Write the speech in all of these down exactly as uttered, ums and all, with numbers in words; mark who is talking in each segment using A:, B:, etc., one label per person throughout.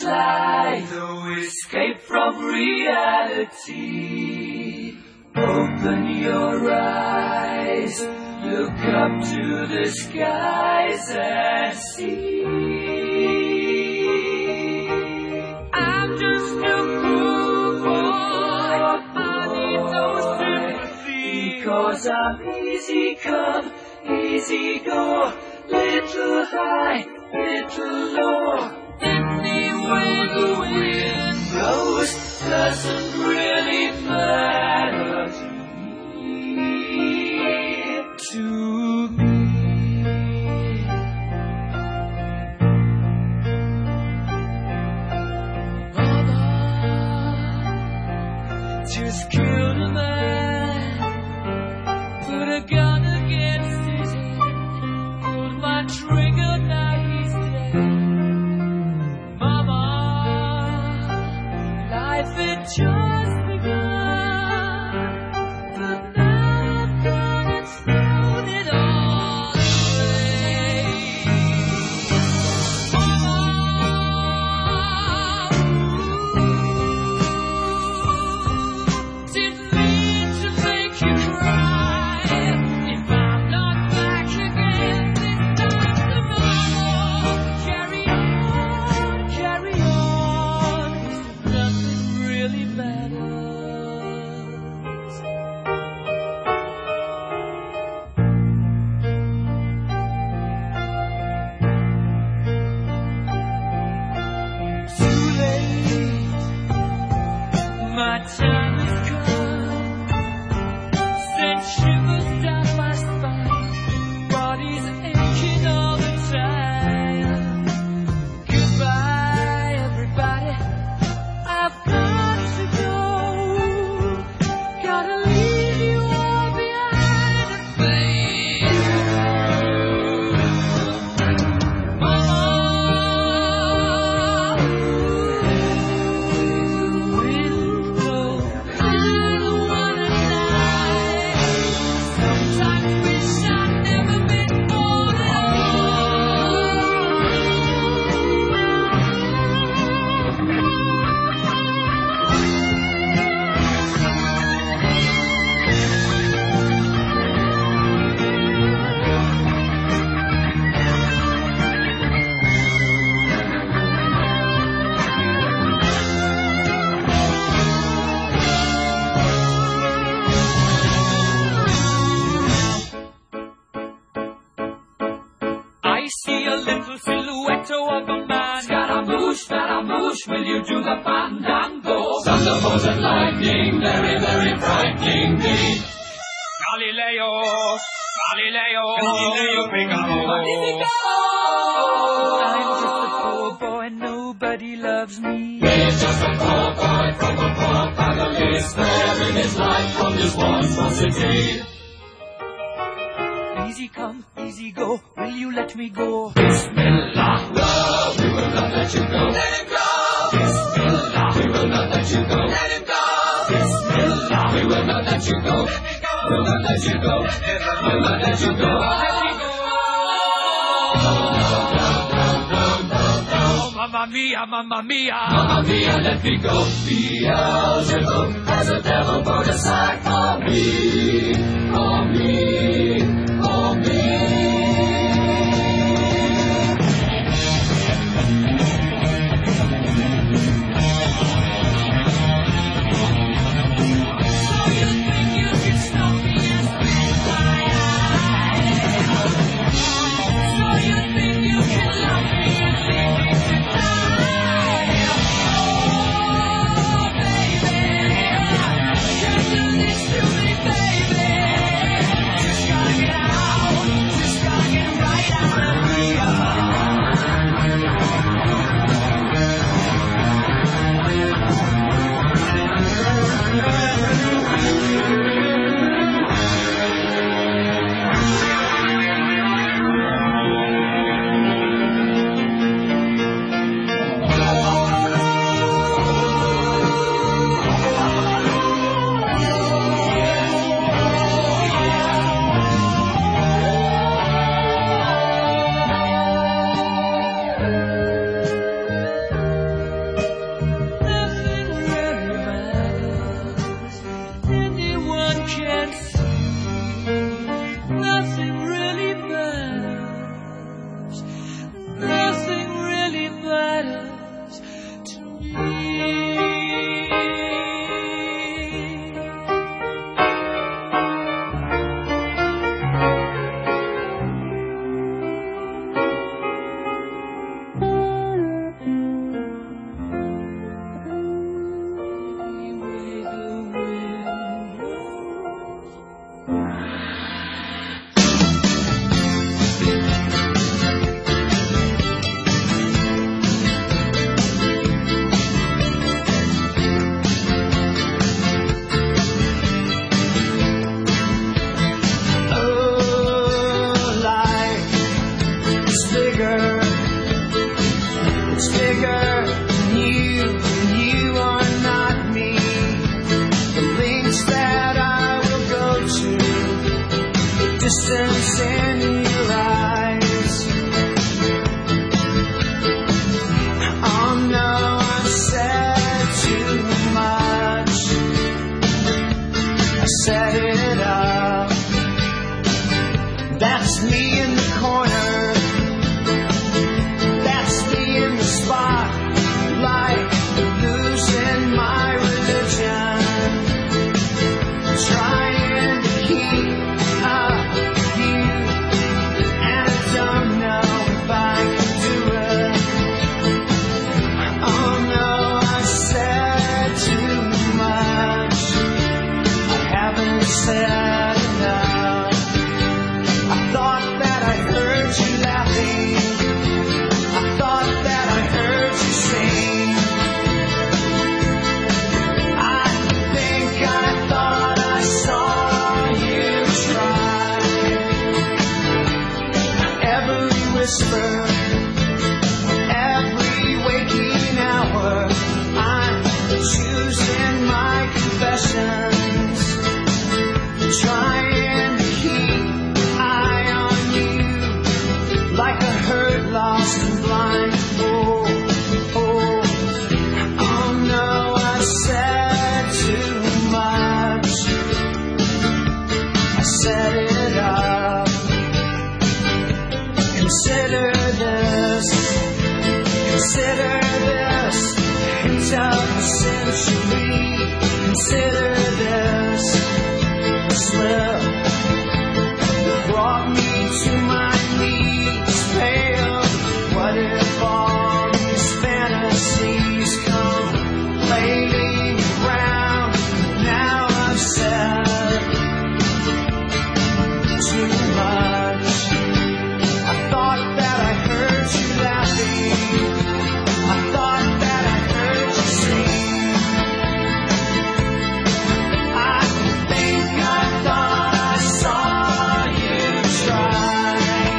A: life, no escape from reality. Open your eyes, look up to the skies and see. I'm just a poor boy, I need no sympathy, because I'm easy come, easy go, little high, little low. Anyway the wind blows doesn't really matter to me, to me. Mother just killed a man, put a gun against his head, pulled my trigger, now he's dead. Mama, life had just begun, but now I've gone and thrown it all away. Mama, didn't mean to make you cry. If I'm not back again this time tomorrow, carry on, carry on, 'cause nothing really matters. Too late, my time has come. Sent shivers down my spine, body's aching all the time. Goodbye, everybody, I've got to go. Gotta leave you all behind and fade. Mama, wind blow, I don't wanna die. Sometimes wish I'd never been born at I see a little silhouette of a man. Scaramouche, Scaramouche, will you do the fandango? Thunderbolt and lightning, very, very frightening me. Galileo, Galileo, Galileo Figaro. I'm just a poor boy, nobody loves me. He's just a poor boy from a poor family, sparing his life from this monstrosity. Easy come, easy go, will you let me go? Bismillah, no, we will not let you go. Let him go! Bismillah, we will not let you go. Let him go! Bismillah, we will not let you go. Let me go! We will not let you go. Let me go! We will not let you go. Let me go! Oh, Mamma mia, Mamma mia, Mamma mia, let me go. Beelzebub has a devil put aside for me, for me. For me. So you think you can stop me and spit my eye? So you think you can love me and leave me to die? Oh, baby, you can do this to me, baby. Just gotta get out. should we consider this a slip? Brought me to my knees, pale. What if all these fantasies come flailing around? Now I've said too much. I thought that I heard you laughing. I thought that I heard you sing. I think I thought I saw you try.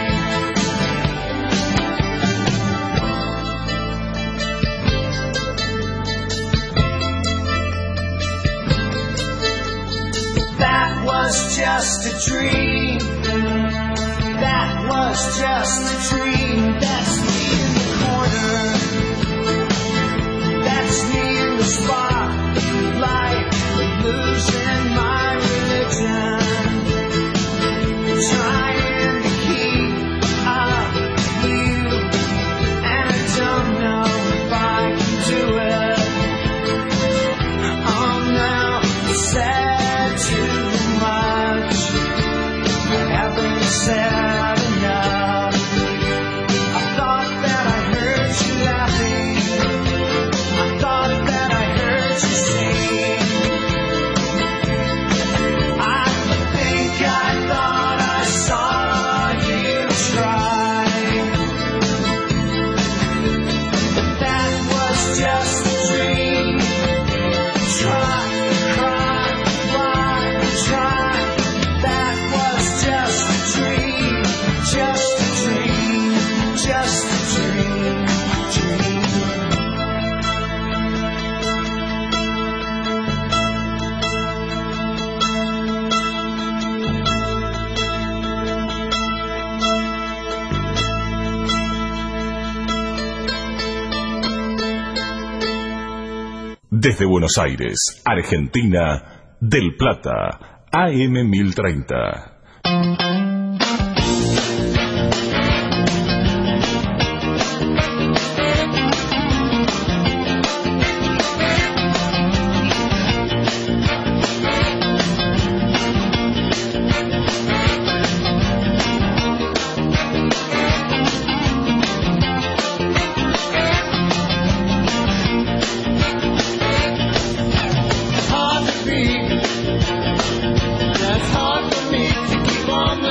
A: That was just a dream. That was just a dream. That's me in the corner. That's me in the spotlight, losing my religion. Trying to keep up with you, and I don't know if I can do it. Oh no, I said too much. I haven't said enough. I thought that I heard you laughing. I thought that I heard you sing. I think I thought I saw you try. That was just a dream. Try, cry, lie, try. That was just a dream. Just a dream. Just a dream. Dream.
B: Desde Buenos Aires, Argentina, Del Plata, A M mil treinta.
A: Hard to be. That's hard for me to keep on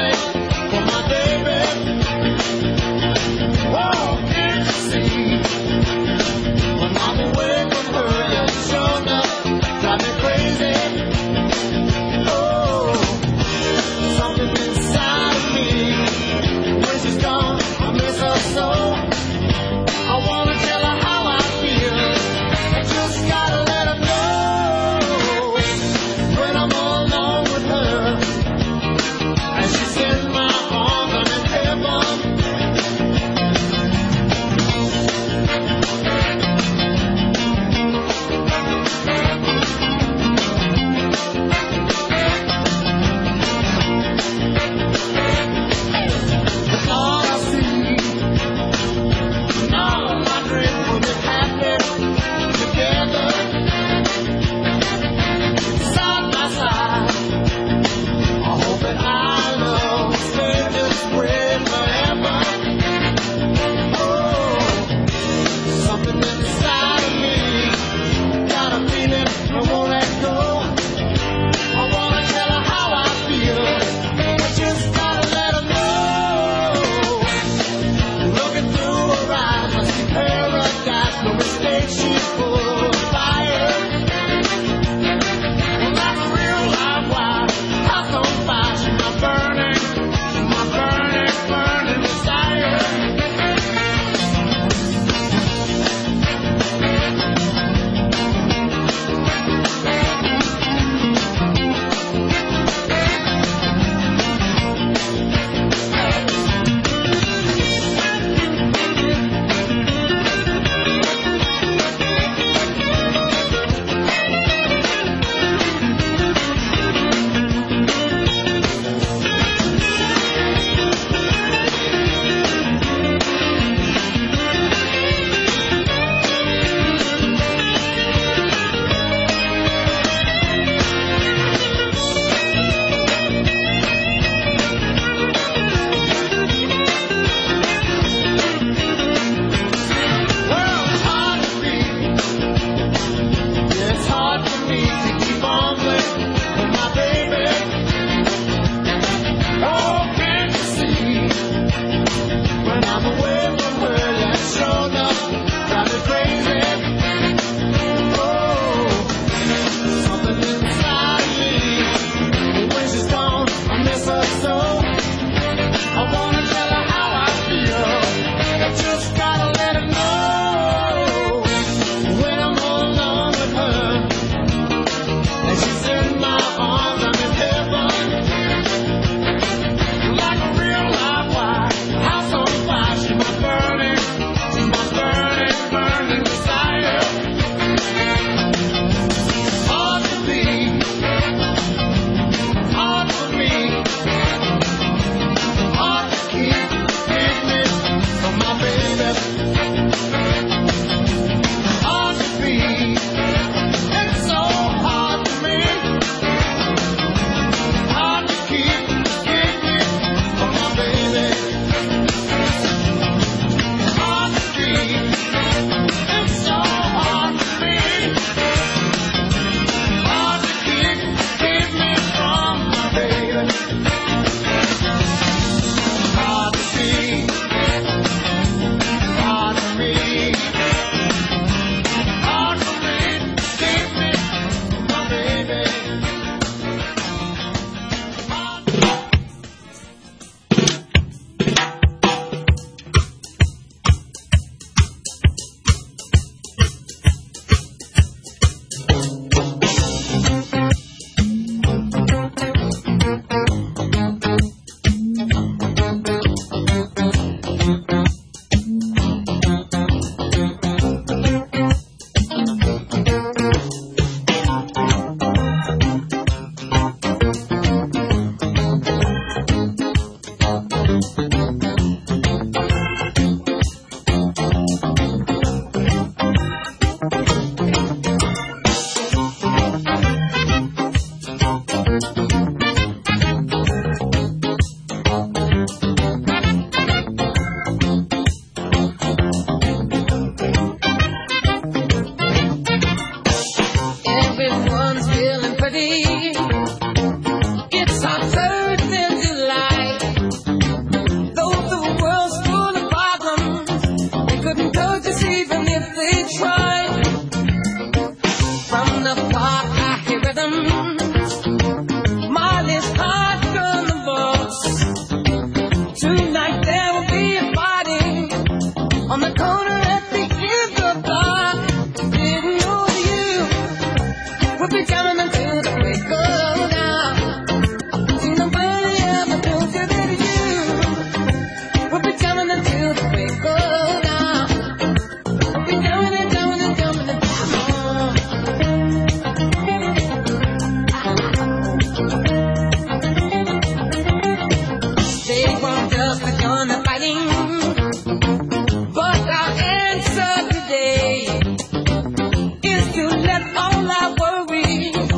C: Is to let all our worries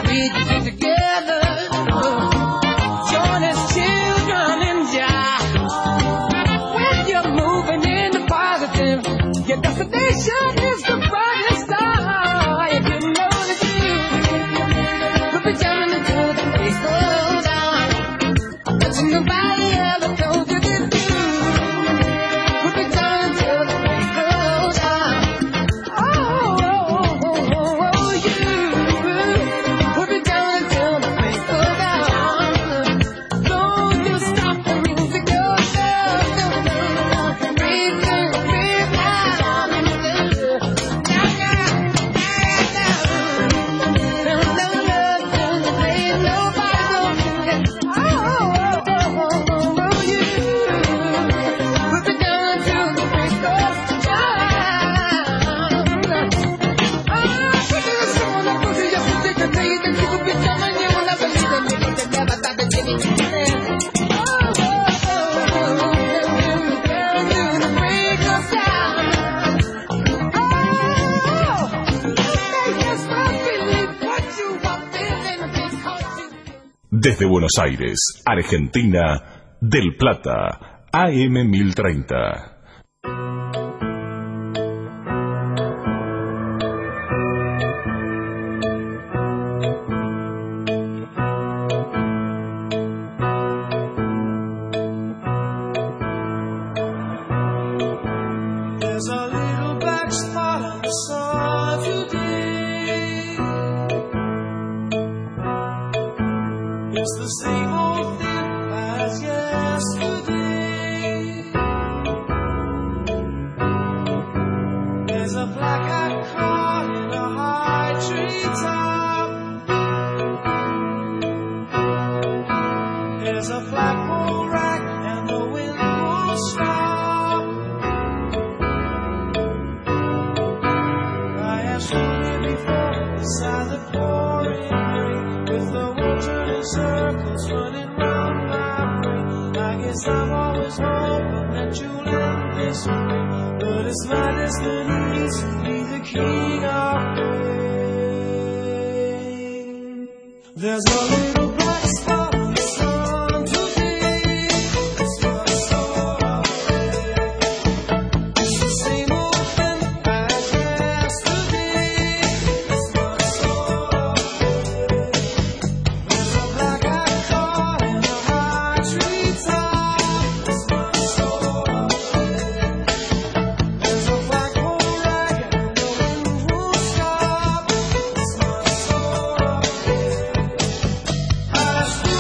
A: we can get together. Join as children in Jah. When you're moving in the positive, your destination is the brightest star. If you know the truth, we'll be jumping into the place of down. Touching nobody ever told you to do. We'll be jumping into the place of down. Oh, oh, oh, oh, oh, you. We'll be jumping into the place of down. Don't you stop the music, go, go, go, go. Breathe in, breathe out. Down, down, down, down. No, no, no, no, no, ain't nobody gonna do that. Oh, oh, oh, oh, oh, you. We'll be down to the break of dawn. Ah, put it in someone that puts it up to the day that you will be done and you will never leave them. You can never stop the day that you can. Oh, oh, oh, oh, oh, down to the break of dawn. Oh, make us believe what you are feeling is hard to do.
B: Desde Buenos Aires, Argentina, Del Plata, A M mil treinta.
A: There's a little black spot on the sun today. It's the same old thing as yesterday. There's a black-eyed car in a high treetop. There's a flagpole rack and the wind won't stop. I have stood here before beside the pouring rain, with the world turning circles running round my brain. I guess I've always hoped that you'll end this way, but it's my destiny to be the king of rain. There's a little black spot on the sun today. It's what I saw. It's the same old thing as yesterday. It's what I saw. There's a black-eyed car in a high treetop. It's what I saw. There's a flagpole rack and the wind won't stop. It's what I saw. I stood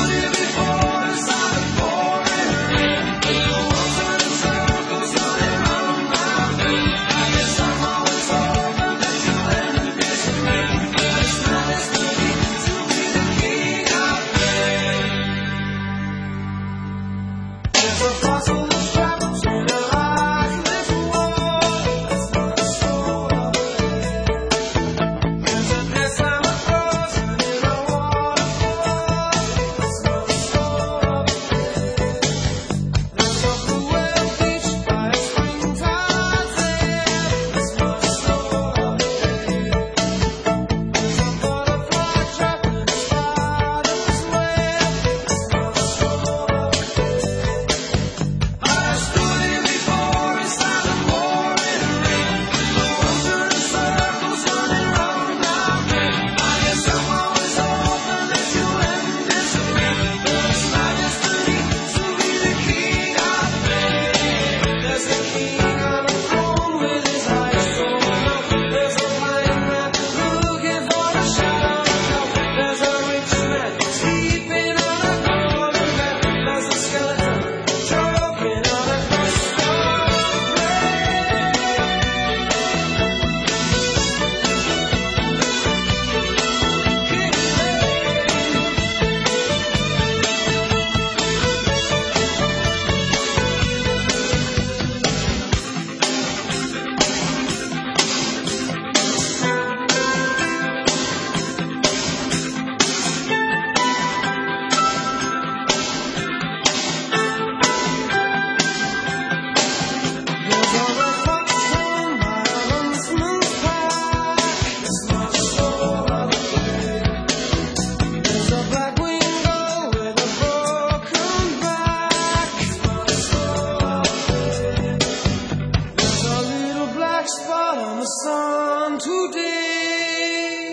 A: spot on the sun today.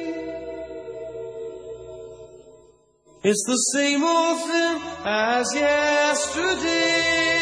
A: It's the same old thing as yesterday.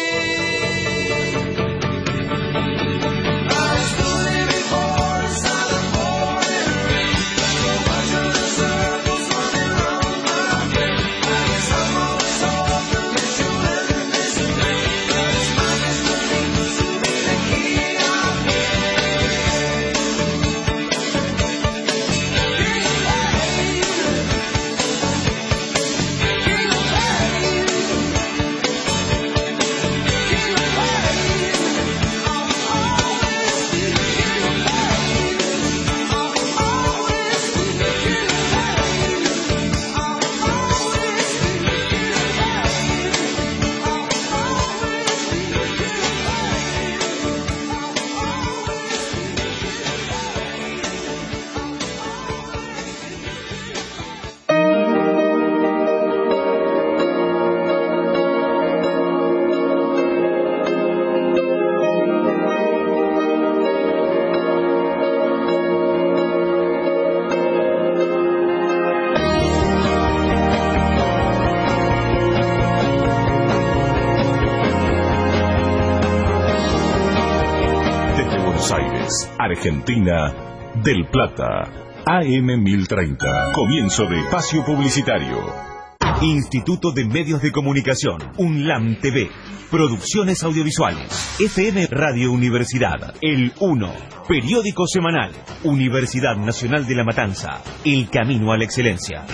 B: Argentina, del Plata, A M mil treinta. Comienzo de espacio publicitario.
C: Instituto de Medios de Comunicación, UNLAM T V, Producciones Audiovisuales, F M Radio Universidad, El uno, Periódico Semanal, Universidad Nacional de La Matanza, El Camino a la Excelencia.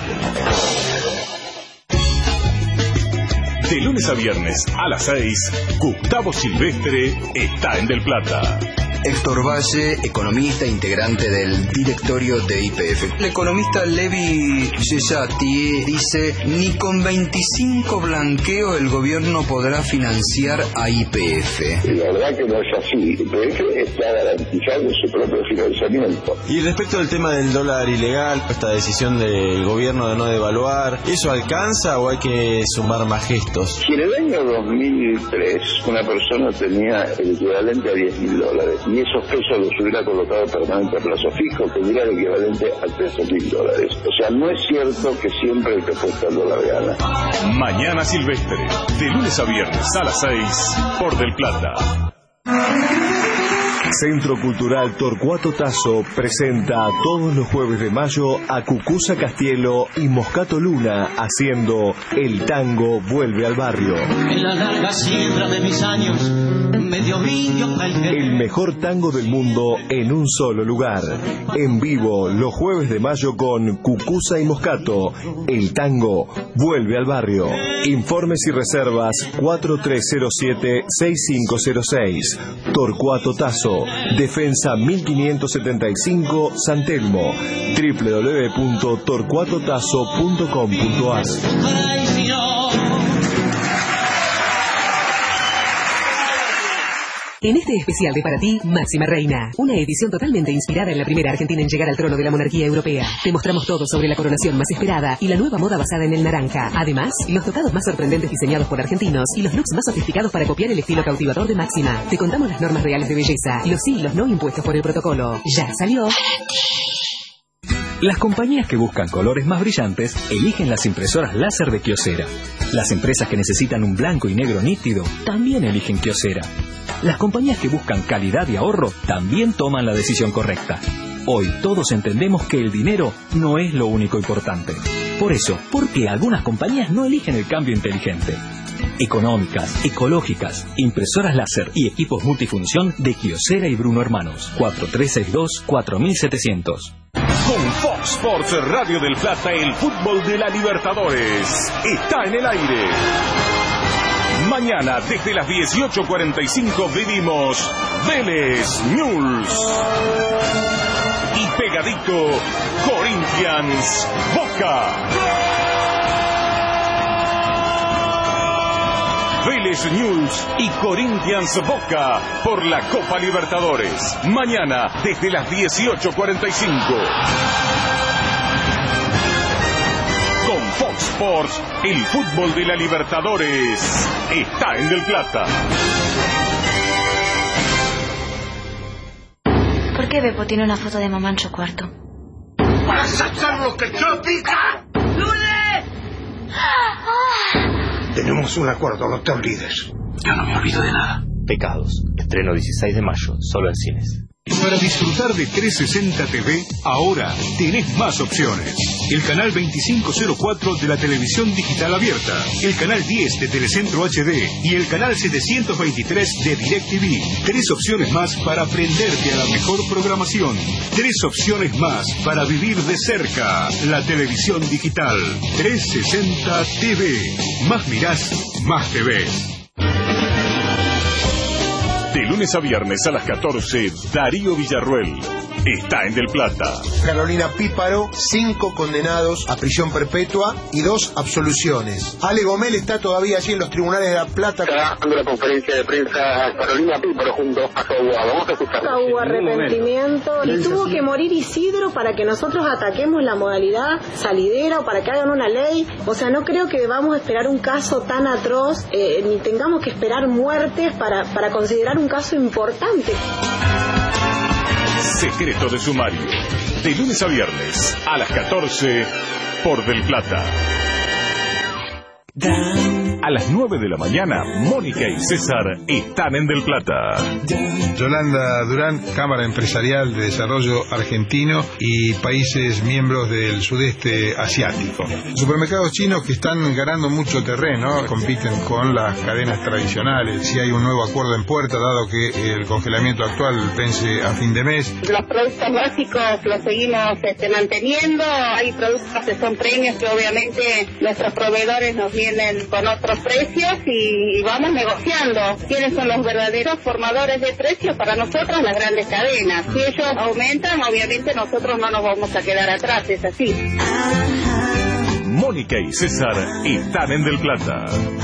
B: De lunes a viernes a las seis, Gustavo Silvestre está en Del Plata.
D: Héctor Valle, economista integrante del directorio de Y P F. El economista Levi Yeyati dice: ni con veinticinco blanqueos el gobierno podrá financiar a Y P F.
E: La verdad que no es así. Y P F está garantizando su propio financiamiento.
F: Y respecto al tema del dólar ilegal, esta decisión del gobierno de no devaluar, ¿eso alcanza o hay que sumar más gestos?
E: Si en el año dos mil tres una persona tenía el equivalente a diez mil dólares, y esos pesos los hubiera colocado permanente a plazo fijo, tendría el equivalente a trece mil dólares. O sea, no es cierto que siempre el que apuesta al dólar gana.
B: Mañana Silvestre, de lunes a viernes a las seis, por Del Plata.
G: Centro Cultural Torcuato Tasso presenta todos los jueves de mayo a Cucuza Castielo y Moscato Luna haciendo El Tango Vuelve al Barrio.
H: En la larga siembra de mis años, medio brillo palgué.
G: El mejor tango del mundo en un solo lugar. En vivo los jueves de mayo con Cucuza y Moscato. El Tango Vuelve al Barrio. Informes y reservas cuatro tres cero siete, seis cinco cero seis. Torcuato Tasso, Defensa mil quinientos setenta y cinco, San Telmo. doble u doble u doble u punto torcuato tasso punto com punto a r.
I: En este especial de Para Ti, Máxima Reina, una edición totalmente inspirada en la primera argentina en llegar al trono de la monarquía europea. Te mostramos todo sobre la coronación más esperada y la nueva moda basada en el naranja. Además, los tocados más sorprendentes diseñados por argentinos y los looks más sofisticados para copiar el estilo cautivador de Máxima. Te contamos las normas reales de belleza, los sí y los no impuestos por el protocolo. Ya salió.
J: Las compañías que buscan colores más brillantes eligen las impresoras láser de Kyocera. Las empresas que necesitan un blanco y negro nítido también eligen Kyocera. Las compañías que buscan calidad y ahorro también toman la decisión correcta. Hoy todos entendemos que el dinero no es lo único importante. Por eso, ¿por qué algunas compañías no eligen el cambio inteligente? Económicas, ecológicas, impresoras láser y equipos multifunción de Kyocera y Bruno Hermanos. cuatro tres seis dos, cuatro mil setecientos.
B: Con Fox Sports Radio del Plata, el fútbol de la Libertadores está en el aire. Mañana, desde las dieciocho cuarenta y cinco, vivimos Vélez Newell's. Y pegadito, Corinthians Boca. Vélez Newell's y Corinthians Boca por la Copa Libertadores. Mañana, desde las dieciocho cuarenta y cinco. Con Fox Sports, el fútbol de la Libertadores está en Del Plata.
K: qué Beppo tiene una foto de mamá en su cuarto?
L: ¡Vas a hacer lo que yo diga!
K: ¡Lule!
L: Tenemos un acuerdo, no te olvides.
M: Yo no me olvido de nada. Pecados. Estreno dieciséis de mayo, solo en cines.
N: Para disfrutar de trescientos sesenta T V, ahora tenés más opciones. El canal veinticinco cero cuatro de la televisión digital abierta, el canal diez de Telecentro H D y el canal setecientos veintitrés de DirecTV. Tres opciones más para prenderte a la mejor programación. Tres opciones más para vivir de cerca la televisión digital. trescientos sesenta T V. Más mirás, más te ves.
B: De lunes a viernes a las catorce, Darío Villarruel está en Del Plata.
O: Carolina Píparo, cinco condenados a prisión perpetua y dos absoluciones. Ale Gomel está todavía allí en los tribunales de La Plata.
E: Está dando la conferencia de prensa Carolina Píparo junto a su abogado. Vamos a escuchar.
P: Hubo arrepentimiento y tuvo que morir Isidro para que nosotros ataquemos la modalidad salidera o para que hagan una ley. O sea, no creo que debamos esperar un caso tan atroz, eh, ni tengamos que esperar muertes para, para considerar un caso importante.
B: Secreto de sumario. De lunes a viernes a las catorce por Del Plata. A las nueve de la mañana, Mónica y César están en Del Plata.
Q: Yolanda Durán, Cámara Empresarial de Desarrollo Argentino y países miembros del sudeste asiático. Supermercados chinos que están ganando mucho terreno, compiten con las cadenas tradicionales. Si hay un nuevo acuerdo en puerta, dado que el congelamiento actual vence a fin de mes.
R: Los productos básicos los seguimos este, manteniendo. Hay productos que son premios que obviamente nuestros proveedores nos vienen con otros precios y, y vamos negociando. ¿Quiénes son los verdaderos formadores de precios? Para nosotros las grandes cadenas. Si ellos aumentan, obviamente nosotros no nos vamos a quedar atrás, es así.
B: Mónica y César están en Del Plata.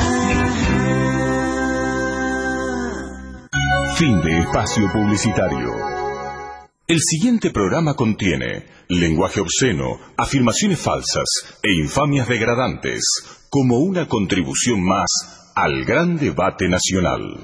B: Fin de espacio publicitario. El siguiente programa contiene lenguaje obsceno, afirmaciones falsas e infamias degradantes, como una contribución más al gran debate nacional.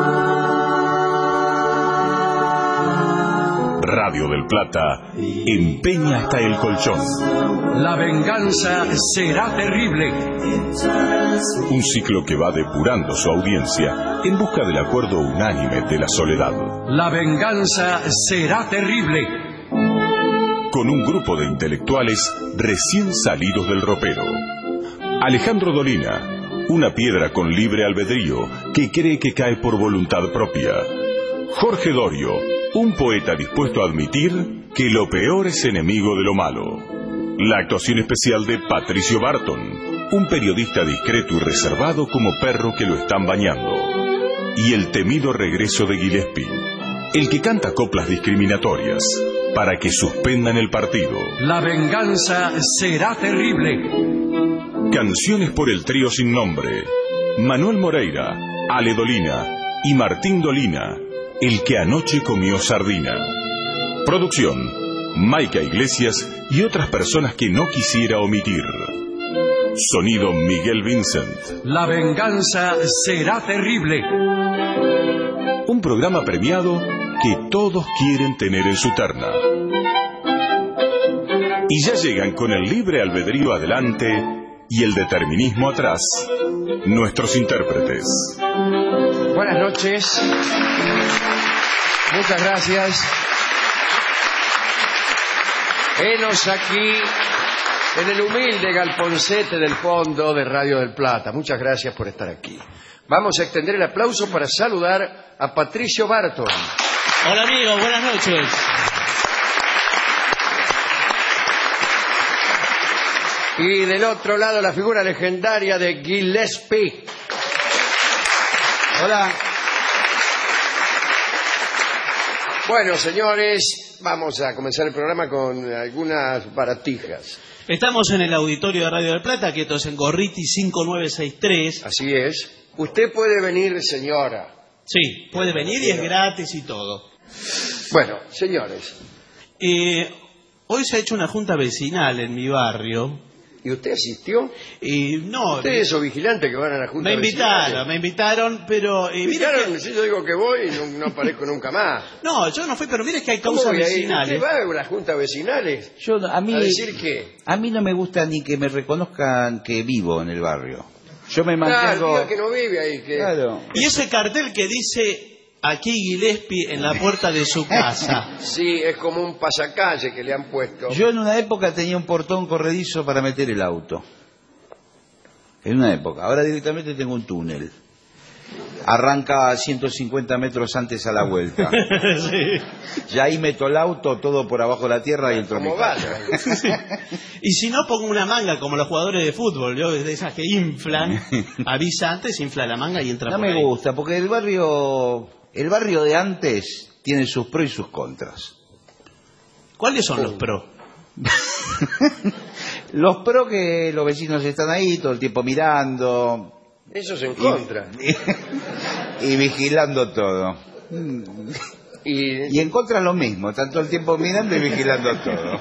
B: Radio del Plata empeña hasta el colchón.
H: La venganza será terrible.
B: Un ciclo que va depurando su audiencia en busca del acuerdo unánime de la soledad.
H: La venganza será terrible.
B: Con un grupo de intelectuales recién salidos del ropero. Alejandro Dolina, una piedra con libre albedrío que cree que cae por voluntad propia. Jorge Dorio, un poeta dispuesto a admitir que lo peor es enemigo de lo malo. La actuación especial de Patricio Barton, un periodista discreto y reservado como perro que lo están bañando. Y el temido regreso de Gillespie, el que canta coplas discriminatorias para que suspendan el partido.
H: La venganza será terrible.
B: Canciones por el trío sin nombre. Manuel Moreira, Ale Dolina y Martín Dolina, el que anoche comió sardina. Producción, Maica Iglesias y otras personas que no quisiera omitir. Sonido Miguel Vincent.
H: La venganza será terrible.
B: Un programa premiado que todos quieren tener en su terna. Y ya llegan con el libre albedrío adelante y el determinismo atrás, nuestros intérpretes.
S: Buenas noches. Muchas gracias. Henos aquí en el humilde galponcete del fondo de Radio del Plata. Muchas gracias por estar aquí. Vamos a extender el aplauso para saludar a Patricio Barton.
T: Hola amigos, buenas noches.
S: Y del otro lado la figura legendaria de Gillespie. Hola. Bueno, señores, vamos a comenzar el programa con algunas baratijas.
T: Estamos en el auditorio de Radio del Plata, que esto es en Gorriti cinco nueve seis tres.
S: Así es. Usted puede venir, señora.
T: Sí, puede venir y es gratis y todo.
S: Bueno, señores.
T: Eh, hoy se ha hecho una junta vecinal en mi barrio
S: ¿Y usted asistió?
T: Y no.
S: Usted es esos vigilantes que van a la Junta
T: Me invitaron,
S: vecinal.
T: me invitaron, pero...
S: ¿Me invitaron? Si yo digo que voy, no, no aparezco nunca más.
T: No, yo no fui, pero mire que hay
S: ¿Cómo
T: causas
S: voy a ir?
T: vecinales.
S: ¿Usted va a las juntas vecinales?
U: Yo, a, mí,
S: ¿A decir qué?
U: a mí no me gusta ni que me reconozcan que vivo en el barrio. Yo me mantengo...
S: Claro, que no vive ahí. Que...
U: Claro.
T: Y ese cartel que dice... Aquí Gillespie en la puerta de su casa.
S: Sí, es como un pasacalle que le han puesto.
U: Yo en una época tenía un portón corredizo para meter el auto. En una época. Ahora directamente tengo un túnel. Arranca a ciento cincuenta metros antes a la vuelta.
T: Sí.
U: Ya ahí meto el auto, todo por abajo de la tierra y entro en mi casa.
T: Sí. Y si no, pongo una manga como los jugadores de fútbol, yo de esas que inflan, avisa antes, infla la manga y entra
U: No
T: por
U: me
T: ahí.
U: gusta, porque el barrio, el barrio de antes tiene sus pros y sus contras.
T: ¿Cuáles son los pros?
U: Los pros que los vecinos están ahí todo el tiempo mirando.
S: Eso es en contra.
U: Y, y vigilando todo.
S: Y...
U: y en contra lo mismo, están todo el tiempo mirando y vigilando todo.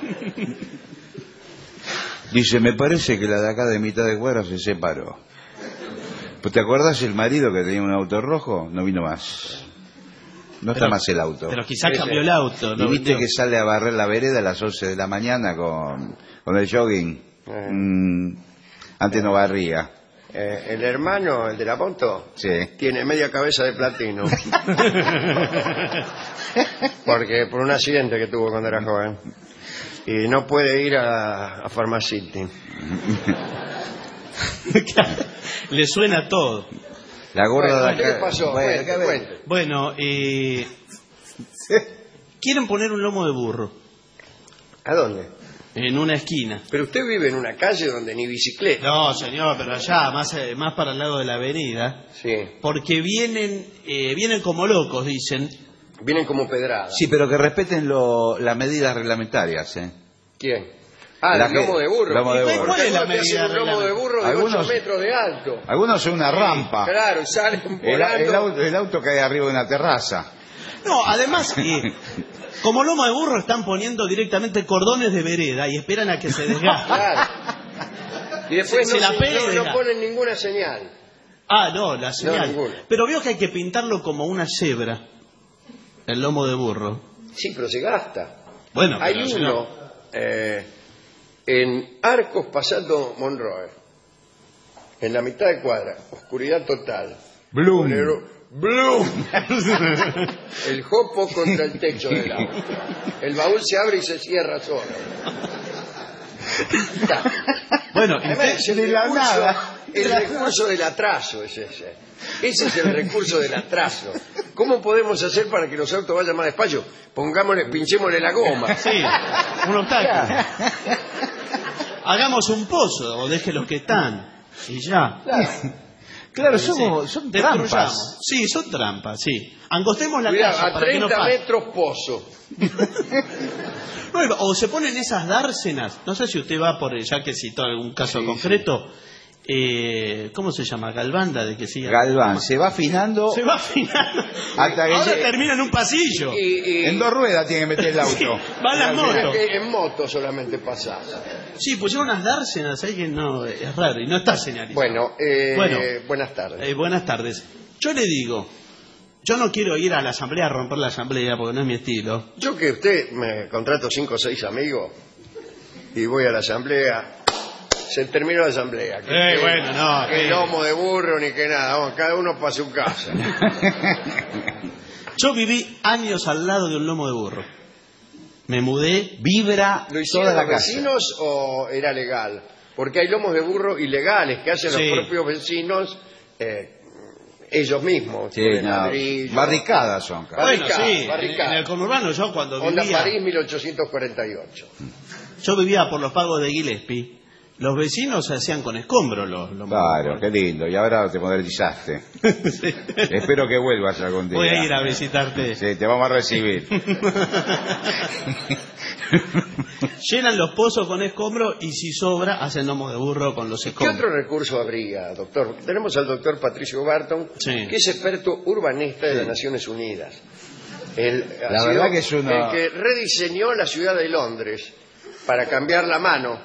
U: Dice, me parece que la de acá de mitad de cuadra se separó. ¿Pues te acuerdas el marido que tenía un auto rojo? No vino más. No está
T: Pero-
U: más el auto.
T: Pero quizás cambió el auto.
U: Y
T: ¿no?
U: viste
T: Vendió.
U: que sale a barrer la vereda a las once de la mañana con, con el jogging.
S: Eh.
U: Mm, antes no barría.
S: Eh, el hermano, el de la Ponto,
U: Sí.
S: tiene media cabeza de platino. Porque por un accidente que tuvo cuando era joven. Y no puede ir a, a Pharmacity.
T: Le suena todo.
U: La gorda
S: Bueno,
U: de acá.
S: ¿qué pasó?
U: Bueno,
S: Cuente,
U: acá ve-
S: cuente.
T: Bueno, eh, quieren poner un lomo de burro
S: ¿A dónde?
T: en una esquina.
S: Pero usted vive en una calle donde ni bicicleta.
T: No, señor, pero allá, más, eh, más para el lado de la avenida.
S: Sí.
T: Porque vienen, eh, vienen como locos, dicen.
S: Vienen como pedradas.
U: Sí, pero que respeten lo, las medidas reglamentarias, ¿eh?
S: ¿Quién? Ah,
U: La
S: el
U: que-
S: lomo de burro.
U: lomo de
S: ¿Y
U: burro.
S: ¿Por
T: ¿Cuál
S: qué
T: es la
S: no te hacen
T: medida
S: un lomo de burro de
U: Algunos-
S: ocho metros de alto?
U: Algunos son una rampa.
S: Claro, salen
U: El,
S: volando.
U: el auto, el auto cae arriba de una terraza.
T: No, además, eh, como lomo de burro están poniendo directamente cordones de vereda y esperan a que se desgaste.
S: Claro. Y después
T: Se-
S: no,
T: se la
S: se-
T: pega y
S: no- no
T: desgasta.
S: ponen ninguna señal.
T: Ah, no, la señal.
S: ninguna.
T: Pero veo que hay que pintarlo como una cebra, el lomo de burro.
S: Sí, pero se gasta.
T: Bueno,
S: Hay
T: pero,
S: uno
T: señor,
S: eh, en Arcos pasando Monroe, en la mitad de cuadra, oscuridad total.
U: Bloom.
S: Bolero, Bloom. El jopo contra el techo del auto. El baúl se abre y se cierra solo. Está.
T: Bueno,
S: Además,
T: usted-
S: es el
U: de la
S: recurso,
U: nada.
S: el recurso del atraso es ese. Ese es el recurso del atraso. ¿Cómo podemos hacer para que los autos vayan más despacio? Pongámosle, pinchémosle la goma.
T: sí, un obstáculo. Hagamos un pozo o deje los que están y ya.
U: Claro,
T: Sí,
U: somos,
T: sí.
U: son
T: Destruyamos.
U: trampas.
T: Sí, son trampas, sí. Angostemos la
S: Cuidado,
T: calle
S: a
T: para que no
S: treinta
T: pase.
S: metros pozo.
T: No, o se ponen esas dársenas. No sé si usted va por, ya que citó algún caso
S: Sí,
T: concreto. Eh, ¿Cómo se llama? Galvanda, de que siga.
U: Galván, se va afinando
T: Se va afinando.
U: hasta que
T: Ahora
U: llegue-
T: termina en un pasillo.
S: Y, y-
U: en dos ruedas tiene que meter el auto.
T: Sí, van las
S: Mira
T: motos.
S: que en moto solamente pasás.
T: Sí, pusieron unas dársenas ahí que no, es raro y no está señalizado.
S: Bueno, eh,
T: Bueno.
S: buenas tardes.
T: Eh, buenas tardes. Yo le digo, yo no quiero ir a la asamblea a romper la asamblea porque no es mi estilo.
S: Yo que usted me contrato cinco o seis amigos y voy a la asamblea, se terminó la asamblea. Que,
T: Eh,
S: que-
T: bueno, no,
S: que
T: que-
S: lomo de burro ni que nada, vamos, cada uno para su casa.
T: Yo viví años al lado de un lomo de burro. Me mudé.
U: Vibra
S: ¿Lo hicieron
U: toda la
S: los
U: casa.
S: vecinos o era legal? Porque hay lomos de burro ilegales que hacen
T: Sí.
S: los propios vecinos eh, ellos mismos.
U: Sí,
S: ponen
U: no,
S: ladrillos.
U: barricadas son. cara.
T: Bueno,
S: Barricada,
T: sí, en,
S: barricada.
T: en el conurbano yo cuando
S: Onda
T: vivía,
S: París mil ochocientos cuarenta y ocho.
T: yo vivía por los pagos de Gillespie. Los vecinos se hacían con escombros los, los
U: Claro, qué lindo. Y ahora te modernizaste. Espero que vuelvas algún día.
T: Voy a ir a visitarte.
U: Sí, te vamos a recibir.
T: Llenan los pozos con escombros y si sobra hacen lomo de burro con los
S: ¿Qué
T: escombros.
S: otro recurso habría, doctor? Tenemos al doctor Patricio Barton,
T: Sí.
S: que es experto urbanista de las Naciones Unidas. Él ha
U: La
S: sido
U: verdad que es una-
S: el que rediseñó la ciudad de Londres para cambiar la mano.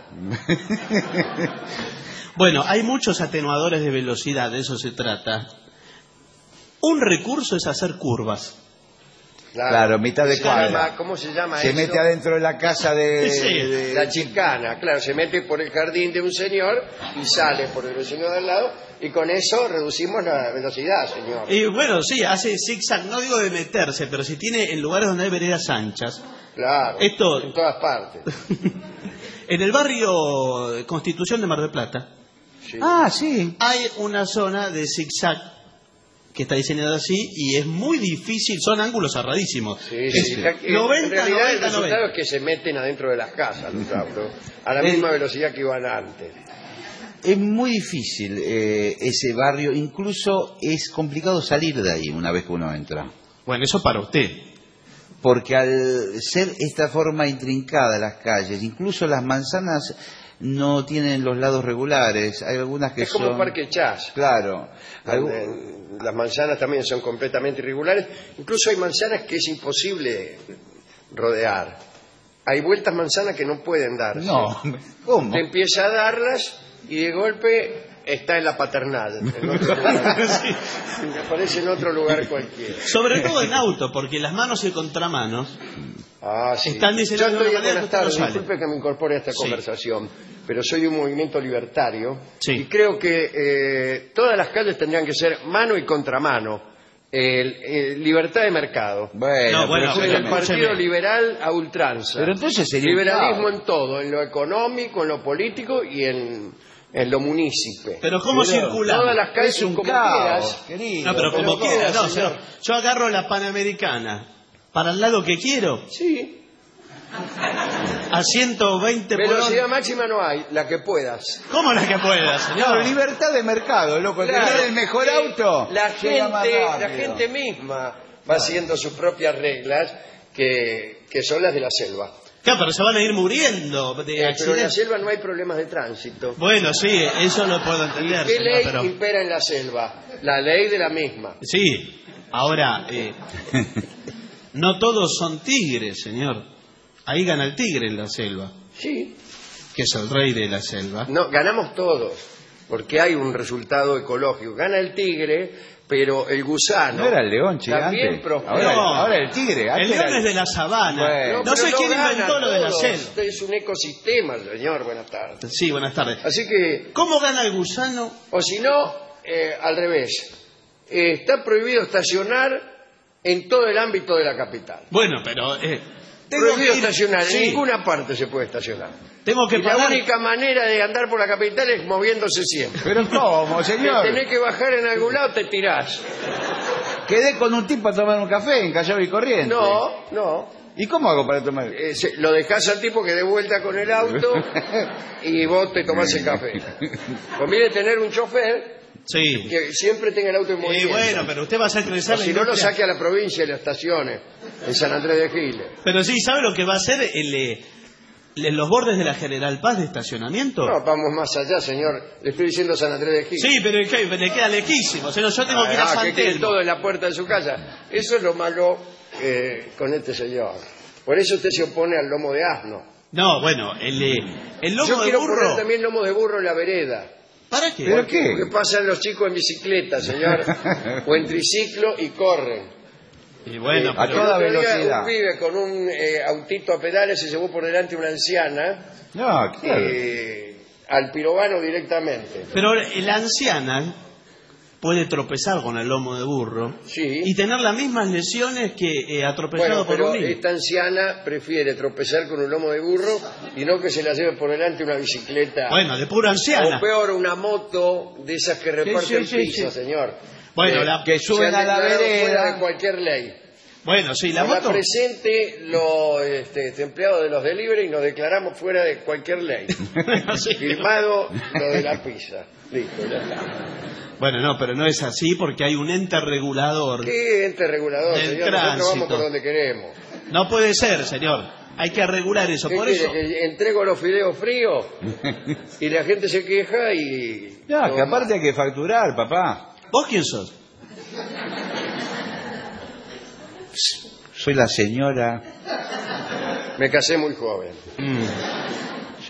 T: Bueno, hay muchos atenuadores de velocidad, de eso se trata. Un recurso es hacer curvas.
U: Claro, claro mitad de
S: cuadra. ¿Cómo se llama
U: se
S: eso?
U: Se mete adentro de la casa de,
S: sí,
U: de...
S: La chicana, claro, se mete por el jardín de un señor y sale por el vecino de al lado y con eso reducimos la velocidad, señor.
T: Y bueno, sí, hace zigzag, no digo de meterse, pero si tiene en lugares donde hay veredas anchas.
S: Claro,
T: esto...
S: en todas partes.
T: En el barrio Constitución de Mar del Plata,
U: sí. Ah, sí.
T: hay una zona de zigzag que está diseñada así y es muy difícil, son ángulos cerradísimos.
S: Sí, sí. noventa, en realidad noventa, el resultado noventa. Es que se meten adentro de las casas los autos a la misma velocidad que iban antes.
U: Es muy difícil eh, ese barrio, incluso es complicado salir de ahí una vez que uno entra.
T: Bueno, eso para usted.
U: Porque al ser esta forma intrincada las calles, incluso las manzanas no tienen los lados regulares, hay algunas que
S: son... Es como Parque Chas.
U: Claro.
S: Las manzanas también son completamente irregulares, incluso hay manzanas que es imposible rodear. Hay vueltas manzanas que no pueden darse.
U: No, ¿cómo?
S: Te empieza a darlas y de golpe está en la Paternal. En otro lugar. Sí. Aparece en otro lugar cualquiera.
T: Sobre todo en auto, porque las manos y contramanos
S: ah, sí.
T: están diseñadas de una manera que no sale.
S: Disculpe que me incorpore a esta sí. conversación, pero soy un movimiento libertario
T: sí.
S: y creo que eh, todas las calles tendrían que ser mano y contramano. El, el, libertad de mercado.
U: Bueno,
S: no, bueno
U: pero
S: el Partido Liberal a ultranza.
U: Pero entonces sería
S: liberalismo en todo, en lo económico, en lo político y en, en lo municipio.
T: Pero ¿cómo circula?
S: Todas las calles
U: es un
S: como
U: caos,
S: quieras.
T: Querido, no, pero, pero como quieras. No, señor. Yo agarro la Panamericana para el lado que quiero.
S: Sí.
T: A ciento veinte por hora.
S: Velocidad máxima no hay, la que puedas.
T: ¿Cómo la que puedas, señor?
U: No, libertad de mercado, loco.
S: Claro,
U: tener el mejor
S: sí,
U: auto.
S: La gente, la gente misma va haciendo sus propias reglas que, que son las de la selva.
T: Claro, pero se van a ir muriendo de
S: eh, Pero en la selva no hay problemas de tránsito.
T: Bueno, sí, eso lo puedo entender.
S: ¿Y qué
T: señor,
S: ley
T: pero...
S: impera en la selva? La ley de la misma.
T: Sí, ahora, eh, no todos son tigres, señor. Ahí gana el tigre en la selva.
S: Sí.
T: Que es el rey de la selva.
S: No, ganamos todos, porque hay un resultado ecológico. Gana el tigre, pero el gusano...
U: No era el león, che,
S: también
U: antes.
S: prospera.
U: Ahora,
T: no,
U: ahora el tigre.
T: El león
U: era...
T: es de la sabana.
U: Bueno.
T: No,
S: no
T: sé
S: no
T: quién inventó lo de la selva.
S: Este es un ecosistema, señor. Buenas tardes.
T: Sí, buenas tardes.
S: Así que...
T: ¿Cómo gana el gusano?
S: O si no, eh, al revés. Eh, está prohibido estacionar en todo el ámbito de la capital.
T: Bueno, pero... Eh,
S: prohibido ir... estacionar,
T: sí.
S: En ninguna parte se puede estacionar.
T: Tengo que
S: y
T: pagar...
S: la única manera de andar por la capital es moviéndose siempre.
U: Pero ¿cómo, señor?
S: Si tenés que bajar en algún lado, te tirás.
U: Quedé con un tipo a tomar un café en Callao y Corrientes.
S: No, no.
U: ¿Y cómo hago para tomar?
S: Eh, se, lo dejás al tipo que dé vuelta con el auto y vos te tomás el café. Conviene tener un chofer
T: sí.
S: que siempre tenga el auto en movimiento.
T: Y bueno, pero usted va a hacer crecer la
S: si no, lo saque a la provincia y las estaciones, en San Andrés de Giles.
T: Pero sí, ¿sabe lo que va a hacer el, eh, en los bordes de la General Paz de estacionamiento?
S: No, vamos más allá, señor. Le estoy diciendo San Andrés de Giles.
T: Sí, pero ¿qué? Le queda lejísimo. O sea, yo tengo ah, que ir a San
S: que
T: Telmo.
S: todo en la puerta de su casa. Eso es lo malo eh, con este señor. Por eso usted se opone al lomo de asno.
T: No, bueno, el, eh, el lomo
S: yo
T: de
S: quiero
T: burro...
S: poner también lomo de burro en la vereda.
T: ¿Para qué?
U: ¿Pero qué?
S: Porque pasan los chicos en bicicleta, señor, o en triciclo y corren.
T: Y bueno,
S: eh,
U: a toda velocidad.
S: Un pibe con un eh, autito a pedales se llevó por delante una anciana.
U: No, claro.
S: Eh, al pirobano directamente.
T: Pero la anciana puede tropezar con el lomo de burro
S: sí.
T: y tener las mismas lesiones que eh, ha tropezado
S: bueno,
T: por
S: pero
T: un niño.
S: Esta anciana prefiere tropezar con un lomo de burro y no que se la lleve por delante una bicicleta.
T: Bueno, de pura anciana.
S: O peor, una moto de esas que reparten
U: sí, sí,
S: piso,
U: sí.
S: señor.
T: Bueno,
S: eh,
T: la,
U: que suben a la vereda.
S: Fuera de cualquier ley.
T: Bueno, sí, la
S: Con
T: moto...
S: la presente, los este, empleados de los delivery nos declaramos fuera de cualquier ley. sí. Firmado lo de la pizza. Listo, ya está.
T: Bueno, no, pero no es así porque hay un ente regulador.
S: ¿Qué ente regulador,
T: del
S: señor?
T: tránsito.
S: Nosotros vamos por donde queremos.
T: No puede ser, señor. Hay que regular eso.
S: ¿Qué
T: por
S: quiere,
T: eso
S: que entrego los fideos fríos y la gente se queja y...
U: No, no que aparte más. Hay que facturar, papá.
T: ¿Vos quién sos?
U: Soy la señora.
S: Me casé muy joven.
T: Mm.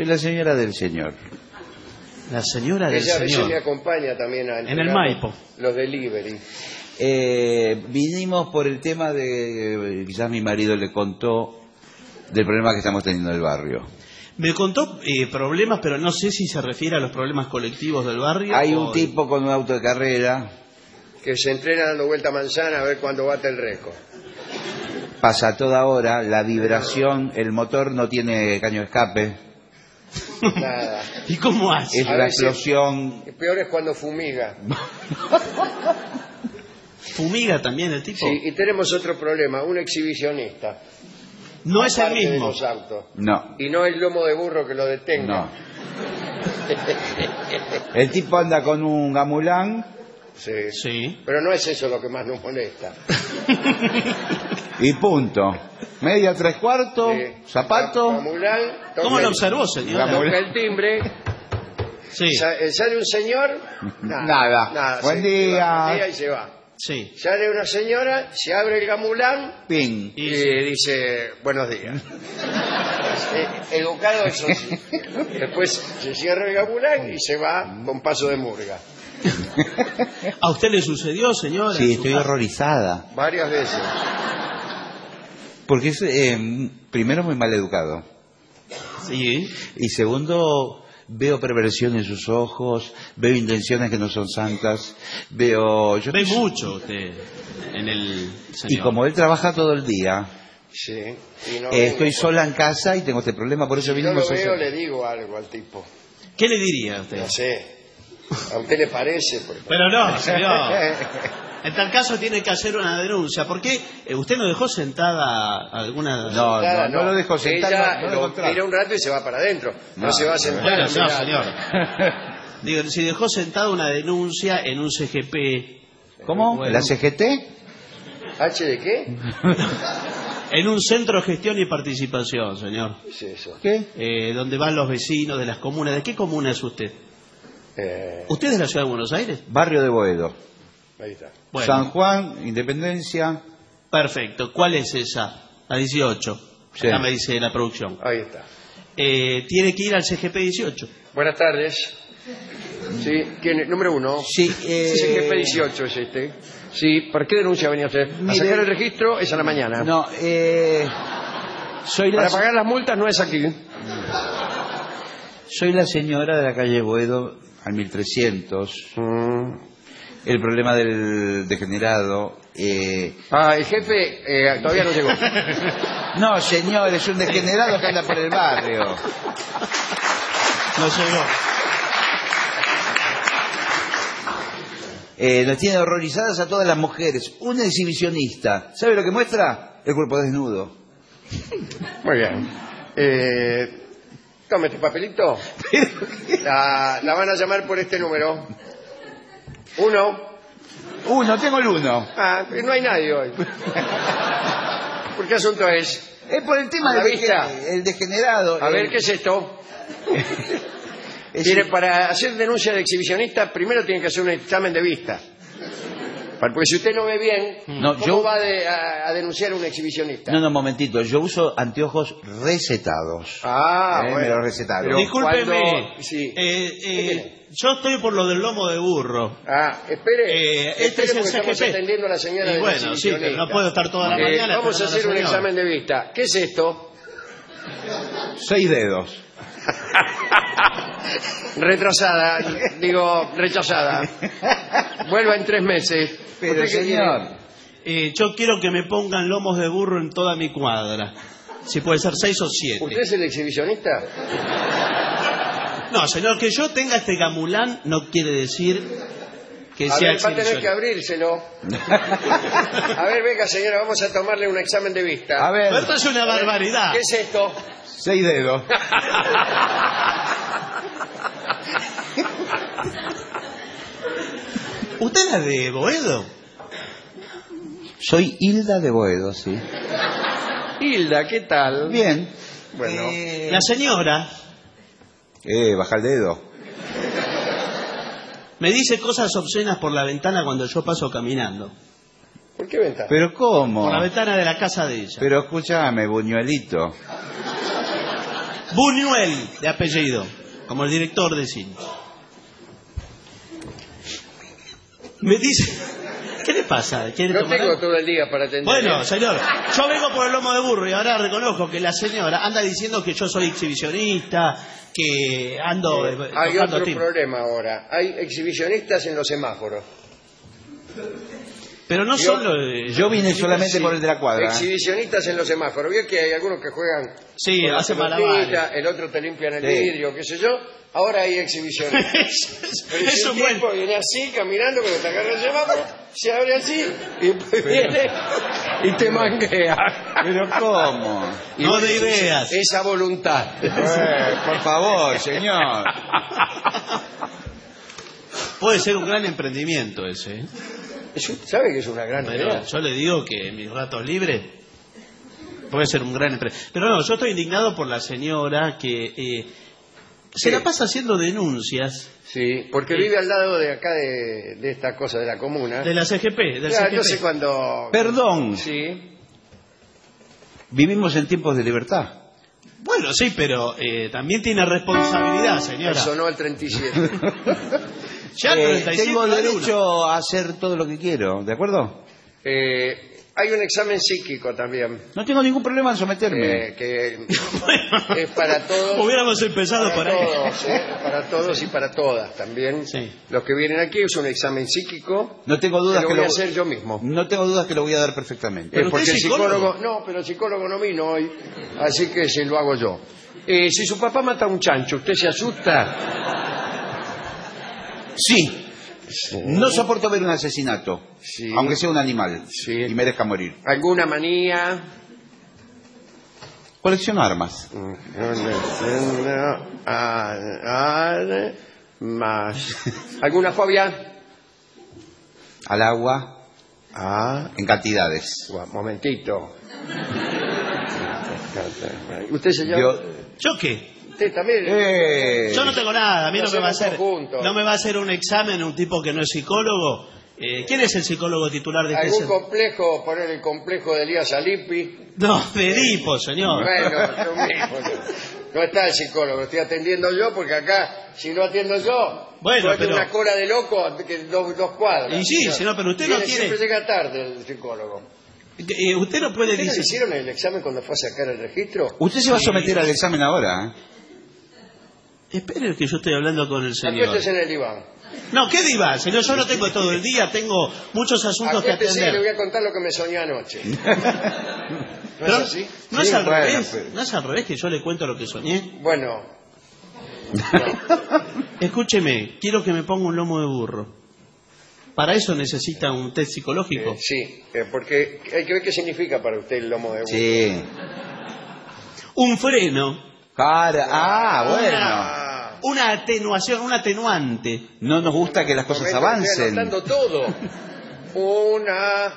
U: Soy la señora del señor.
T: La señora del
S: Ella a veces
T: señor.
S: me acompaña también a
T: En el
S: entregar
T: Maipo.
S: los delivery.
U: Eh, vinimos por el tema de, quizás mi marido le contó, del problema que estamos teniendo en el barrio.
T: Me contó eh, problemas, pero no sé si se refiere a los problemas colectivos del barrio.
U: Hay
T: o-
U: un tipo con un auto de carrera,
S: Que se entrena dando vuelta a manzana a ver cuándo bate el récord.
U: pasa a toda hora, la vibración, el motor no tiene caño de escape,
S: Nada.
T: ¿Y cómo hace?
U: es
S: A
U: la
S: veces-
U: explosión.
S: Y peor es cuando fumiga.
T: Fumiga también el tipo.
S: Sí, y tenemos otro problema, un exhibicionista.
T: No es el
S: Aparte de
T: mismo.
S: los autos.
U: No,
S: Y no el lomo de burro que lo detenga.
U: no. El tipo anda con un gamulán
S: Sí.
T: Sí.
S: Pero no es eso lo que más nos molesta.
U: y punto. Media, tres cuartos,
S: Sí.
U: zapato.
S: Gamulán, toca
T: ¿Cómo
S: el-
T: lo observó, señor?
S: Toca el timbre.
T: Sí.
S: Sa- eh, Sale un señor.
U: Nada.
S: Nada,
U: Buen
S: se-
U: día.
S: Buen día y se va.
T: Sí.
S: Sale una señora, se abre el gamulán
U: Ping.
S: y dice buenos días. Eh, educado, eso sí. Después se cierra el gamulán y se va con paso de murga.
T: ¿A usted le sucedió, señora?
U: Sí, estoy horrorizada.
S: Varias veces.
U: Porque es, eh, primero, muy mal educado.
T: Sí.
U: Y segundo, veo perversión en sus ojos, veo intenciones que no son santas, veo... Yo
T: Ve mucho usted en el
U: y
T: señor.
U: como él trabaja todo el día,
S: Sí. Y no
U: eh,
S: vengo.
U: estoy sola en casa y tengo este problema, por eso
S: Si yo
U: vinimos
S: lo
U: a
S: veo,
U: hacer-
S: le digo algo al tipo.
T: ¿Qué le diría a usted?
S: No sé. ¿A usted le parece? Por-
T: Pero no, señor. En tal caso tiene que hacer una denuncia. ¿Por qué eh, usted no dejó sentada alguna...
U: No,
S: Sentada,
U: no, no lo dejo sentar,
S: Ella
U: no, no lo
S: lo
U: contrato.
S: mira un rato y se va para adentro. No,
U: No,
S: se va a sentar.
T: Bueno,
S: a
T: no,
S: mirar.
T: señor. Digo, si dejó sentada una denuncia en un C G P...
U: ¿Cómo?
T: Bueno.
U: ¿La C G T?
S: ¿H de qué?
T: En un centro de gestión y participación, señor.
S: ¿Qué es eso?
U: ¿Qué?
T: Eh, donde van los vecinos de las comunas. ¿De qué comuna es usted?
S: Eh,
T: ¿Usted es de la ciudad de Buenos Aires?
U: Barrio de Boedo.
S: ahí está.
T: Bueno,
U: San Juan, Independencia.
T: perfecto. ¿Cuál es esa? La dieciocho.
U: Sí.
T: Acá me dice la producción.
S: Ahí está.
T: Eh, tiene que ir al C G P dieciocho.
S: Buenas tardes. Sí, ¿quién es? Número uno.
U: Sí, eh...
S: C G P dieciocho es este. Sí, ¿para qué denuncia venía usted? ¿A
U: Mire-
S: sacar el registro? Es a la mañana.
U: No, eh... Soy la,
S: Para pagar las multas no es aquí.
U: soy la señora de la calle Boedo al mil trescientos.
S: Mm.
U: El problema del degenerado. Eh...
S: Ah, el jefe eh, todavía no llegó.
U: No, señor, es un degenerado que anda por el barrio.
T: No llegó.
U: Eh, nos tiene horrorizadas a todas las mujeres. Un exhibicionista. ¿Sabe lo que muestra? El cuerpo desnudo.
S: Muy bien. Eh, tome este papelito. La, la van a llamar por este número. Uno.
U: Uno, tengo el uno.
S: Ah, no hay nadie hoy. ¿Por qué asunto es?
U: Es por el tema
S: ¿A la
U: del
S: vista?
U: dege- el degenerado.
S: A
U: el-
S: ver, ¿qué es esto?
U: es
S: Tiene,
U: el-
S: para hacer denuncia de exhibicionista, primero tiene que hacer un examen de vista. Porque si usted no ve bien,
U: No,
S: ¿cómo
U: yo-
S: va de- a, a denunciar a un exhibicionista?
U: No, no, momentito. Yo uso anteojos recetados.
S: Ah,
U: Eh,
S: bueno.
U: me lo recetaron.
S: Pero
T: Discúlpeme.
S: cuando- sí.
T: Eh,
S: ¿Qué
T: eh,
S: tiene?
T: yo estoy por lo del lomo de burro.
S: Ah, espere.
T: Eh, este
S: espere
T: es el
S: porque estamos
T: C G P.
S: atendiendo a la señora
T: Y
S: del
T: bueno, sí,
S: exhibicionista.
T: pero no puedo estar toda la
S: Eh,
T: mañana
S: Vamos a
T: esperando
S: hacer
T: a
S: un
T: la señora.
S: examen de vista. ¿Qué es esto?
U: Seis dedos.
S: Retrasada, digo, rechazada. Vuelva en tres meses.
U: Pero,
S: ¿Usted qué
U: señor...
T: Eh, yo quiero que me pongan lomos de burro en toda mi cuadra. Si puede ser seis o siete.
S: tiene? ¿Usted es el exhibicionista?
T: No, señor, que yo tenga este gamulán no quiere decir que
S: A
T: sea
S: ver, va a tener que
T: exhibicionista.
S: abrírselo. A ver, venga, señora, vamos a tomarle un examen de vista.
U: A ver,
T: Pero esto es una barbaridad.
S: ¿Qué es esto?
U: seis dedos.
T: ¿Usted es la de Boedo?
U: Soy Hilda de Boedo, sí.
S: Hilda, ¿qué tal?
U: Bien.
S: Bueno,
U: Eh,
T: La señora
U: eh, baja el dedo.
T: me dice cosas obscenas por la ventana cuando yo paso caminando.
S: ¿por qué ventana?
U: ¿Pero cómo?
T: Por la ventana de la casa de ella.
U: Pero escúchame, buñuelito.
T: Buñuel, de apellido, como el director de cine. Me dice... ¿Qué le pasa? ¿Quiere
S: No
T: tomar
S: tengo
T: algo?
S: todo el día para atender.
T: Bueno, señor, yo vengo por el lomo de burro y ahora reconozco que la señora anda diciendo que yo soy exhibicionista, que ando...
S: Eh,
T: eh,
S: hay
T: tocando
S: otro
T: timbre.
S: problema ahora. Hay exhibicionistas en los semáforos.
T: Pero no
S: Yo-
T: solo... eh,
U: Yo vine solamente
S: Sí,
U: por el de la cuadra.
S: Exhibicionistas en los semáforos. Vio que hay algunos que juegan...
T: Sí,
S: con la
T: hacen
S: pelotita,
T: malabares.
S: el otro te limpian el
U: Sí.
S: vidrio, qué sé yo. Ahora hay exhibicionistas. Pero si
T: Eso
S: un
T: es bueno.
S: tipo viene así, caminando, cuando te agarra el semáforo, se abre así, y después viene y te manguea.
U: Pero ¿cómo?
S: Y
T: No
S: bueno,
T: de ideas.
S: Esa voluntad.
U: Eh, por favor, señor.
T: Puede ser un gran emprendimiento ese. ¿eh?
S: Es un- ¿Sabe que es una gran
T: Pero
S: idea?
T: yo le digo que en mis ratos libres puede ser un gran emprendimiento. Pero no, yo estoy indignado por la señora que eh, se
S: Sí.
T: la pasa haciendo denuncias
S: Sí, porque
T: Sí.
S: vive al lado de acá de, de esta cosa de la comuna.
T: de la C G P. Del
S: Claro,
T: C G P.
S: entonces cuando...
U: Perdón,
S: Sí.
U: vivimos en tiempos de libertad.
T: Bueno, sí, pero eh, también tiene responsabilidad, señora.
S: Sonó el treinta y siete.
T: Ya
U: Eh,
T: treinta y siete
U: tengo
T: la luna.
U: derecho a hacer todo lo que quiero, ¿de acuerdo?
S: Eh, hay un examen psíquico también.
U: No tengo ningún problema en someterme.
S: eh, que es para todos.
T: Hubiéramos empezado
S: para
T: por ahí.
S: todos, ¿eh? Para todos y para todas también.
T: Sí.
S: Los que vienen aquí es un examen psíquico.
U: No tengo dudas
S: que lo
U: que
S: voy
U: lo
S: a hacer yo mismo.
U: No tengo dudas que lo voy a dar perfectamente.
T: Pero
S: Eh, porque
T: usted
S: el
T: es psicólogo.
S: psicólogo, no, pero el psicólogo no vino hoy, así que se lo hago yo. Eh, si su papá mata a un chancho, ¿usted se asusta?
U: Sí. No soporto ver un asesinato,
S: Sí.
U: aunque sea un animal
S: Sí.
U: y merezca morir.
S: ¿Alguna manía?
U: Colecciono armas.
S: Más. ¿Alguna fobia?
U: Al agua,
S: Ah,
U: en cantidades.
S: gua- momentito. ¿Usted se llama?
U: Yo-
T: ¿Yo qué?
S: ¿Usted también?
U: Eh,
T: Yo no tengo nada, a mí
S: Lo
T: no me va a
S: hacemos
T: hacer,
S: juntos.
T: no me va a hacer un examen un tipo que no es psicólogo. Eh, ¿Quién es el psicólogo titular de este
S: ¿Algún
T: centro?
S: complejo, poner el complejo de Elías Alipi?
T: No, de Edipo, señor.
S: Bueno, yo mismo. No está el psicólogo, estoy atendiendo yo porque acá, si no atiendo yo,
T: Bueno,
S: puede
T: pero-
S: una cola de loco que dos, dos cuadras.
T: Y sí, señor, pero usted no
S: Viene-
T: tiene-
S: Siempre llega tarde el psicólogo.
T: Eh, usted no puede
S: ¿Ustedes
T: decir...
S: hicieron el examen cuando fue a sacar el registro?
U: Usted se va a someter al examen ahora, ¿eh?
T: Espere que yo estoy hablando con el señor.
S: Acuérdese en el diván.
T: No, ¿qué diva, señor? Yo no tengo todo el día, tengo muchos asuntos que
S: Acuérdese que le voy
T: atender.
S: a contar lo que me soñé anoche. ¿No
T: Pero,
S: es así?
T: ¿no es
U: Sí,
T: al
U: bueno,
T: revés?
U: pero-
T: ¿No es al revés que yo le cuento lo que soñé?
S: Bueno,
T: Escúcheme, quiero que me ponga un lomo de burro. ¿Para eso necesita un test psicológico?
S: eh, sí, eh, porque hay que ver qué significa para usted el lomo de burro.
U: Sí.
T: Un freno.
U: Cara, ah, bueno.
S: Ah,
T: Una atenuación, un atenuante.
U: No nos gusta que las cosas
S: momento, estoy
U: avancen.
S: anotando todo. Una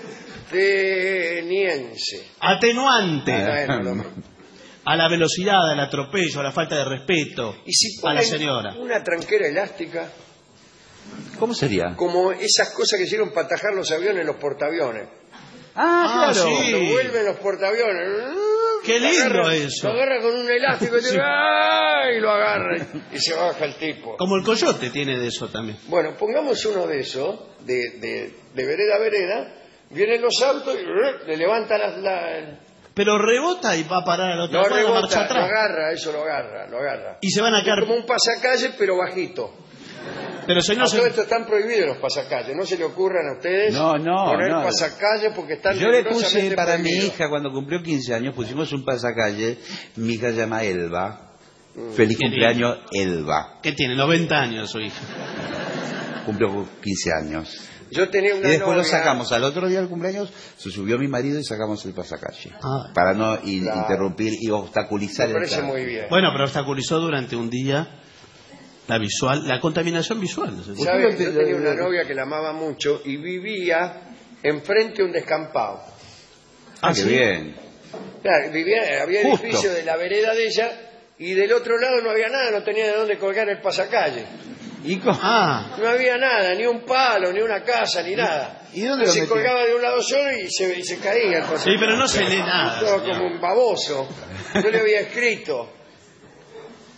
S: ateniense.
T: Atenuante.
S: Bueno, lo-
T: A la velocidad, al atropello, a la falta de respeto.
S: Y si
T: A la
S: ponen
T: señora.
S: una tranquera elástica,
U: ¿Cómo sería?
S: como esas cosas que hicieron para atajar los aviones, los portaaviones.
U: Ah,
T: Ah,
U: claro.
T: sí.
S: Cuando vuelven los portaaviones.
T: Qué
S: lo
T: lindo
S: agarra-
T: eso.
S: Lo agarra con un elástico y,
T: Sí.
S: te- ¡ay! Y lo agarra y se baja el tipo.
T: Como el coyote tiene de eso también.
S: Bueno, pongamos uno de esos, de, de, de vereda a vereda, vienen los autos y ¡ruh! le levanta la... la-
T: Pero rebota y va a parar al otro
S: no
T: lado, marcha
S: rebota, lo
T: atrás.
S: agarra, eso lo agarra, lo agarra.
T: Y se van a
S: Es
T: quedar...
S: como un pasacalle, pero bajito.
T: Pero señor,
S: A todo
T: se-
S: esto están prohibidos los pasacalles, no se le ocurran a ustedes
U: No, no,
S: poner
U: no.
S: pasacalles porque están
U: Yo le
S: rigurosamente
U: puse para mi
S: prohibidos.
U: hija, cuando cumplió quince años, pusimos un pasacalle. Mi hija se llama Elba. Feliz
T: Qué
U: cumpleaños, Elba.
T: que tiene noventa años su hija.
U: Cumplió quince años.
S: Yo tenía
U: Y
S: una
U: después lo
S: novia-
U: sacamos. Al otro día del cumpleaños se subió mi marido y sacamos el pasacalle.
T: Ah.
U: Para no in-
S: Claro.
U: interrumpir y obstaculizar
S: Me
U: el
S: parece
U: tránsito.
S: muy bien.
T: Bueno, pero obstaculizó durante un día la visual, la contaminación visual. ¿no?
S: ¿Sabes? Yo tenía una novia que la amaba mucho y vivía enfrente de un descampado.
U: Ah, qué
T: ¿sí?
U: bien.
S: Claro, vivía, había
U: Justo.
S: edificio de la vereda de ella y del otro lado no había nada, no tenía de dónde colgar el pasacalle.
U: ¿Y cómo?
T: Ah,
S: No había nada, ni un palo, ni una casa, ni nada.
U: ¿Y dónde lo
S: se
U: metió?
S: colgaba de un lado solo y se, y se caía el pasacalle.
T: sí, pero no se lee nada.
S: Todo
T: señor.
S: como un baboso. Yo le había escrito.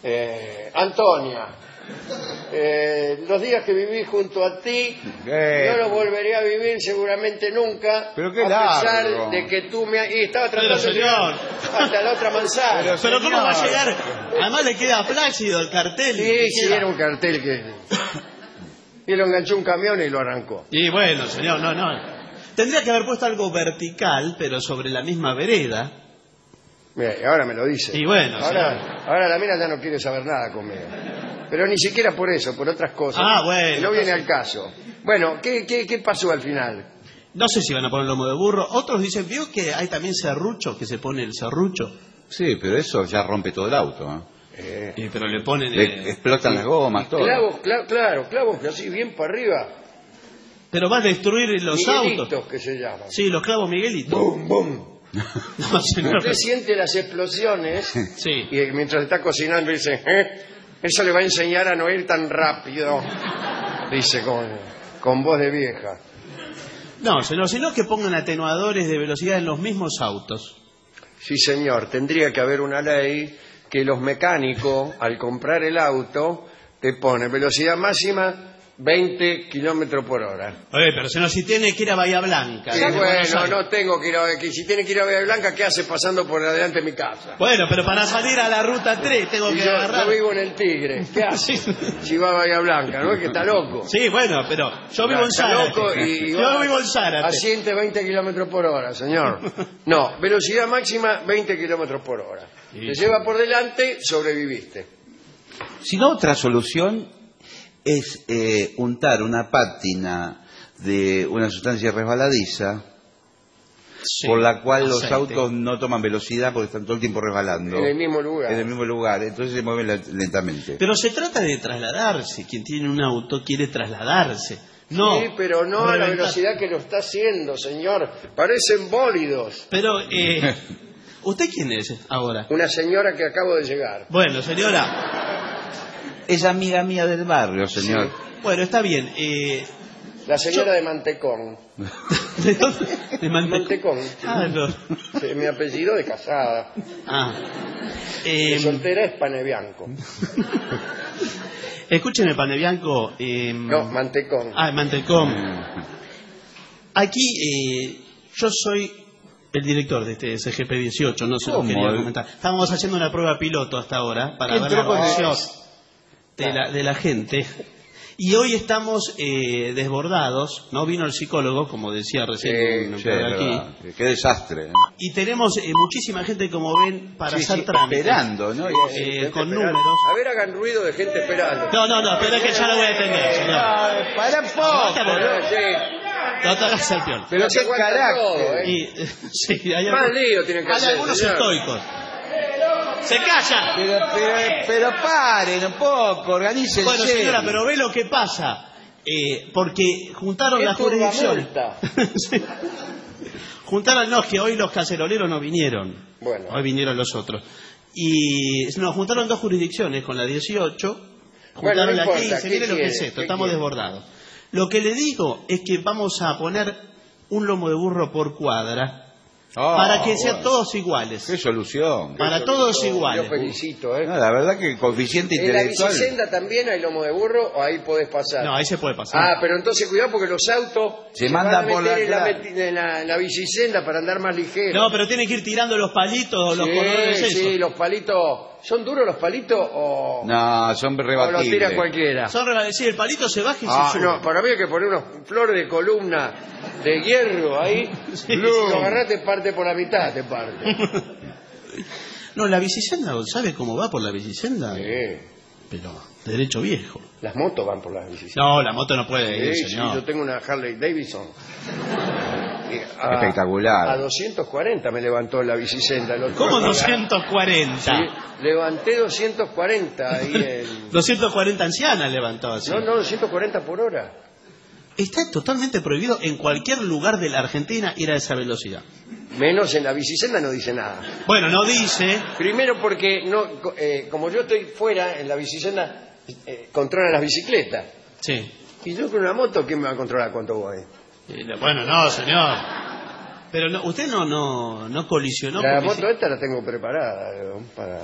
S: Eh, Antonia, eh, los días que viví junto a ti,
U: ¿Qué?
S: no los volveré a vivir seguramente nunca.
U: Pero qué
S: a pesar
U: largo.
S: de que tú me... Y estaba tratando
T: Pero,
S: de llegar
T: señor.
S: hasta la otra manzana.
T: Pero, pero ¿cómo va a llegar? Además le queda plácido el cartel.
S: Sí, sí, era un cartel que... Y lo enganchó un camión y lo arrancó.
T: Y bueno, señor, no, no. Tendría que haber puesto algo vertical, pero sobre la misma vereda.
S: Mira, y ahora me lo dice.
T: Y bueno,
S: ahora,
T: señor.
S: ahora la mina ya no quiere saber nada conmigo. Pero ni siquiera por eso, por otras cosas.
T: Ah, bueno.
S: Que no viene al caso. Bueno, ¿qué, qué, qué pasó al final?
T: No sé si van a poner lomo de burro. Otros dicen, ¿vio que hay también serrucho, que se pone el serrucho?
U: Sí, pero eso ya rompe todo el auto. ¿eh?
S: Eh,
T: Sí, pero le ponen...
U: Le
T: eh,
U: explotan las gomas, todo.
S: clavos, cla- claro, clavos que así bien para arriba.
T: Pero va a destruir los
S: Miguelitos,
T: autos.
S: que se llaman.
T: Sí, los clavos Miguelitos.
S: Bum, bum.
T: No, señor.
S: Usted siente las explosiones
T: Sí.
S: y mientras está cocinando dice, ¿eh? Eso le va a enseñar a no ir tan rápido. Dice con, con voz de vieja.
T: No, señor, sino que pongan atenuadores de velocidad en los mismos autos.
S: Sí, señor, tendría que haber una ley que los mecánicos, al comprar el auto, te ponen velocidad máxima veinte kilómetros por hora.
T: Oye, pero señor, si tiene que ir a Bahía Blanca.
S: Y
T: de Buenos
S: bueno,
T: Aires.
S: no tengo que ir a... Que si tiene que ir a Bahía Blanca, ¿qué hace pasando por delante de mi casa?
T: Bueno, pero para salir a la ruta tres tengo
S: Y
T: que
S: yo,
T: agarrar...
S: yo vivo en el Tigre. ¿Qué hace? Si va a Bahía Blanca, ¿no? Es que está loco.
T: Sí, bueno, pero yo vivo en
S: Está
T: Zárate.
S: loco y
T: Yo
S: va
T: vivo en Zárate.
S: a ciento veinte kilómetros por hora, señor. No, velocidad máxima veinte kilómetros por hora.
U: Sí.
S: Te lleva por delante, sobreviviste.
U: Si no, otra solución es eh, untar una pátina de una sustancia resbaladiza,
T: Sí,
U: por la cual los
T: aceite.
U: autos no toman velocidad porque están todo el tiempo resbalando.
S: En el mismo lugar.
U: En el mismo lugar, entonces se mueven la- lentamente.
T: Pero se trata de trasladarse. Quien tiene un auto quiere trasladarse. No.
S: Sí, pero no a la
T: reventar.
S: velocidad que lo está haciendo, señor. Parecen bólidos.
T: Pero, eh, ¿usted quién es ahora?
S: Una señora que acabo de llegar.
T: Bueno, señora.
U: Es amiga mía del barrio, señor.
T: Bueno, está bien. Eh,
S: La señora de Mantecón.
T: ¿De dónde? De Mante-
S: Mantecón.
T: Ah, no.
S: Sí, mi apellido de casada.
T: Ah.
S: De
T: Eh,
S: soltera es Panebianco.
T: escúcheme, Pane Bianco. Eh,
S: No, Mantecón.
T: Ah, Mantecón. Aquí eh, yo soy el director de este S G P dieciocho, no se lo
U: ¿Cómo?
T: quería comentar. Estábamos haciendo una prueba piloto hasta ahora para
U: ¿Qué
T: ver la
U: entró con
T: reacción
S: eso?
T: de la, de la gente. Y hoy estamos eh, desbordados, ¿no? Vino el psicólogo, como decía recién
S: Sí,
T: un
U: Sí,
T: empleado
U: es
T: aquí.
U: verdad. Qué desastre. ¿eh?
T: Y tenemos eh, muchísima gente, como ven, para
U: Sí,
T: hacer
U: sí,
T: trámites.
U: esperando, ¿no?
T: Eh,
S: Gente
T: con
S: esperando.
T: números.
S: A ver, hagan ruido de gente esperando.
T: No, no, no, espera que ya lo voy a atender, señor.
U: Para poco.
T: No,
S: Sí.
T: no te hagas el peor.
U: Pero
S: se
U: qué
S: aguanta
U: carácter.
S: todo, ¿eh?
T: Y, sí, hay,
S: Más
T: algún-
S: lío tienen que
T: hay
S: hacer,
T: algunos
S: señor.
T: estoicos. ¡Se callan!
U: Pero, pero, pero paren un poco, organícense.
T: Bueno, señora, pero ve lo que pasa. Eh, porque juntaron
S: Es
T: la jurisdicción.
S: turbamulta.
T: Sí. Juntaron, no, es que hoy los caceroleros no vinieron.
S: Bueno.
T: Hoy vinieron los otros. Y nos juntaron dos jurisdicciones con la dieciocho.
S: Bueno,
T: Juntaron
S: no
T: la
S: importa,
T: quince.
S: ¿qué
T: Mire lo que es
S: quiere?
T: esto,
S: ¿Qué
T: estamos
S: quiere?
T: desbordados. Lo que le digo es que vamos a poner un lomo de burro por cuadra
U: Ah,
T: para que sean
U: bueno.
T: todos iguales.
U: Qué solución.
T: Para todos
S: Yo
T: iguales.
S: felicito, ¿eh?
U: No, la verdad que el coeficiente
S: ¿En la
U: intelectual.
S: bicicenda también hay lomo de burro o ahí podés pasar?
T: No, ahí se puede pasar.
S: Ah, pero entonces cuidado porque los autos
U: Se
S: van
U: manda
S: a
U: por
S: meter
U: la
S: en la,
U: clave.
S: meti- en la, en la bicicenda para andar más ligero.
T: No, pero tiene que ir tirando los palitos o los cordones
S: sí,
T: esos.
S: sí, los palitos. ¿Son duros los palitos o,
U: No, son
S: o los
U: rebatibles.
S: tira cualquiera?
T: Son reba- sí, el palito se baja y
S: Ah,
T: se sube.
S: no, para mí hay que poner unos flores de columna de hierro ahí.
T: Sí,
S: Si lo agarrás te parte por la mitad, te parte.
T: No, la bicicenda, ¿sabe cómo va por la bicicenda?
S: Sí.
T: Pero derecho viejo.
S: Las motos van por las bicicletas.
T: No, la moto no puede ir,
S: Sí, sí,
T: señor.
S: yo tengo una Harley Davidson. Y a-
U: Espectacular.
S: A doscientos cuarenta me levantó la bicicenda. el otro
T: ¿Cómo
S: día.
T: doscientos cuarenta?
S: Sí, levanté doscientos cuarenta ahí en...
T: doscientos cuarenta ancianas levantó así.
S: No, no, doscientos cuarenta por hora.
T: Está totalmente prohibido en cualquier lugar de la Argentina ir a esa velocidad.
S: Menos en la bicicenda no dice nada.
T: Bueno, no dice...
S: Primero porque no, co- eh, como yo estoy fuera en la bicicenda, eh, controlan las bicicletas.
T: Sí.
S: Y yo con una moto, ¿quién me va a controlar cuánto voy?
T: Eh, Bueno, no, señor. Pero no, usted no, no, no colisionó.
S: La
T: porque
S: moto
T: si-
S: esta la tengo preparada eh, para...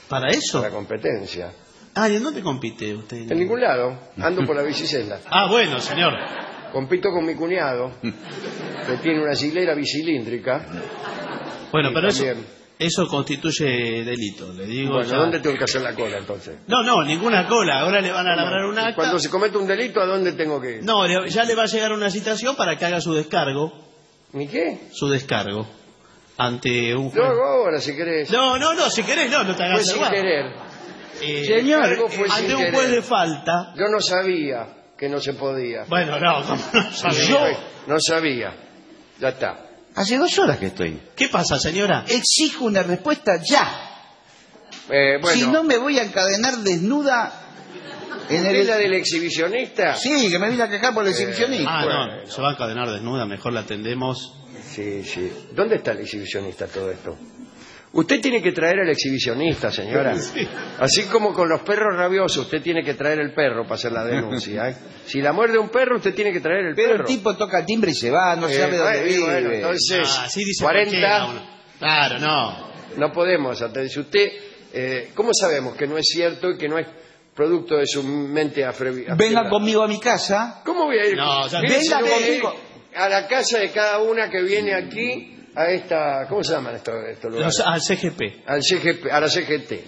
T: ¿Para eso?
S: Para competencia.
T: Ah, ¿y en dónde compite usted?
S: En ningún lado. Ando por la bicicenda.
T: Ah, bueno, señor.
S: Compito con mi cuñado, que tiene una hilera bicilíndrica.
T: Bueno,
S: y
T: pero eso,
S: también...
T: eso constituye delito, le digo.
S: Bueno,
T: ya...
S: ¿dónde tengo que hacer la cola entonces?
T: No, no, ninguna cola. Ahora le van a labrar un acta.
S: Cuando se comete un delito, ¿a dónde tengo que ir?
T: No, ya le va a llegar una citación para que haga su descargo.
S: ¿Mi qué?
T: Su descargo. Ante un juez.
S: Lo hago ahora, si querés.
T: No, no, no, si querés, no, no te hagas
S: Fue
T: el
S: sin
T: guapo.
S: querer.
T: Eh,
S: Señor,
T: ante un juez de falta.
S: Yo no sabía que no se podía.
T: Bueno, no, ¿cómo no sabía?
S: Yo no sabía. Ya está.
U: Hace dos horas que estoy.
T: ¿Qué pasa, señora?
U: Exijo una respuesta ya.
S: Eh, bueno.
U: Si no me voy a encadenar desnuda en
S: ¿Es
U: el...
S: la del exhibicionista?
U: Sí, que me vine a quejar por el exhibicionista.
T: Ah,
S: Bueno.
T: no, se va a encadenar desnuda, mejor la atendemos.
S: Sí, sí. ¿Dónde está el exhibicionista todo esto? Usted tiene que traer al exhibicionista, señora.
T: Sí.
S: Así como con los perros rabiosos, usted tiene que traer el perro para hacer la denuncia. ¿eh? Si la muerde un perro, usted tiene que traer el
U: Pero
S: perro.
U: el tipo toca el timbre y se va, no
S: Eh,
U: sabe dónde
S: bueno,
U: vive.
S: bueno, entonces,
T: Ah, así dice
S: cuarenta,
T: cualquiera uno. Claro, no.
S: no podemos. Si usted, eh, ¿cómo sabemos que no es cierto y que no es producto de su mente afre-
U: Venga
S: afebrada?
U: conmigo a mi casa.
S: ¿Cómo voy a ir?
T: No, ya-
S: Mire,
U: Venga
S: si no,
U: conmigo.
S: a la casa de cada una que viene aquí a esta, ¿cómo se llaman estos, estos lugares?
T: Los- al C G P.
S: Al C G P, a la C G T.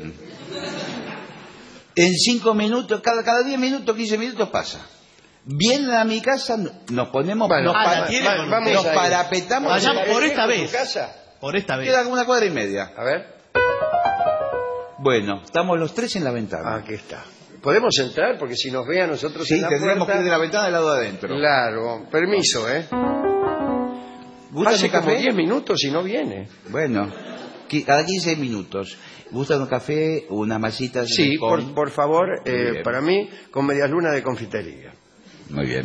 U: En cinco minutos, cada, cada diez minutos, quince minutos pasa. Vienen a mi casa, nos ponemos,
S: Bueno,
U: nos,
T: ah,
U: para-
T: la tiene
S: va-
T: con
S: vamos
U: nos
S: a ir.
U: parapetamos.
T: Vayamos por esta
S: ¿Es tu
T: vez.
S: casa?
T: Por esta vez.
U: Queda como una cuadra y media.
S: A ver.
U: Bueno, estamos los tres en la ventana.
S: Aquí está. ¿Podemos entrar? Porque si nos ve a nosotros
U: Sí,
S: en la
U: tendríamos
S: puerta...
U: que ir de la ventana del lado de adentro.
S: Claro. Permiso, ¿eh?
U: ¿Gustan
S: Hace
U: un
S: como
U: café?
S: diez minutos y no viene.
U: Bueno, qui- cada quince minutos. ¿Gustan un café o una masita? de
S: Sí,
U: con-
S: por, por favor,
U: Muy
S: eh,
U: bien.
S: para mí, con medias lunas de confitería.
U: Muy bien.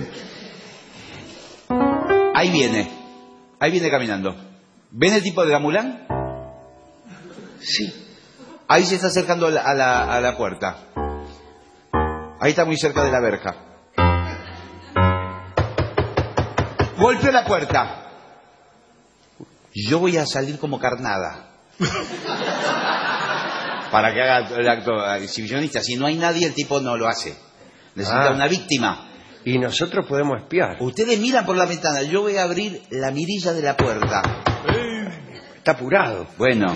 U: Ahí viene. Ahí viene caminando. ¿Ven el tipo de gamulán?
S: Sí.
U: Ahí se está acercando a la, a la, a la puerta. Ahí está muy cerca de la verja. Golpeo la puerta. Yo voy a salir como carnada. Para que haga el acto exhibicionista. Si no hay nadie, el tipo no lo hace. Necesita
S: Ah.
U: una víctima.
S: Y nosotros podemos espiar.
U: Ustedes miran por la ventana. Yo voy a abrir la mirilla de la puerta.
S: Está apurado.
U: Bueno.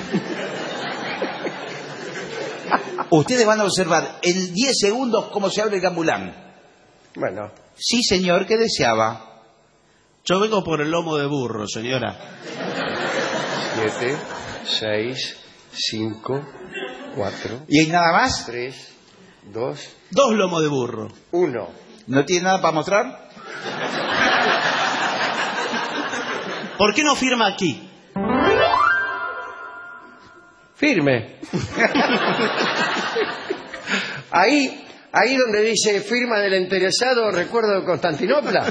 U: Ustedes van a observar en diez segundos cómo se abre el gambulán.
S: Bueno.
U: Sí, señor, ¿qué deseaba?
T: Yo vengo por el lomo de burro, señora.
S: Siete, seis, cinco, cuatro,
U: ¿Y hay nada más?
S: tres, dos,
T: Dos lomos de burro.
S: uno.
U: ¿No tiene nada para mostrar?
T: ¿Por qué no firma aquí?
S: Firme. Ahí, ahí donde dice firma del interesado, recuerdo de Constantinopla.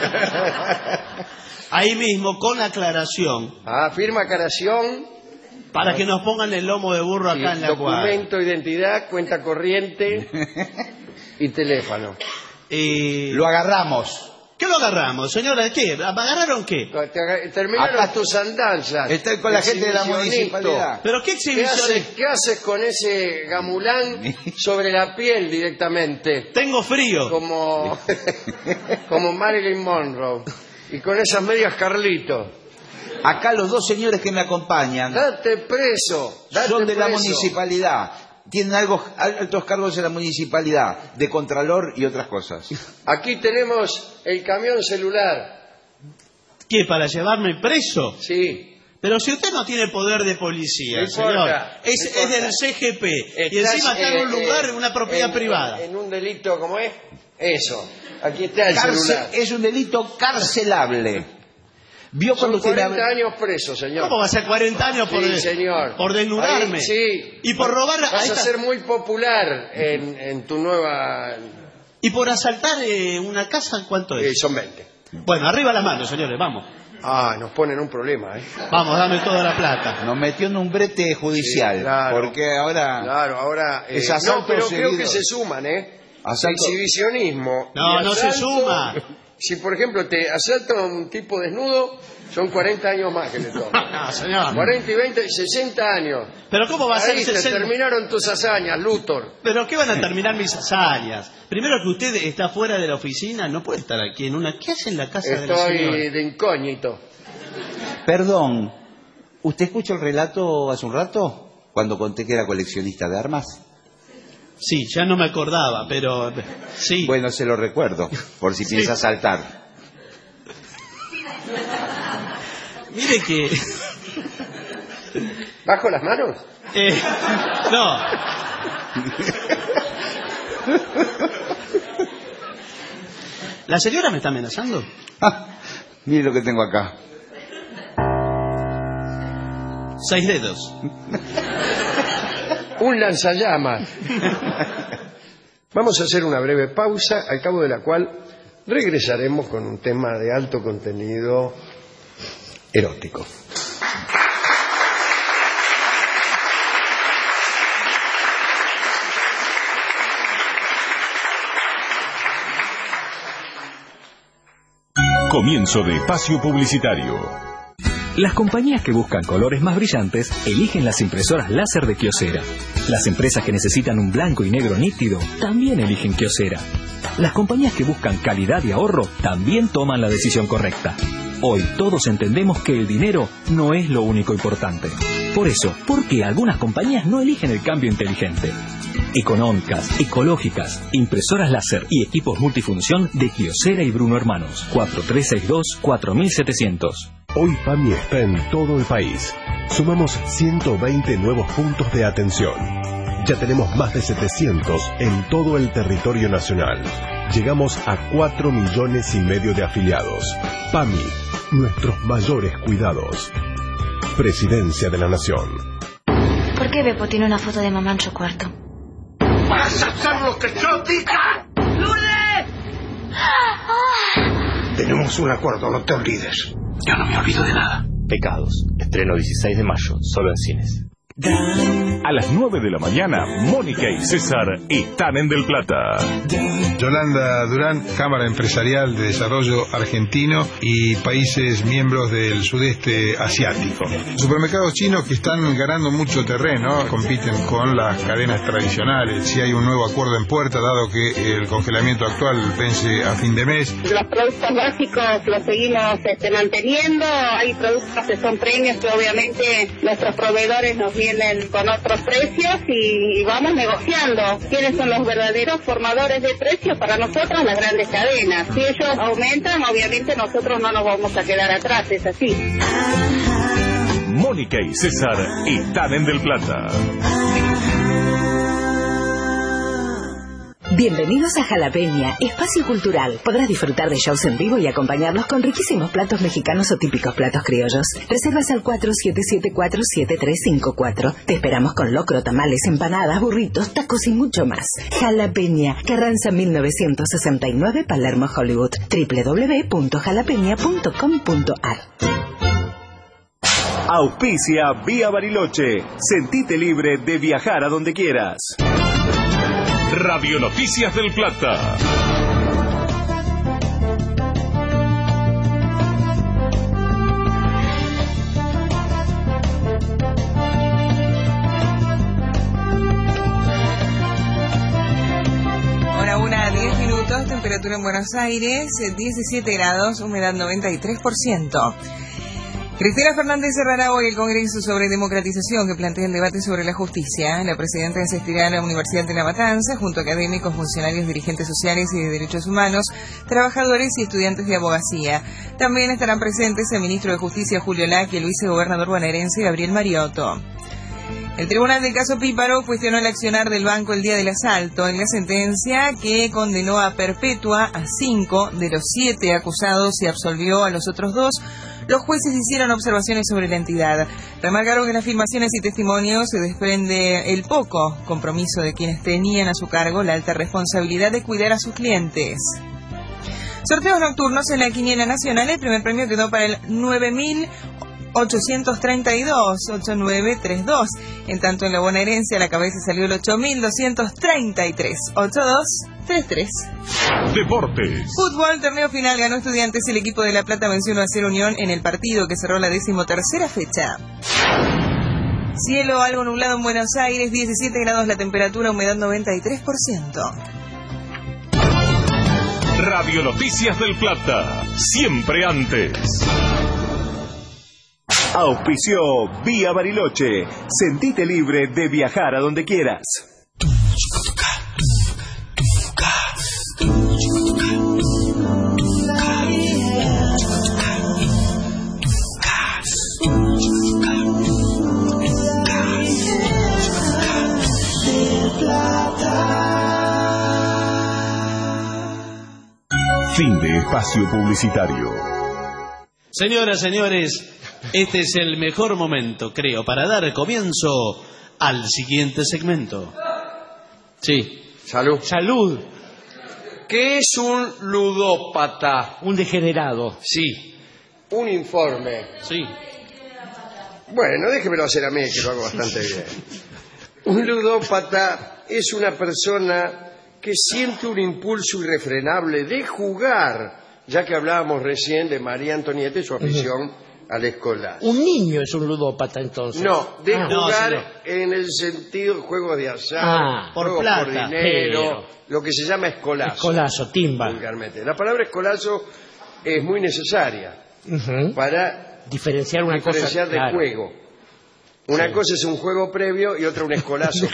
T: Ahí mismo, con aclaración,
S: Ah, firma, aclaración,
T: para que nos pongan el lomo de burro acá en la cuadra.
S: documento, identidad, cuenta corriente y teléfono.
T: Eh,
U: Lo agarramos.
T: ¿Qué lo agarramos, señora? ¿Qué? ¿Agarraron qué?
S: Te aga- Terminaron
U: Acá-
S: tus andanzas.
U: Estoy con la gente de la
S: Exhibicionista.
U: municipalidad.
T: ¿Pero qué
S: ¿Qué
T: exhibición
S: haces,
T: es?
S: ¿Qué haces con ese gamulán sobre la piel directamente?
T: Tengo frío.
S: Como, como Marilyn Monroe. Y con esas medias Carlito.
U: Acá los dos señores que me acompañan
S: Date preso. Date
U: son de la
S: preso.
U: municipalidad. Tienen algo, altos cargos en la municipalidad, de contralor y otras cosas.
S: Aquí tenemos el camión celular.
T: ¿Qué? ¿Para llevarme preso?
S: Sí.
T: Pero si usted no tiene poder de policía,
S: No
T: señor.
S: importa,
T: Es,
S: no
T: es
S: importa.
T: del C G P. y
S: Estás,
T: encima está en un
S: eh,
T: lugar,
S: eh,
T: en una propiedad
S: en-
T: privada.
S: En un delito como es. Eso. Aquí está el
U: Cárcel-
S: celular.
U: es un delito carcelable. ¿Vio
S: Son
U: cuando usted me
S: cuarenta
U: abre-
S: años preso, señor.
T: ¿Cómo va a ser cuarenta años por,
S: Sí,
T: de-
S: señor.
T: por desnudarme?
S: Ahí, sí.
T: Y por robar... ahí
S: Vas a
T: está.
S: ser muy popular en, en tu nueva...
T: Y por asaltar eh, una casa, ¿cuánto
S: Eh,
T: es?
S: son veinte.
T: Bueno, arriba las manos, señores, vamos.
S: Ah, nos ponen un problema, ¿eh?
T: Vamos, dame toda la plata.
U: Nos metió en un brete judicial.
S: Sí, claro.
U: Porque ahora...
S: Claro, ahora... eh,
U: Es asalto
S: no, pero creo
U: seguido.
S: que se suman, ¿eh?
U: Asalto-
S: Exhibicionismo.
T: No,
S: y
T: no se
S: asalto
T: suma.
S: Si, por ejemplo, te asalta un tipo desnudo, son cuarenta años más que le toman.
T: No, señor.
S: cuarenta y veinte, sesenta años.
T: ¿Pero cómo va a ser
S: Ahí te
T: sesenta?
S: terminaron tus hazañas, Luthor.
T: ¿Pero qué van a terminar mis hazañas? Primero que usted está fuera de la oficina, no puede estar aquí en una... ¿Qué hace en la casa de la señora?
S: Estoy de incógnito.
U: Perdón, ¿usted escuchó el relato hace un rato? Cuando conté que era coleccionista de armas.
T: Sí, ya no me acordaba, pero... sí.
U: Bueno, se lo recuerdo, por si
T: Sí.
U: piensa saltar.
T: Mire que...
S: ¿Bajo las manos?
T: Eh, no. ¿La señora me está amenazando?
U: Ah, mire lo que tengo acá.
T: Seis dedos.
S: Un lanzallamas. Vamos a hacer una breve pausa, al cabo de la cual regresaremos con un tema de alto contenido erótico.
B: Comienzo de espacio publicitario.
J: Las compañías que buscan colores más brillantes eligen las impresoras láser de Kyocera. Las empresas que necesitan un blanco y negro nítido también eligen Kyocera. Las compañías que buscan calidad y ahorro también toman la decisión correcta. Hoy todos entendemos que el dinero no es lo único importante. Por eso, ¿por qué algunas compañías no eligen el cambio inteligente? Económicas, ecológicas, impresoras láser y equipos multifunción de Kyocera y Bruno Hermanos. cuatro tres seis dos, cuatro siete cero cero.
G: Hoy PAMI está en todo el país. Sumamos ciento veinte nuevos puntos de atención. Ya tenemos más de setecientos en todo el territorio nacional. Llegamos a cuatro millones y medio de afiliados. PAMI, nuestros mayores cuidados. Presidencia de la Nación.
K: ¿Por qué Beppo tiene una foto de mamá en su cuarto?
L: ¡Vas a hacer lo que yo diga!
K: ¡Lourdes!
O: Tenemos un acuerdo, no te olvides.
M: Yo no me olvido de nada. Pecados. Estreno dieciséis de mayo, solo en cines.
B: A las nueve de la mañana, Mónica y César están en Del Plata.
Q: Yolanda Durán, Cámara Empresarial de Desarrollo Argentino y países miembros del sudeste asiático. Supermercados chinos que están ganando mucho terreno, compiten con las cadenas tradicionales. Si hay un nuevo acuerdo en puerta, dado que el congelamiento actual vence a fin de mes.
R: Los productos básicos los seguimos este, manteniendo. Hay productos que son premios que obviamente nuestros proveedores nos vienen con otros precios y, y vamos negociando. ¿Quiénes son los verdaderos formadores de precios? Para nosotros las grandes cadenas. Si ellos aumentan, obviamente nosotros no nos vamos a quedar atrás, es así.
B: Mónica y César están en Del Plata.
A: Bienvenidos a Jalapeña, espacio cultural. Podrás disfrutar de shows en vivo y acompañarlos con riquísimos platos mexicanos o típicos platos criollos. Reservas al cuatro siete siete cuatro siete tres cinco cuatro. Te esperamos con locro, tamales, empanadas, burritos, tacos y mucho más. Jalapeña, Carranza mil novecientos sesenta y nueve, Palermo, Hollywood. doble u doble u doble u punto jalapeña punto com punto a r.
G: Auspicia Vía Bariloche. Sentite libre de viajar a donde quieras.
B: Radio Noticias del Plata.
V: Hora una, diez minutos, temperatura en Buenos Aires, diecisiete grados, humedad noventa y tres por ciento. Cristina Fernández cerrará hoy el Congreso sobre Democratización que plantea el debate sobre la justicia. La presidenta asistirá a la Universidad de La Matanza junto a académicos, funcionarios, dirigentes sociales y de derechos humanos, trabajadores y estudiantes de abogacía. También estarán presentes el ministro de Justicia Julio Lac y el vicegobernador bonaerense Gabriel Mariotto. El tribunal del caso Píparo cuestionó el accionar del banco el día del asalto. En la sentencia que condenó a perpetua a cinco de los siete acusados y absolvió a los otros dos, los jueces hicieron observaciones sobre la entidad. Remarcaron que en las afirmaciones y testimonios se desprende el poco compromiso de quienes tenían a su cargo la alta responsabilidad de cuidar a sus clientes. Sorteos nocturnos en la quiniela nacional. El primer premio quedó para el nueve mil ochocientos treinta y dos, ochenta y nueve treinta y dos. En tanto, en la bonaerense a la cabeza salió el ocho mil doscientos treinta y tres, ochenta y dos treinta y tres.
B: Deportes.
V: Fútbol, torneo final, ganó Estudiantes. El equipo de La Plata venció uno a cero Unión en el partido que cerró la decimotercera fecha. Cielo algo nublado en Buenos Aires, diecisiete grados la temperatura, humedad noventa y tres por ciento.
B: Radio Noticias del Plata, siempre antes.
G: Auspició Vía Bariloche. Sentite libre de viajar a donde quieras.
B: Fin de espacio publicitario.
T: Señoras, señores, este es el mejor momento, creo, para dar comienzo al siguiente segmento. Sí.
S: Salud.
C: Salud.
S: ¿Qué es un ludópata?
C: Un degenerado.
S: Sí. Un informe.
T: Sí.
S: Bueno, déjemelo hacer a mí, que lo hago bastante bien. Un ludópata es una persona que siente un impulso irrefrenable de jugar, ya que hablábamos recién de María Antonieta y su afición uh-huh. al escolar.
C: Un niño es un ludópata, entonces.
S: No, de
C: ah,
S: jugar
C: no,
S: en el sentido de juegos de azar,
C: ah,
S: por juegos
T: plata,
S: por dinero,
C: pero...
S: lo que se llama escolazo.
C: Escolazo, timba.
S: Vulgarmente. La palabra escolazo es muy necesaria uh-huh. para
C: diferenciar una
S: diferenciar
C: cosa
S: de
C: claro.
S: juego. Una sí. cosa es un juego previo y otra un escolazo.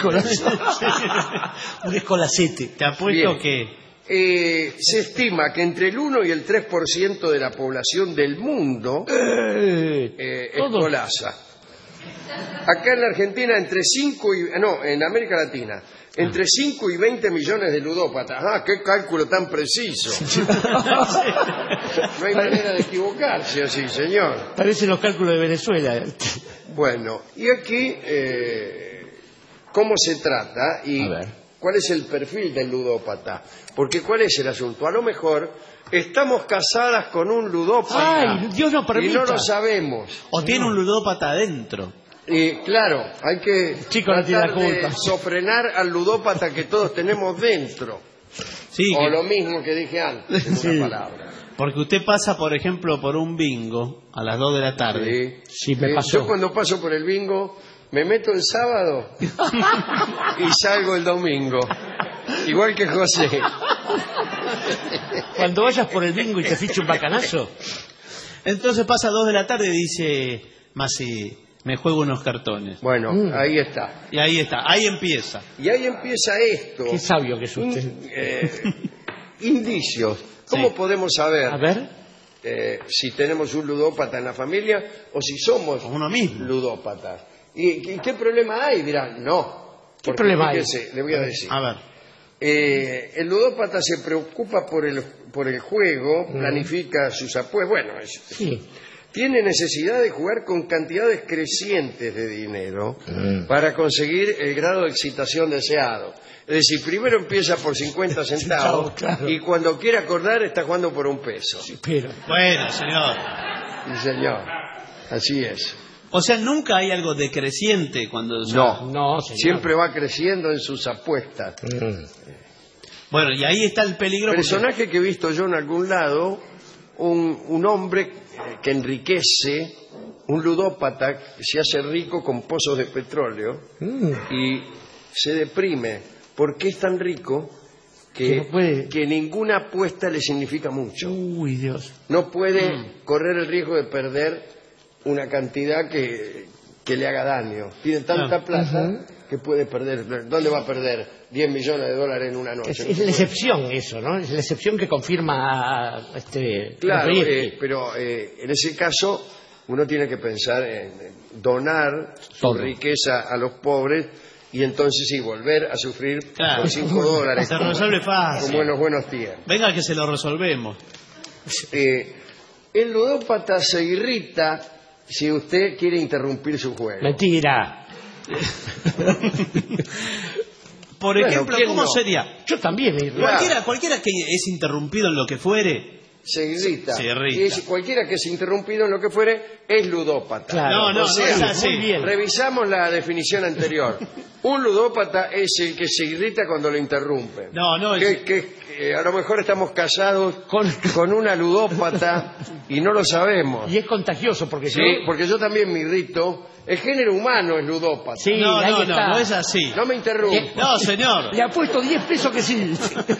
C: Un escolacete.
T: Te apuesto que...
S: Eh, se estima que entre el uno y el tres por ciento de la población del mundo
C: eh,
S: eh, escolaza. Acá en la Argentina, entre cinco y... No, en América Latina, entre cinco y veinte millones de ludópatas. ¡Ah, qué cálculo tan preciso! No hay manera de equivocarse así, señor.
C: Parecen los cálculos de Venezuela.
S: Bueno, y aquí, eh, ¿cómo se trata? Y ¿cuál es el perfil del ludópata? Porque ¿cuál es el asunto? A lo mejor estamos casadas con un ludópata.
C: ¡Ay, Dios nos permita!
S: Y no lo sabemos.
T: O tiene un ludópata adentro.
S: Y claro, hay que
C: Chico, no tiene la culpa.
S: de sofrenar al ludópata que todos tenemos dentro.
T: Sí,
S: o
T: que...
S: lo mismo que dije antes, en sí. una palabra.
T: Porque usted pasa, por ejemplo, por un bingo a las dos de la tarde.
S: Sí, sí me pasó. Yo cuando paso por el bingo me meto el sábado y salgo el domingo. Igual que José.
C: Cuando vayas por el bingo y te ficha un bacanazo.
T: Entonces pasa a dos de la tarde y dice, Masi, me juego unos cartones.
S: Bueno, mm. ahí está.
T: Y ahí está, ahí empieza.
S: Y ahí empieza esto.
C: Qué sabio que es usted.
S: In, eh, indicios. ¿Cómo sí. podemos saber
C: a ver.
S: Eh, si tenemos un ludópata en la familia o si somos
T: uno mismo
S: ludópatas? ¿Y, y qué problema hay? Dirán, no.
C: ¿Qué problema
S: fíjese,
C: hay?
S: Le voy a decir.
T: A ver.
S: Eh, el ludópata se preocupa por el, por el juego, mm. planifica sus apuestas. Bueno, es,
C: sí.
S: tiene necesidad de jugar con cantidades crecientes de dinero mm. para conseguir el grado de excitación deseado. Es decir, primero empieza por cincuenta centavos claro. y cuando quiere acordar está jugando por un peso.
C: Sí, pero...
T: Bueno, señor.
S: Sí, señor. Así es.
T: O sea, nunca hay algo decreciente cuando...
S: No,
C: no señor.
S: Siempre va creciendo en sus apuestas. Mm.
T: Bueno, y ahí está el peligro.
S: Personaje
T: porque...
S: que he visto yo en algún lado, un, un hombre que enriquece, un ludópata que se hace rico con pozos de petróleo mm. y se deprime. Porque es tan rico que,
C: no puede...
S: que ninguna apuesta le significa mucho.
C: Uy, Dios.
S: No puede mm. correr el riesgo de perder una cantidad que, que le haga daño. Tiene tanta ah. plata uh-huh. que puede perder. ¿Dónde va a perder diez millones de dólares en una noche?
C: Es, es la excepción eso, ¿no? Es la excepción que confirma este...
S: Claro, eh, pero eh, en ese caso uno tiene que pensar en donar Todo. su riqueza a los pobres. Y entonces sí, volver a sufrir
T: claro.
S: por cinco dólares.
T: Se resuelve fácil.
S: Como en los buenos tiempos.
T: Venga que se lo resolvemos.
S: Eh, el ludópata se irrita si usted quiere interrumpir su juego.
C: Mentira.
T: Por ejemplo, bueno, ¿cómo
S: no?
T: sería?
C: Yo también.
T: Cualquiera, cualquiera que es interrumpido en lo que fuere,
S: se irrita.
T: Se irrita.
S: Y es, cualquiera que es interrumpido en lo que fuere es ludópata.
C: Claro.
T: No, no,
S: O sea,
T: no es así.
C: Muy bien.
S: Revisamos la definición anterior. Un ludópata es el que se irrita cuando lo interrumpen.
T: No, no,
S: Que,
T: es-
S: que- que a lo mejor estamos casados con, con una ludópata y no lo sabemos.
C: Y es contagioso porque
S: Sí,
C: yo-
S: porque yo también me irrito. El género humano es ludópata.
C: Sí,
T: no,
C: ahí
T: no,
C: está.
T: no, no es así.
S: No me interrumpa.
T: No, señor.
C: Le ha puesto diez pesos que sí.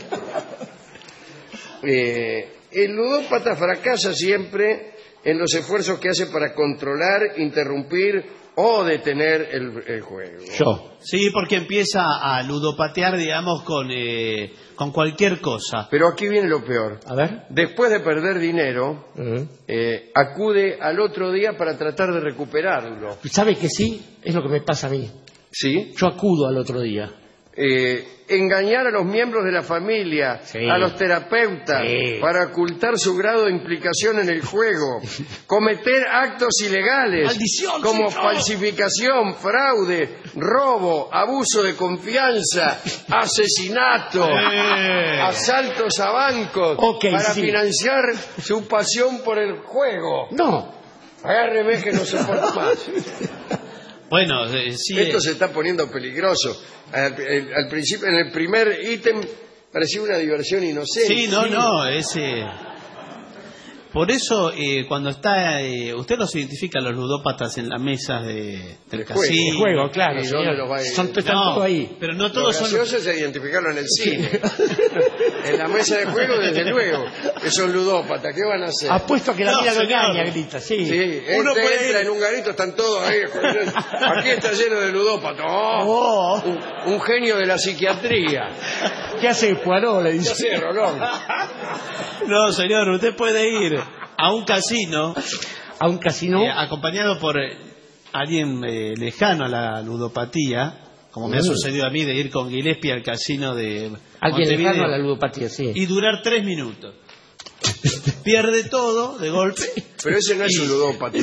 S: Eh, el ludópata fracasa siempre en los esfuerzos que hace para controlar, interrumpir o detener el, el juego.
C: Yo.
T: Sí, porque empieza a ludopatear, digamos, con, eh, con cualquier cosa.
S: Pero aquí viene lo peor.
C: A ver.
S: Después de perder dinero,
C: Ujú.
S: eh, acude al otro día para tratar de recuperarlo.
C: ¿Sabe que sí? Es lo que me pasa a mí.
S: ¿Sí?
C: Yo acudo al otro día.
S: Eh, engañar a los miembros de la familia,
C: Sí.
S: a los terapeutas,
C: Sí.
S: para ocultar su grado de implicación en el juego, cometer actos ilegales
C: ¡Maldición,
S: como
C: sí, no!
S: falsificación, fraude, robo, abuso de confianza, asesinato,
T: Eh.
S: asaltos a bancos,
C: Ok,
S: para
C: sí.
S: financiar su pasión por el juego.
C: No.
S: Agárreme que no se puede más.
T: Bueno, eh, sí.
S: Esto
T: eh,
S: se está poniendo peligroso. Al, el- al principio, en el primer ítem, parecía una diversión inocente.
T: Sí, no, no, es... eh, por eso, eh, cuando está... eh, usted los identifica a los ludópatas en las mesas de, del
S: juego.
T: casino.
C: El juego, claro,
S: ¿Y
C: señor.
S: dónde los va a ir?
C: Son, están
T: No,
C: todos ahí.
T: pero no
S: Lo
T: todos son...
S: gracioso es identificarlo en el cine. En la mesa de juego, desde luego, que son ludópatas. ¿Qué van a hacer?
C: Apuesto a que la
T: No,
C: vida lo
T: señor.
C: engaña, grita, sí.
S: Sí,
T: Uno
S: este
T: puede
S: entra
T: ir-
S: en un garito, están todos ahí. Aquí está lleno de ludópatas. ¡Oh!
C: Oh,
S: Un, un genio de la psiquiatría.
C: ¿qué hace Poirot? Le
S: ¿Qué
C: dice.
S: hace, Rolón?
T: No, señor, usted puede ir a un casino
C: A un casino.
T: eh, acompañado por eh, alguien eh, lejano a la ludopatía, como me ha
C: Mm.
T: sucedido a mí de ir con Gillespie al casino de
C: Alguien
T: Montevideo,
C: lejano a la ludopatía, sí.
T: y durar tres minutos. Pierde todo de golpe.
S: Pero ese no es un ludópata.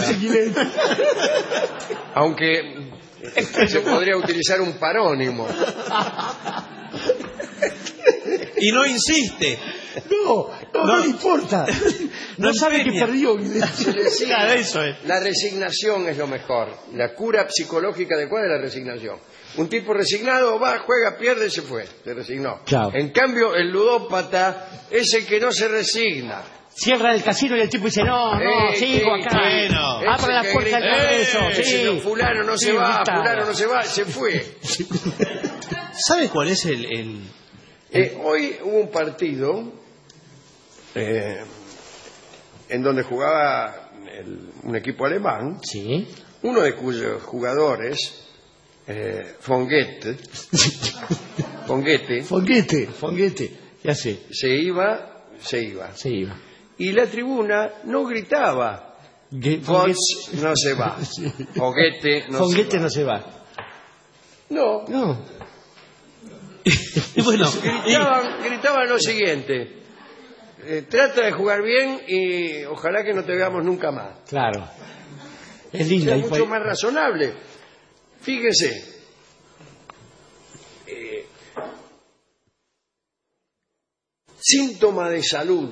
S: Aunque se podría utilizar un parónimo.
T: Y no insiste.
C: No, no, no, le importa. No,
T: No
C: sabe que
T: empeña.
C: perdió.
S: Se resigna.
T: Claro, eso es.
S: La resignación es lo mejor. La cura psicológica adecuada es la resignación. Un tipo resignado va, juega, pierde, se fue. Se resignó.
C: Chao.
S: En cambio, el ludópata es el que no se resigna.
C: Cierra el casino y el tipo dice, no, no,
S: Eh,
C: sigo
S: eh,
C: acá.
T: bueno.
C: Abra la
S: Ese que
C: puerta del
S: grita,
C: Congreso.
S: "Eh,
C: sí.
S: señor, fulano no
C: Sí,
S: se va,
C: gritaba.
S: fulano no se va, se fue.
T: ¿Sabe cuál es el, el-
S: Eh, hoy hubo un partido eh, en donde jugaba el- un equipo alemán,
C: Sí.
S: uno de cuyos jugadores, eh, Fonguete, Fonguete,
C: Fonguete, Fonguete. Ya sé.
S: se iba, se iba.
C: Se iba.
S: Y la tribuna no gritaba,
C: Ge-
S: Fox no se va, Fonguete no
C: Fonguete
S: se va.
C: no se va.
S: No,
C: No.
T: y bueno,
S: gritaban, gritaban lo siguiente, eh, trata de jugar bien y ojalá que no te veamos nunca más.
C: Claro. Es
S: Es
C: linda. y
S: mucho
C: fue-
S: más razonable. Fíjese, eh, síntoma de salud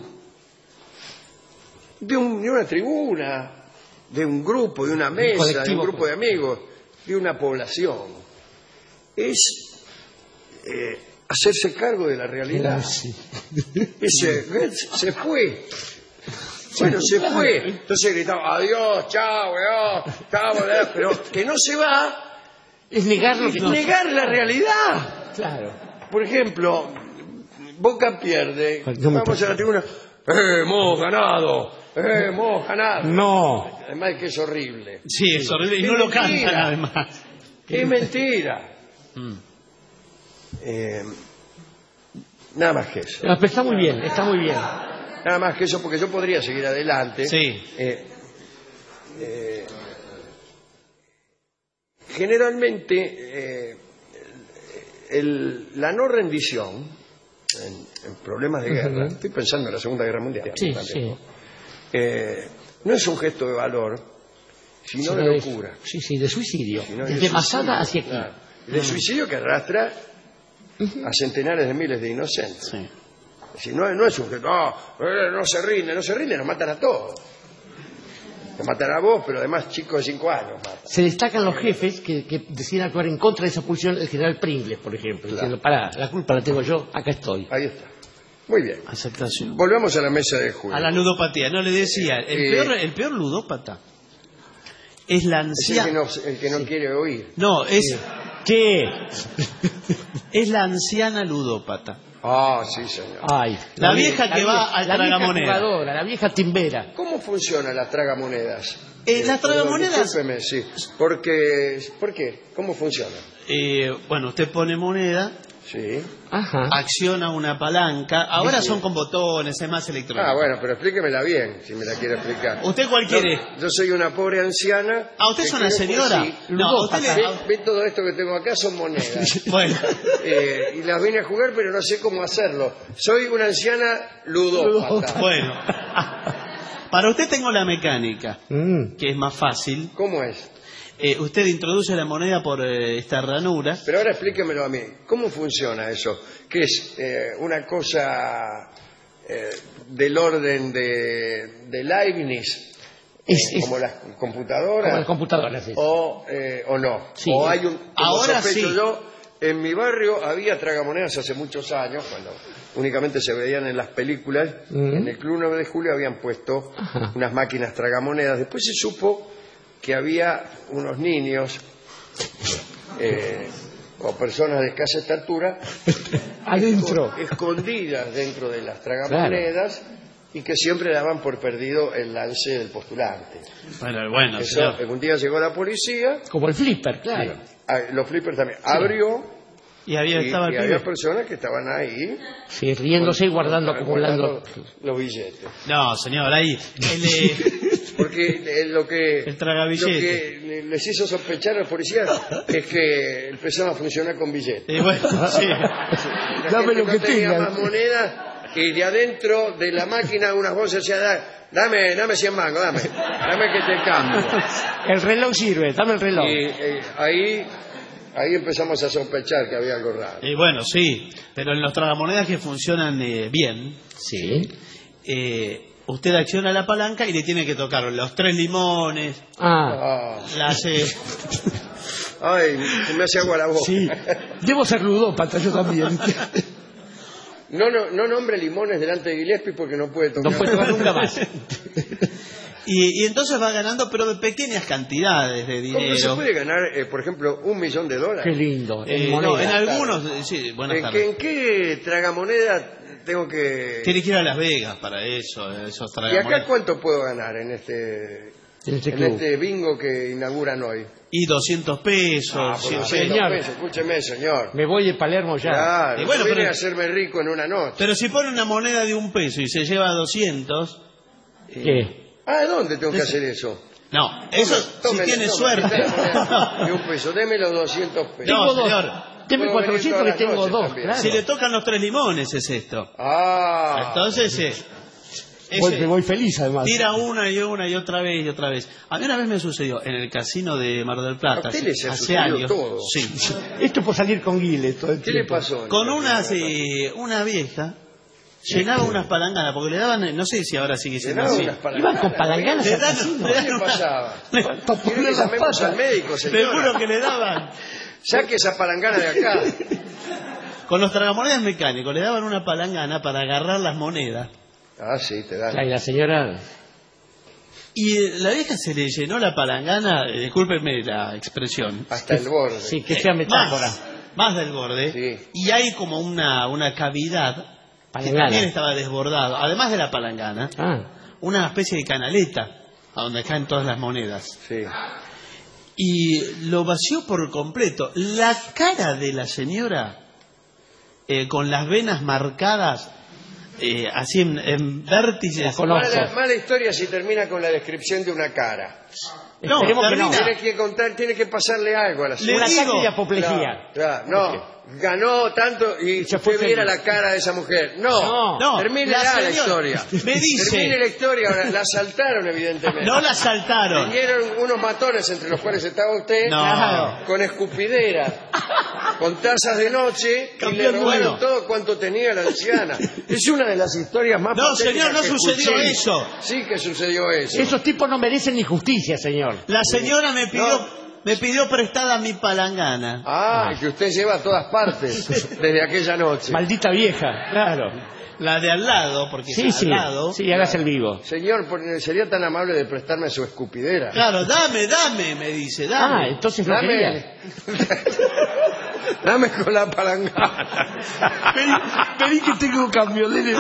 S: de, un- de una tribuna, de un grupo, de una mesa, de un
C: colectivo.
S: grupo de amigos, de una población, es eh, hacerse cargo de la realidad.
C: Sí.
S: Ese, se fue. Bueno, se fue. Entonces gritaba, adiós, chao, weón, chao, weón. Pero que no se va,
C: Es negarlo.
S: es
C: no.
S: negar la realidad.
C: Claro.
S: Por ejemplo, Boca pierde,
C: No me
S: vamos a la tribuna, ¡eh, hemos ganado! ¡eh, hemos ganado!
C: No.
S: Además que es horrible.
T: sí, es horrible. Y
S: Es
T: no lo
S: mentira.
T: cantan, además.
S: Es mentira.
T: Mm.
S: Eh, nada más que eso.
C: No, pero está muy bien, está muy bien.
S: Nada más que eso, porque yo podría seguir adelante.
T: Sí.
S: Eh, eh, generalmente, eh, el- la no rendición en, en problemas de guerra,
C: Ujú.
S: estoy pensando en la Segunda Guerra Mundial,
C: Sí,
S: también,
C: sí.
S: eh, no es un gesto de valor, sino de locura.
C: Sí, sí, de suicidio.
S: Sino
C: Desde
S: de
C: Masada
S: suicidio,
C: hacia aquí.
S: claro. De suicidio que arrastra a centenares de miles de inocentes.
T: Sí.
S: Si no, no es un que no, eh, no se rinde, no se rinde, nos matan a todos. Te matan a vos, pero además chicos de cinco años. Matan.
C: Se destacan los jefes que, que deciden actuar en contra de esa pulsión, el general Pringles, por ejemplo, claro. Diciendo, pará, la culpa la tengo yo, acá estoy.
S: Ahí está. Muy bien.
T: Aceptación.
S: Volvemos a la mesa de juego.
T: A la ludopatía. No, le decía, el, eh, peor, el peor ludópata es la anciana...
S: Es el que no, el que no sí. quiere oír.
T: No, es...
C: Sí. ¿Qué?
T: Es la anciana ludópata.
S: Ah, sí, señor.
C: Ay,
T: la, la vieja que la va al tragamonedas.
C: La, la vieja timbera.
S: ¿Cómo funcionan las tragamonedas?
T: Eh, las tragamonedas...
S: Discúlpeme, sí. Porque, ¿por qué? ¿Cómo funciona?
T: Eh, bueno, usted pone moneda...
S: Sí.
T: Ajá. Acciona una palanca. Ahora sí. Son con botones, es más electrónico.
S: Ah, bueno, pero explíquemela bien, si me la quiere explicar.
T: ¿Usted cuál quiere?
S: No, yo soy una pobre anciana.
T: Ah, ¿usted es una señora?
S: Sí.
T: No, usted le...
S: ve, ve todo esto que tengo acá son monedas.
T: Bueno.
S: Eh, y las vine a jugar, pero no sé cómo hacerlo. Soy una anciana ludópata.
T: Bueno. Para usted tengo la mecánica, mm. que es más fácil.
S: ¿Cómo es?
T: Eh, usted introduce la moneda por eh, estas ranuras.
S: Pero ahora explíquemelo a mí. ¿Cómo funciona eso? ¿Qué es eh, una cosa eh, del orden de, de Leibniz?
C: Es, es,
S: como las computadoras.
C: Como las computadoras, sí.
S: O, eh, o no.
C: Sí.
S: O hay un.
T: Ahora
S: sospecho
T: sí.
S: Yo, en mi barrio había tragamonedas hace muchos años, cuando únicamente se veían en las películas. Mm. En el Club nueve de Julio habían puesto Ajá. unas máquinas tragamonedas. Después se supo que había unos niños eh, o personas de escasa estatura
C: adentro
S: escondidas dentro de las tragamonedas, claro. Y que siempre daban por perdido el lance del postulante.
T: Bueno, bueno,
S: eso, un día llegó la policía,
C: como el flipper, claro.
S: Sí, los flippers también, sí. Abrió
T: y había,
S: y,
T: estaba
S: y había personas que estaban ahí,
C: sí, riéndose y guardando, acumulando
S: los billetes.
T: No, señor, ahí el, eh...
S: porque eh, lo que
T: el tragabillete.
S: Lo que les hizo sospechar a los policías es que empezaban a funcionar con billetes.
T: Y bueno, sí.
C: Dame lo
S: no
C: que
S: tenía
C: tenga.
S: más monedas y de adentro de la máquina unas voces decían, dame, dame cien mangos, dame, dame que te cambio.
C: El reloj sirve, dame el reloj.
S: Y eh, ahí Ahí empezamos a sospechar que había algo raro.
T: Y bueno, sí, pero en los tragamonedas que funcionan eh, bien,
C: sí,
T: eh, usted acciona la palanca y le tiene que tocar los tres limones,
C: ah,
T: las... Eh...
S: Ay, me hace agua la boca.
C: Sí, debo ser ludópata yo también.
S: No, no, no nombre limones delante de Gillespie porque no puede tocar.
C: No puede tocar nunca más.
T: Y, y entonces va ganando, pero de pequeñas cantidades de dinero.
S: ¿Cómo se puede ganar, eh, por ejemplo, un millón de dólares?
C: Qué lindo.
T: Eh,
C: en,
T: no, en algunos, sí, buenas
S: ¿En
T: tardes.
S: qué, ¿En qué tragamoneda tengo que...?
T: Tiene que ir a Las Vegas para eso, esos
S: ¿Y
T: tragamonedas.
S: acá cuánto puedo ganar en este,
C: en este,
S: en este bingo que inauguran hoy?
T: Y doscientos pesos.
S: Ah,
T: cien
S: doscientos pesos, escúcheme, señor.
C: Me voy de Palermo ya.
S: Claro,
T: y bueno,
S: no viene
T: pero,
S: a hacerme rico en una noche.
T: Pero si pone una moneda de un peso y se lleva doscientos...
C: ¿Qué?
S: Ah, ¿dónde tengo que hacer eso?
T: No, eso
S: tome,
T: si tiene
S: tome,
T: suerte.
S: De un peso, deme los doscientos pesos.
T: No,
C: tengo
T: señor.
C: Dos. Deme cuatrocientos que tengo dos. Claro.
T: Si le tocan los tres limones es esto.
S: Ah.
T: Entonces, eh,
C: voy, me voy feliz además.
T: Tira una y una y otra vez y otra vez. A mí una vez me sucedió en el casino de Mar del Plata.
S: Hace,
T: hace años.
S: Todo.
T: Sí.
C: Esto por salir con Guiles todo el
S: ¿Qué
C: tiempo.
S: le pasó?
T: Con una, sí, una vieja. Llenaba unas palanganas, porque le daban, no sé si ahora sigue siendo así.
C: Iban con palanganas
T: le
C: al
T: dan,
C: casino.
T: le dan
S: ¿Qué
T: una,
S: pasaba?
C: Para poner las patas
S: al médico, señora.
T: te juro que le daban.
S: Saque esa palangana de acá.
T: Con los tragamonedas mecánicos, le daban una palangana para agarrar las monedas.
S: Ah, sí, te dan.
C: Y la señora...
T: Y la vieja se le llenó la palangana, eh, discúlpeme la expresión.
S: Hasta el borde.
C: Sí, que sea metáfora.
T: Más, más del borde.
S: Sí.
T: Y hay como una, una cavidad que también estaba desbordado, además de la palangana,
C: ah.
T: una especie de canaleta a donde caen todas las monedas.
S: Sí.
T: Y lo vació por completo. La cara de la señora, eh, con las venas marcadas, eh, así en, en vértices.
S: Mala, mala historia si termina con la descripción de una cara.
T: No,
S: termina.
T: no.
S: Tiene que contar, tiene que pasarle algo a la señora.
C: Una digo, de apoplejía.
S: Claro, claro, no. Ganó tanto y se fue viera la cara de esa mujer. No,
T: no,
S: termine la, la historia.
T: Me dice.
S: Termine la historia. Ahora, la asaltaron, evidentemente.
T: No la asaltaron.
S: Vinieron unos matones entre los cuales estaba usted.
T: No.
S: Con escupidera. con tazas de noche y
T: Campeón
S: le robaron
T: bueno.
S: todo cuanto tenía la anciana. Es una de las historias más
T: No,
S: patéticas
T: señor, no
S: que
T: sucedió
S: escuché.
T: eso.
S: Sí que sucedió eso.
C: Esos tipos no merecen ni justicia, señor.
T: La señora me pidió,
S: No.
T: me pidió prestada mi palangana.
S: Ah, y que usted lleva a todas partes desde aquella noche.
C: Maldita vieja, claro.
T: La de al lado, porque
C: Sí,
T: es
C: sí,
T: al lado.
C: sí, hagas el vivo.
S: Señor, por- sería tan amable de prestarme su escupidera.
T: Claro, dame, dame, me dice,
C: Ah,
T: dame.
C: entonces no quería.
S: Dame, dame con la palangana.
C: Pedí, pedí que tengo cambio, dele.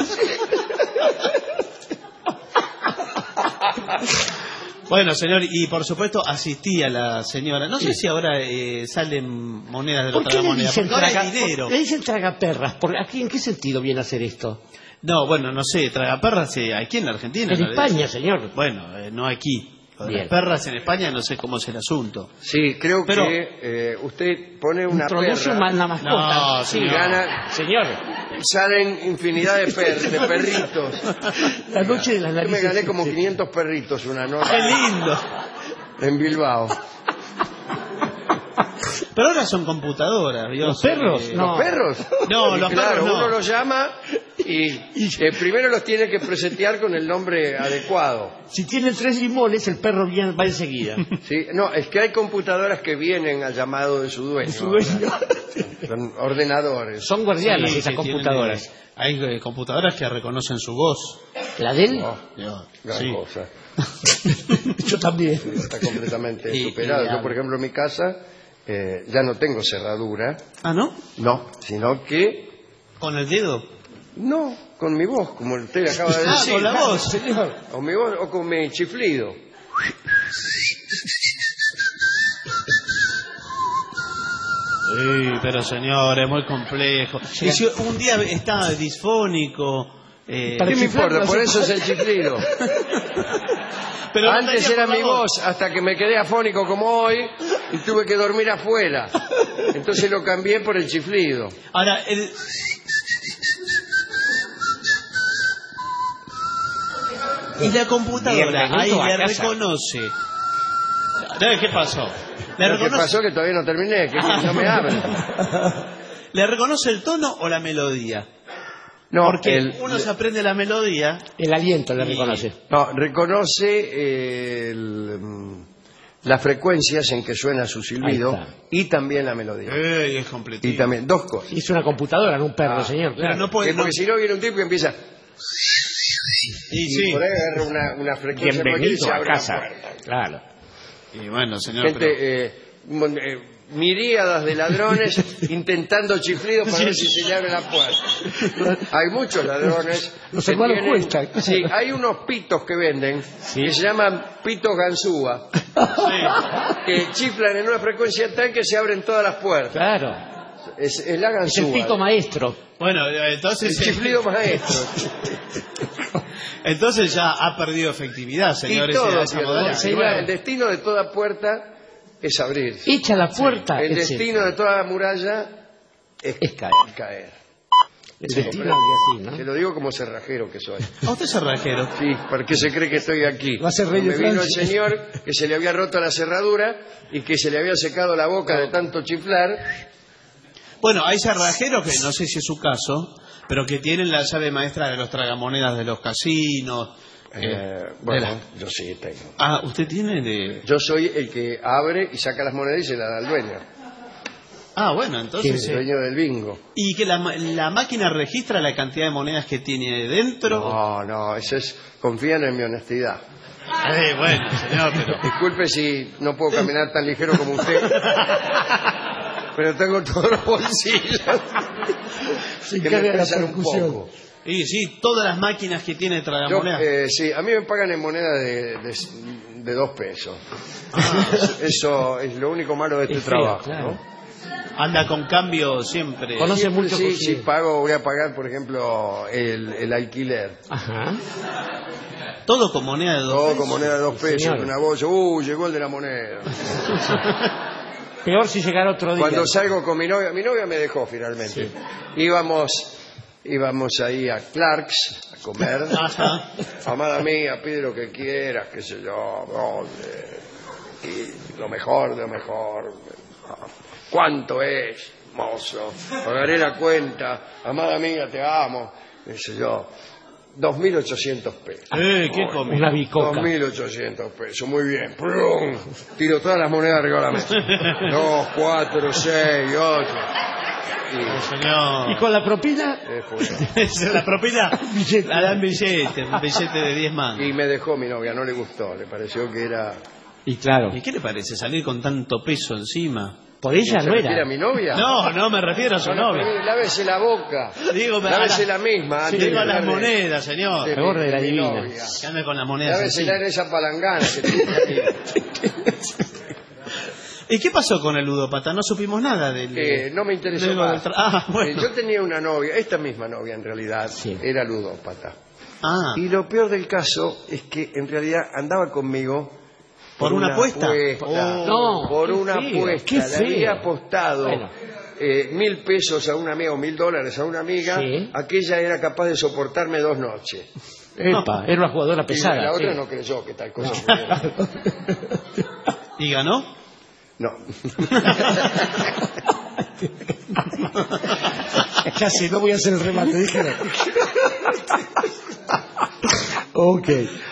T: Bueno, señor, y por supuesto asistí a la señora. No sé si ahora eh, salen monedas de la
C: ¿Por qué
T: otra
C: le
T: moneda,
C: dicen,
T: porque ahora
C: traga,
T: hay dinero.
C: le dicen tragaperras? ¿Por aquí en qué sentido viene a hacer esto?
T: No, bueno, no sé, tragaperras eh, aquí en la Argentina.
C: En
T: ¿no?
C: España, señor.
T: Bueno, eh, no aquí. Lo de
C: Bien.
T: las perras en España no sé cómo es el asunto.
S: Sí, creo
T: Pero-
S: que eh, usted pone una
C: Introduce
S: perra
C: una, una mascota.
T: No,
S: y
T: señor.
S: gana,
C: Señor,
S: salen infinidad de, per- de perritos.
C: la noche de las
S: Yo me
C: narices.
S: gané como quinientos perritos una noche
T: ¡Qué lindo!
S: en Bilbao.
T: Pero ahora son computadoras. yo
C: ¿Los
T: sé
C: perros?
T: que-
C: No.
S: ¿Los perros?
T: No,
S: Y
T: los
S: claro,
T: perros no.
S: uno los llama y eh, primero los tiene que presentear con el nombre adecuado.
C: Si tienen tres limones, el perro viene, va enseguida.
S: ¿Sí? No, es que hay computadoras que vienen al llamado de su dueño.
C: Su dueño.
S: Son ordenadores.
C: Son guardianas
T: Sí,
C: esas
T: que
C: computadoras.
T: tienen, eh, hay eh, computadoras que reconocen su voz.
C: ¿La de él?
S: Oh,
T: Yo,
S: gran
T: sí.
S: cosa.
C: Yo también.
S: Sí, está completamente
T: Y-
S: superado.
T: y-
S: Yo, por ejemplo, en mi casa eh, ya no tengo cerradura.
T: Ah, ¿no?
S: No, sino que
T: ¿Con el dedo?
S: no, con mi voz, como usted acaba de
T: Ah,
S: decir.
T: con la voz.
C: Señor.
S: O mi voz o con mi chiflido.
T: Sí, pero señor, es muy complejo. Y si un día está disfónico... eh,
C: Para
S: ¿Qué me
C: chiflar,
S: importa?
C: no
S: Por
C: sé.
S: eso es el chiflido.
T: pero no
S: Antes
T: tenía
S: era
T: por la
S: mi
T: voz.
S: voz, hasta que me quedé afónico como hoy y tuve que dormir afuera. Entonces lo cambié por el chiflido.
T: Ahora, el... Y la computadora ahí
C: Bienvenido a
T: le
C: casa.
T: reconoce... No, ¿qué pasó? Le
S: Lo que
T: reconoce...
S: pasó que todavía no terminé, que no me abren.
T: ¿Le reconoce el tono o la melodía?
S: No,
T: Porque
S: el-
T: uno se aprende la melodía...
C: El aliento le
T: Y-
C: reconoce.
S: no, reconoce eh, el, mm, las frecuencias en que suena su silbido
C: Ahí está.
S: y también la melodía.
T: Eh, es completito.
S: Y también, dos cosas.
C: Es una computadora, no un perro,
S: Ah,
C: señor.
T: Pero
C: Claro.
T: no puede...
S: Eh, porque si no viene un tipo que empieza
T: Y
S: y
T: sí.
S: por ahí agarra una, una frecuencia cualquiera y
C: Bienvenido
S: se
C: a
S: abre la
C: casa.
S: puerta.
C: Claro.
T: Y bueno, señor,
S: Gente,
T: pero...
S: eh, mon- eh, miríadas de ladrones intentando chiflidos para ver si se le abre la puerta. Hay muchos ladrones.
C: Los
S: que
C: hermanos
S: tienen-
C: Cuesta.
S: Sí, hay unos pitos que venden que se llaman pitos ganzúa, que chiflan en una frecuencia tal que se abren todas las puertas.
C: Claro.
S: Es, es la
C: Es el
S: ganzúa.
C: pito maestro.
T: Bueno, eh, entonces...
S: El chiflido maestro.
T: Entonces ya ha perdido efectividad,
S: Y
T: señores.
S: todo,
T: esa
S: pierde.
T: modalidad.
S: Sí, bueno, el destino de toda puerta es abrir.
C: Echa la puerta.
S: El
C: ese.
S: destino de toda muralla es,
C: Es caer.
S: caer.
C: El
S: Sí,
C: destino
S: pero-
C: es así,
S: Se
C: ¿no?
S: lo digo como cerrajero que soy.
T: ¿A usted es cerrajero?
S: Sí, porque se cree que estoy aquí.
C: Va a ser rey de
S: Me vino el
C: Francia.
S: señor que se le había roto la cerradura y que se le había secado la boca de tanto chiflar.
T: Bueno, hay cerrajeros que no sé si es su caso, pero que tienen la llave maestra de los tragamonedas de los casinos.
S: Eh,
T: eh,
S: bueno,
T: de la-
S: yo sí tengo.
T: Ah, ¿usted tiene de...?
S: Yo soy el que abre y saca las monedas y se las da al dueño.
T: Ah, bueno,
S: El
T: entonces... eh,
S: dueño del bingo.
T: ¿Y que la, ma- la máquina registra la cantidad de monedas que tiene dentro?
S: No, no, eso es... Confían en mi honestidad.
T: Eh, bueno, señor, pero...
S: Disculpe si no puedo caminar tan ligero como usted. Pero tengo todos los bolsillos
C: Se
S: que me
C: encarga de la
S: pesan un
C: percusión.
S: poco.
T: Y sí, todas las máquinas que tiene
S: Yo,
T: tragamonedas.
S: eh, sí, a mí me pagan en moneda de, de, de dos pesos. Eso es lo único malo de este
C: Es feo,
S: trabajo,
C: claro.
S: ¿no?
T: Anda con cambio siempre.
C: Conoce
S: Siempre,
C: mucho
S: sí,
C: por
S: sí,
C: sí.
S: pago, voy a pagar, por ejemplo, el, el alquiler.
C: Ajá.
T: Todo con moneda de dos
S: Todo
T: pesos.
S: con moneda de dos pesos,
C: señor.
S: una bolsa. Uh, llegó el de la moneda.
C: Peor si llegara otro día.
S: Cuando salgo con mi novia, mi novia me dejó finalmente. Íbamos, íbamos ahí a Clark's a comer.
T: Ajá.
S: Amada mía, pide lo que quieras, qué sé yo, dónde. Y lo mejor de lo mejor. ¿Cuánto es? mozo. Pagaré la cuenta. Amada amiga, te amo. Dice yo, dos mil ochocientos pesos.
T: Eh, ¿qué comí?
C: Una bicoca.
S: dos mil ochocientos pesos, muy bien. ¡Prum! Tiro todas las monedas arriba de la mesa. Dos, cuatro, seis, ocho.
T: Oh, señor.
C: ¿Y con la propina?
T: La propina la dan billete, un billete de diez mangos.
S: Y me dejó mi novia, no le gustó, le pareció que era...
C: Y claro.
T: ¿Y qué le parece salir con tanto peso encima?
C: Por ella no era.
S: ¿Era mi novia?
T: No, no me refiero a su
S: Bueno,
T: novia.
S: pero lávese la boca.
T: Digo,
S: lávese
T: a
S: la misma.
T: Sí,
S: antes de
T: digo a las
S: hablar de-
T: monedas, señor.
S: de mi-
C: Ahorre
S: de
C: la
S: mi
C: divina.
S: novia.
T: Que ande con las monedas
S: Lávesela
T: así.
S: en esa palangana que tiene ahí.
T: ¿Y qué pasó con el ludópata? No supimos nada del...
S: Eh, no me interesó
T: luego
S: más.
T: del tra- Ah, bueno.
S: Eh, Yo tenía una novia, esta misma novia en realidad, era ludópata.
T: Ah,
S: Y lo peor del caso es que en realidad andaba conmigo
T: ¿por una apuesta?
S: apuesta.
C: No,
S: por
C: qué
S: una
C: feo,
S: apuesta.
C: qué
S: Le
C: feo.
S: había apostado
C: Bueno.
S: eh, mil pesos a una amiga o mil dólares a una amiga.
C: Sí.
S: Aquella era capaz de soportarme dos noches.
C: Epa, era una jugadora
S: Y
C: pesada.
S: la otra
C: sí.
S: no creyó que tal cosa pudiera.
T: ¿Y ganó?
S: No.
C: Casi no voy a hacer el remate, dije no. Ok.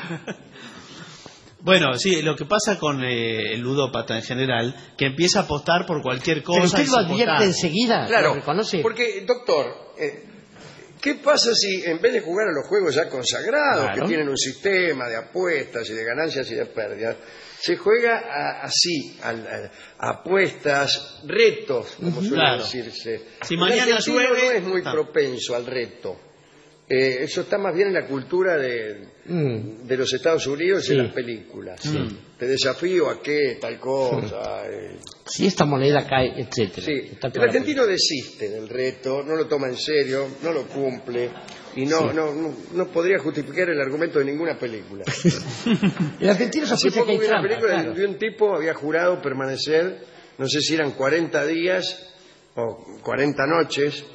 T: Bueno, sí, lo que pasa con eh, el ludópata en general, que empieza a apostar por cualquier cosa.
C: Pero usted
T: y
C: lo
T: sin
C: advierte
T: apostar.
C: enseguida.
S: Claro,
C: ¿Lo reconoce?
S: porque, doctor, eh, ¿qué pasa si en vez de jugar a los juegos ya consagrados,
C: Claro.
S: que tienen un sistema de apuestas y de ganancias y de pérdidas, se juega a- así, al- al- a apuestas, retos, como suele
T: Claro.
S: decirse?
T: Si
S: El
T: mañana
S: argentino
T: llueve-
S: no es muy
T: Ah.
S: propenso al reto. Eh, eso está más bien en la cultura de,
C: Mm.
S: de los Estados Unidos y
C: Sí.
S: en las películas.
C: Sí.
S: Te desafío a qué, tal cosa. eh.
C: Si esta moneda cae, etcétera.
S: Sí,
C: Está
S: el
C: toda la
S: argentino desiste del reto, no lo toma en serio, no lo cumple y no,
C: Sí.
S: no, no, no podría justificar el argumento de ninguna película.
C: El argentino se
S: Hace
C: apuesta
S: poco
C: que hay
S: vi una
C: trampa,
S: película de-
C: claro.
S: de un tipo había jurado permanecer, no sé si eran cuarenta días o cuarenta noches,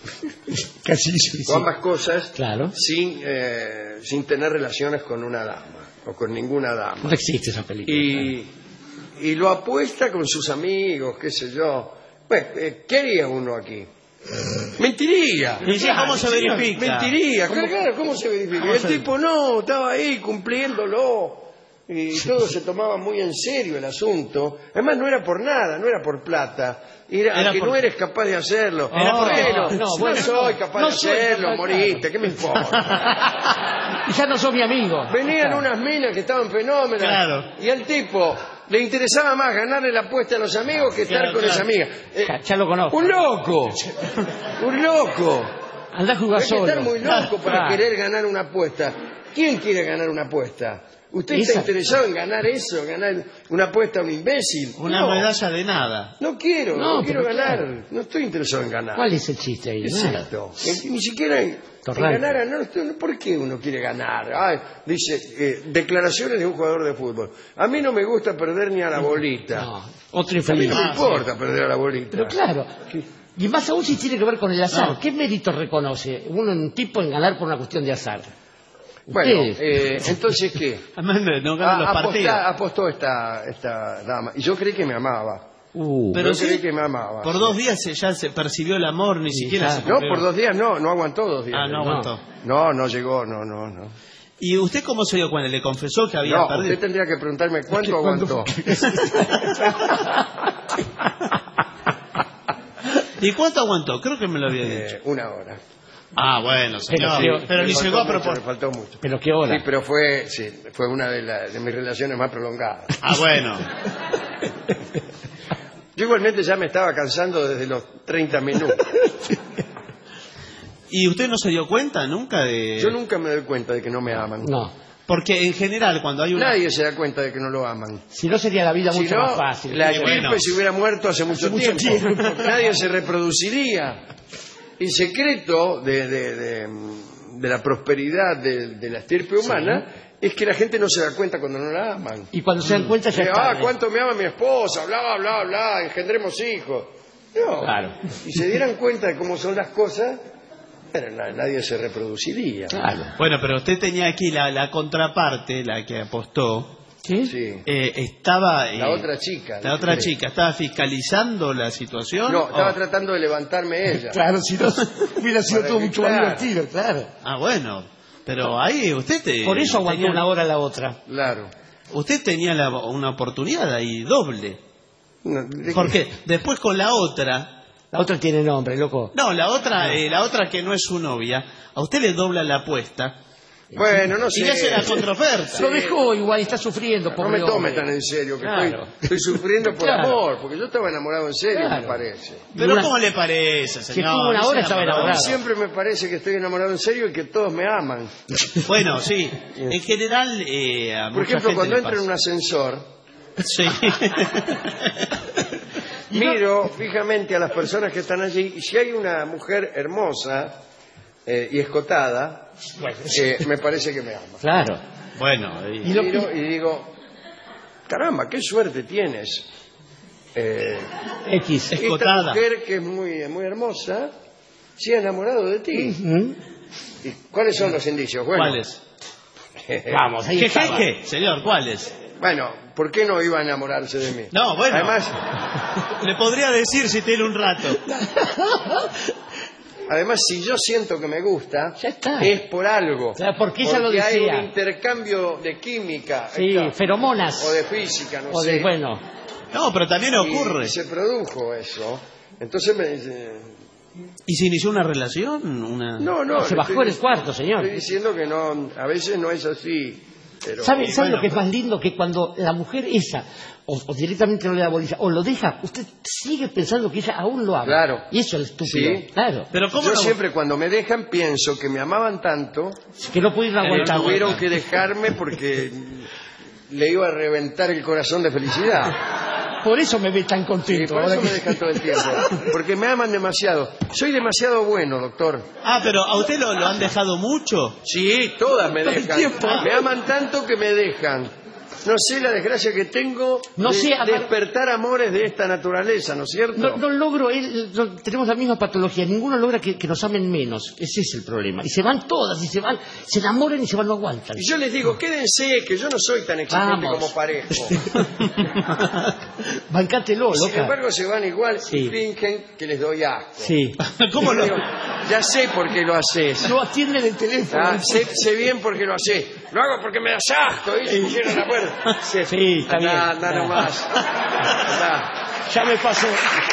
C: Casi sí,
S: o ambas cosas,
C: Claro.
S: sin, eh, sin tener relaciones con una dama o con ninguna dama.
C: No existe esa película.
S: Y, y lo apuesta con sus amigos, qué sé yo. Pues, eh, ¿qué haría uno aquí? Mentiría.
T: Y sí, ¿cómo se verifica?
S: Mentiría.
T: ¿Cómo-
S: Claro, ¿cómo se verifica?
T: ¿Cómo
S: El
T: se-
S: tipo no, estaba ahí cumpliéndolo. Y todo se tomaba muy en serio el asunto. Además, no era por nada, no era por plata. Era,
T: Era
S: que
T: por-
S: no eres capaz de hacerlo.
T: Era por-
S: bueno,
C: no,
S: no,
C: bueno,
S: soy
C: no,
S: capaz
C: no
S: de
C: soy
S: hacerlo,
C: capaz,
S: moriste, ¿qué me importa?
C: Y ya no sos mi amigo.
S: Venían
C: Claro.
S: unas minas que estaban fenómenas.
T: Claro.
S: Y al tipo le interesaba más ganarle la apuesta a los amigos que estar
T: Claro,
S: con
T: claro.
S: esa amiga. Eh,
C: Ya, ya lo conozco.
S: un loco. Un loco.
C: Andá a jugar
S: Hay que
C: solo.
S: estar muy loco para
C: Claro.
S: querer ganar una apuesta. ¿Quién quiere ganar una apuesta? ¿Usted está
C: Esa-
S: interesado en ganar eso, ganar una apuesta a un imbécil?
T: Una
S: no,
T: medalla de nada.
S: no quiero, no,
C: No,
S: quiero
C: pero
S: ganar.
C: claro.
S: No estoy interesado en ganar.
C: ¿Cuál es el chiste ahí?
S: ¿Qué es
C: Nada.
S: esto? En- Ni siquiera en, en
C: Torrante.
S: ganar. No, no, ¿por qué uno quiere ganar? Ay, dice, eh, declaraciones de un jugador de fútbol. A mí no me gusta perder ni a la bolita.
C: No, otro
S: A mí
C: infeliz.
S: no me
C: Ah,
S: importa perder a la bolita.
C: Pero claro, y más aún si tiene que ver con el azar.
T: No.
C: ¿Qué mérito reconoce uno un tipo en ganar por una cuestión de azar?
S: Bueno,
C: ¿Qué?
S: eh, entonces, ¿qué?
T: Además, no ganan los
S: Ah,
T: partidos.
S: aposta- apostó esta, esta dama. Y yo creí que me amaba.
C: Uh,
T: Pero
S: yo
T: sí,
S: creí que me amaba.
T: por
S: sí.
T: dos días se- ya se percibió el amor, ni siquiera
C: claro.
T: se
S: No,
T: cumplió.
S: por dos días no, no aguantó dos días.
T: Ah, no aguantó.
S: No, no llegó, no, no, no.
T: ¿Y usted cómo se dio cuenta? ¿Le confesó que había
S: No,
T: perdido?
S: usted tendría que preguntarme cuánto aguantó.
T: ¿Y cuánto aguantó? Creo que me lo había dicho.
S: Eh, una hora.
T: Ah, bueno, señor.
C: Pero-
T: Pero,
C: pero
T: ni
S: Me
T: llegó a
S: faltó mucho,
T: propósito.
S: Me faltó mucho.
C: Pero qué hora.
S: Sí, pero fue, sí, fue una de, la- de mis relaciones más prolongadas.
T: Ah, bueno.
S: Yo igualmente ya me estaba cansando desde los treinta minutos.
T: ¿Y usted no se dio cuenta nunca de...?
S: Yo nunca me doy cuenta de que no me aman.
C: No.
T: Porque en general cuando hay una...
S: Nadie se da cuenta de que no lo aman.
C: Si no sería la vida
S: Si
C: mucho
S: no,
C: más fácil.
S: la
C: Sí,
S: estirpe
C: bueno.
S: se hubiera muerto hace mucho,
C: mucho
S: tiempo.
C: tiempo.
S: Nadie se reproduciría. El secreto de, de- de- de la prosperidad de, de la estirpe humana es que la gente no se da cuenta cuando no la aman.
C: Y cuando se dan cuenta ya
S: Eh,
C: está.
S: ah, cuánto me ama mi esposa, bla, bla, bla, engendremos hijos. No.
C: Claro.
S: Si se dieran cuenta de cómo son las cosas, bueno, na- nadie se reproduciría.
C: Claro.
T: Bueno, pero usted tenía aquí la, la contraparte, la que apostó,
C: ¿Sí?
S: Sí.
T: Eh, estaba... eh,
S: La otra chica.
T: La otra chica, ¿estaba fiscalizando la situación?
S: No, estaba
T: o-
S: tratando de levantarme ella.
C: Claro, si no hubiera sido
S: Para
C: todo mucho más
S: evitar.
C: divertido, claro.
T: Ah, bueno. Pero ahí usted... te-
C: Por eso aguantó
T: tenía-
C: una hora la otra.
S: Claro.
T: Usted tenía la- una oportunidad ahí doble.
S: No, ¿de
T: Porque después con la otra...
C: La otra tiene nombre, loco.
T: No, la otra, eh, la otra que no es su novia, a usted le dobla la apuesta.
S: Bueno, no
T: Y
S: sé.
T: le hace la contraoferta.
C: Lo dejó igual, está sufriendo.
S: No
C: pobre
S: me tome
C: hombre.
S: tan en serio, que
C: Claro.
S: estoy, estoy sufriendo por
C: Claro.
S: amor, porque yo estaba enamorado en serio,
C: Claro.
S: me parece.
T: Pero
C: Una-
T: ¿cómo le parece,
C: Si
T: señor?
C: estuvo una
T: No
C: hora
T: sea
C: estaba
S: A mí
C: enamorado.
S: siempre me parece que estoy enamorado en serio y que todos me aman.
T: Bueno, sí. En general, eh, a
S: Por
T: mucha
S: ejemplo,
T: gente
S: cuando
T: le
S: entro en un
T: pasa.
S: ascensor,
T: Sí.
S: miro fijamente a las personas que están allí y si hay una mujer hermosa eh, y escotada, eh, me parece que me ama.
C: Claro.
T: Bueno, y-
C: Y lo-
S: Miro y digo, caramba, qué suerte tienes. Eh,
C: X.
S: esta
T: Escotada.
S: mujer que es muy, muy hermosa se ha enamorado de ti.
C: ¿Mm?
S: ¿Y cuáles son los indicios? Bueno,
T: ¿cuáles?
C: Vamos, ahí
T: ¿Qué,
C: estaba.
T: qué, qué? Señor, ¿cuáles?
S: bueno, ¿por qué no iba a enamorarse de mí?
T: No, bueno.
S: Además,
T: Le podría decir si tiene un rato.
S: además, si yo siento que me gusta,
C: Ya está.
S: es por algo.
C: Claro, porque ella lo
S: hay
C: desea.
S: un intercambio de química.
C: Sí,
S: está,
C: feromonas.
S: o de física, no
C: O
S: sé.
C: de, bueno,
T: No, pero también
S: Y-
T: ocurre.
S: Y se produjo eso. Entonces me dice,
T: ¿Y se inició una relación? Una...
S: no, no.
C: se
S: le
C: bajó
S: estoy-
C: en el cuarto, señor.
S: Estoy diciendo que no, a veces no es así. Pero,
C: ¿Sabe,
T: y
C: sabe
T: bueno,
C: lo que es más lindo? Que cuando la mujer esa, o, o directamente no le da bolilla, o lo deja, usted sigue pensando que ella aún lo ama.
S: Claro.
C: Y eso es estúpido.
S: Sí.
C: Claro.
T: Pero ¿cómo
S: yo
T: no?
S: siempre cuando me dejan pienso que me amaban tanto
C: Que no pudieron
S: que
C: aguantar.
S: tuvieron que dejarme porque le iba a reventar el corazón de felicidad.
C: Por eso me ve tan
S: Y
C: contento.
S: por
C: ahora
S: eso
C: que-
S: me dejan todo el tiempo. Porque me aman demasiado. Soy demasiado bueno, doctor.
T: Ah, pero ¿a usted lo, lo han dejado mucho?
S: Sí, todas me
C: Todo el
S: dejan.
C: tiempo.
S: Me aman tanto que me dejan. No sé la desgracia que tengo
C: No
S: de
C: sé, amar-
S: despertar amores de esta naturaleza, ¿no es cierto?
C: No, no logro, él- no- tenemos la misma patología, ninguno logra que, que nos amen menos, ese es el problema. Y se van todas, y se van, se enamoran y se van, no aguantan.
S: Y yo les digo, quédense, que yo no soy tan exigente
C: Vamos.
S: como parezco.
C: Bancátelo,
S: Sin
C: loca.
S: embargo, se van igual
C: Sí.
S: y fingen que les doy asco.
C: Sí.
T: ¿Cómo
S: Y
T: lo...?
S: digo, ya sé por qué lo haces.
C: No atienden el teléfono.
S: Ah, sé, sé bien por qué lo haces. Lo hago porque me das asco. Y se cierran la puerta. Se-
C: Sí, está bien.
S: Anda, anda
C: Está.
S: nomás. Anda.
C: Ya me pasó.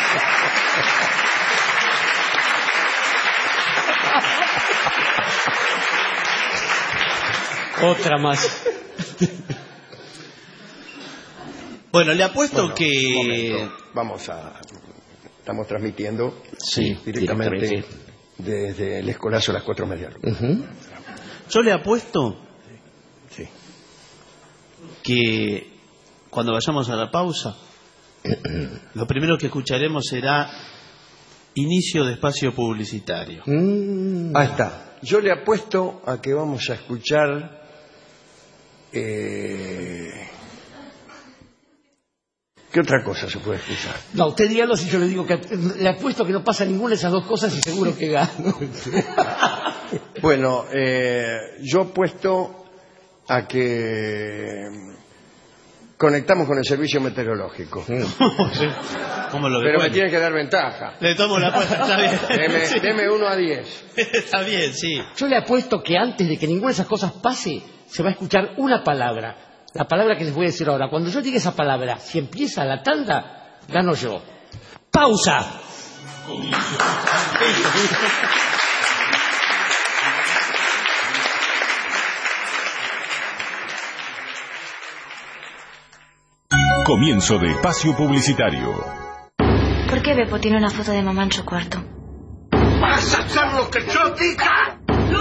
C: Otra más.
T: Bueno, le apuesto
S: Bueno,
T: que...
S: un momento. Vamos a... Estamos transmitiendo
C: Sí,
S: directamente,
C: directamente.
S: desde el escolazo a las cuatro media.
T: Yo le apuesto
S: Sí.
T: que cuando vayamos a la pausa, lo primero que escucharemos será inicio de espacio publicitario.
S: Ahí está. Yo le apuesto a que vamos a escuchar... eh, ¿Qué otra cosa se puede escuchar?
C: No, usted dígalo si yo le digo que le apuesto que no pasa ninguna de esas dos cosas y seguro que gano.
S: Bueno, eh, yo apuesto a que conectamos con el servicio meteorológico.
T: ¿Cómo lo
S: Pero me
T: descuento?
S: tiene que dar ventaja.
T: Le tomo la apuesta, está bien.
S: Deme,
T: Sí.
S: deme uno a diez.
T: Está bien, sí.
C: Yo le apuesto que antes de que ninguna de esas cosas pase, se va a escuchar una palabra. La palabra que les voy a decir ahora. Cuando yo diga esa palabra, si empieza la tanda, gano yo. ¡Pausa!
B: Comienzo de espacio publicitario.
K: ¿Por qué Beppo tiene una foto de mamá en su cuarto?
L: ¡Vas a hacer lo que yo diga!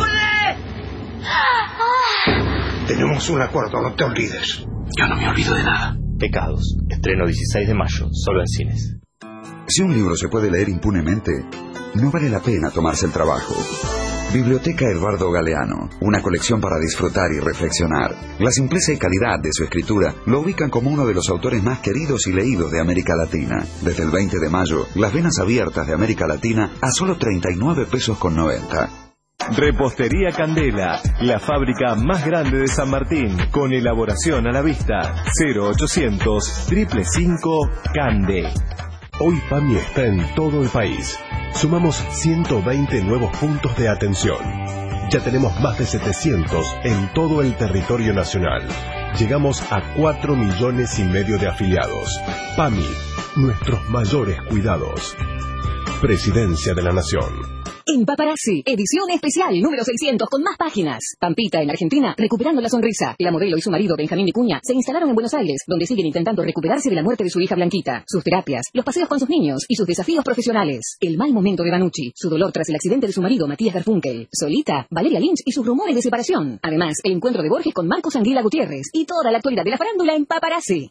O: Tenemos un acuerdo, no te olvides.
M: Yo no me olvido de nada. Pecados. Estreno dieciséis de mayo, solo en cines.
D: Si un libro se puede leer impunemente, no vale la pena tomarse el trabajo. Biblioteca Eduardo Galeano, una colección para disfrutar y reflexionar. La simpleza y calidad de su escritura lo ubican como uno de los autores más queridos y leídos de América Latina. Desde el veinte de mayo, Las Venas Abiertas de América Latina a solo treinta y nueve pesos con noventa.
G: Repostería Candela, la fábrica más grande de San Martín, con elaboración a la vista. cero ochocientos, cinco cinco, Cande.
F: Hoy PAMI está en todo el país. Sumamos ciento veinte nuevos puntos de atención. Ya tenemos más de setecientos en todo el territorio nacional. Llegamos a cuatro millones y medio de afiliados. PAMI, nuestros mayores cuidados. Presidencia de la Nación.
A: En Paparazzi, edición especial número seiscientos con más páginas. Pampita en Argentina, recuperando la sonrisa. La modelo y su marido Benjamín Vicuña se instalaron en Buenos Aires, donde siguen intentando recuperarse de la muerte de su hija Blanquita, sus terapias, los paseos con sus niños y sus desafíos profesionales. El mal momento de Banucci, su dolor tras el accidente de su marido Matías Garfunkel, Solita, Valeria Lynch y sus rumores de separación. Además, el encuentro de Borges con Marcos Anguila Gutiérrez y toda la actualidad de la farándula en Paparazzi.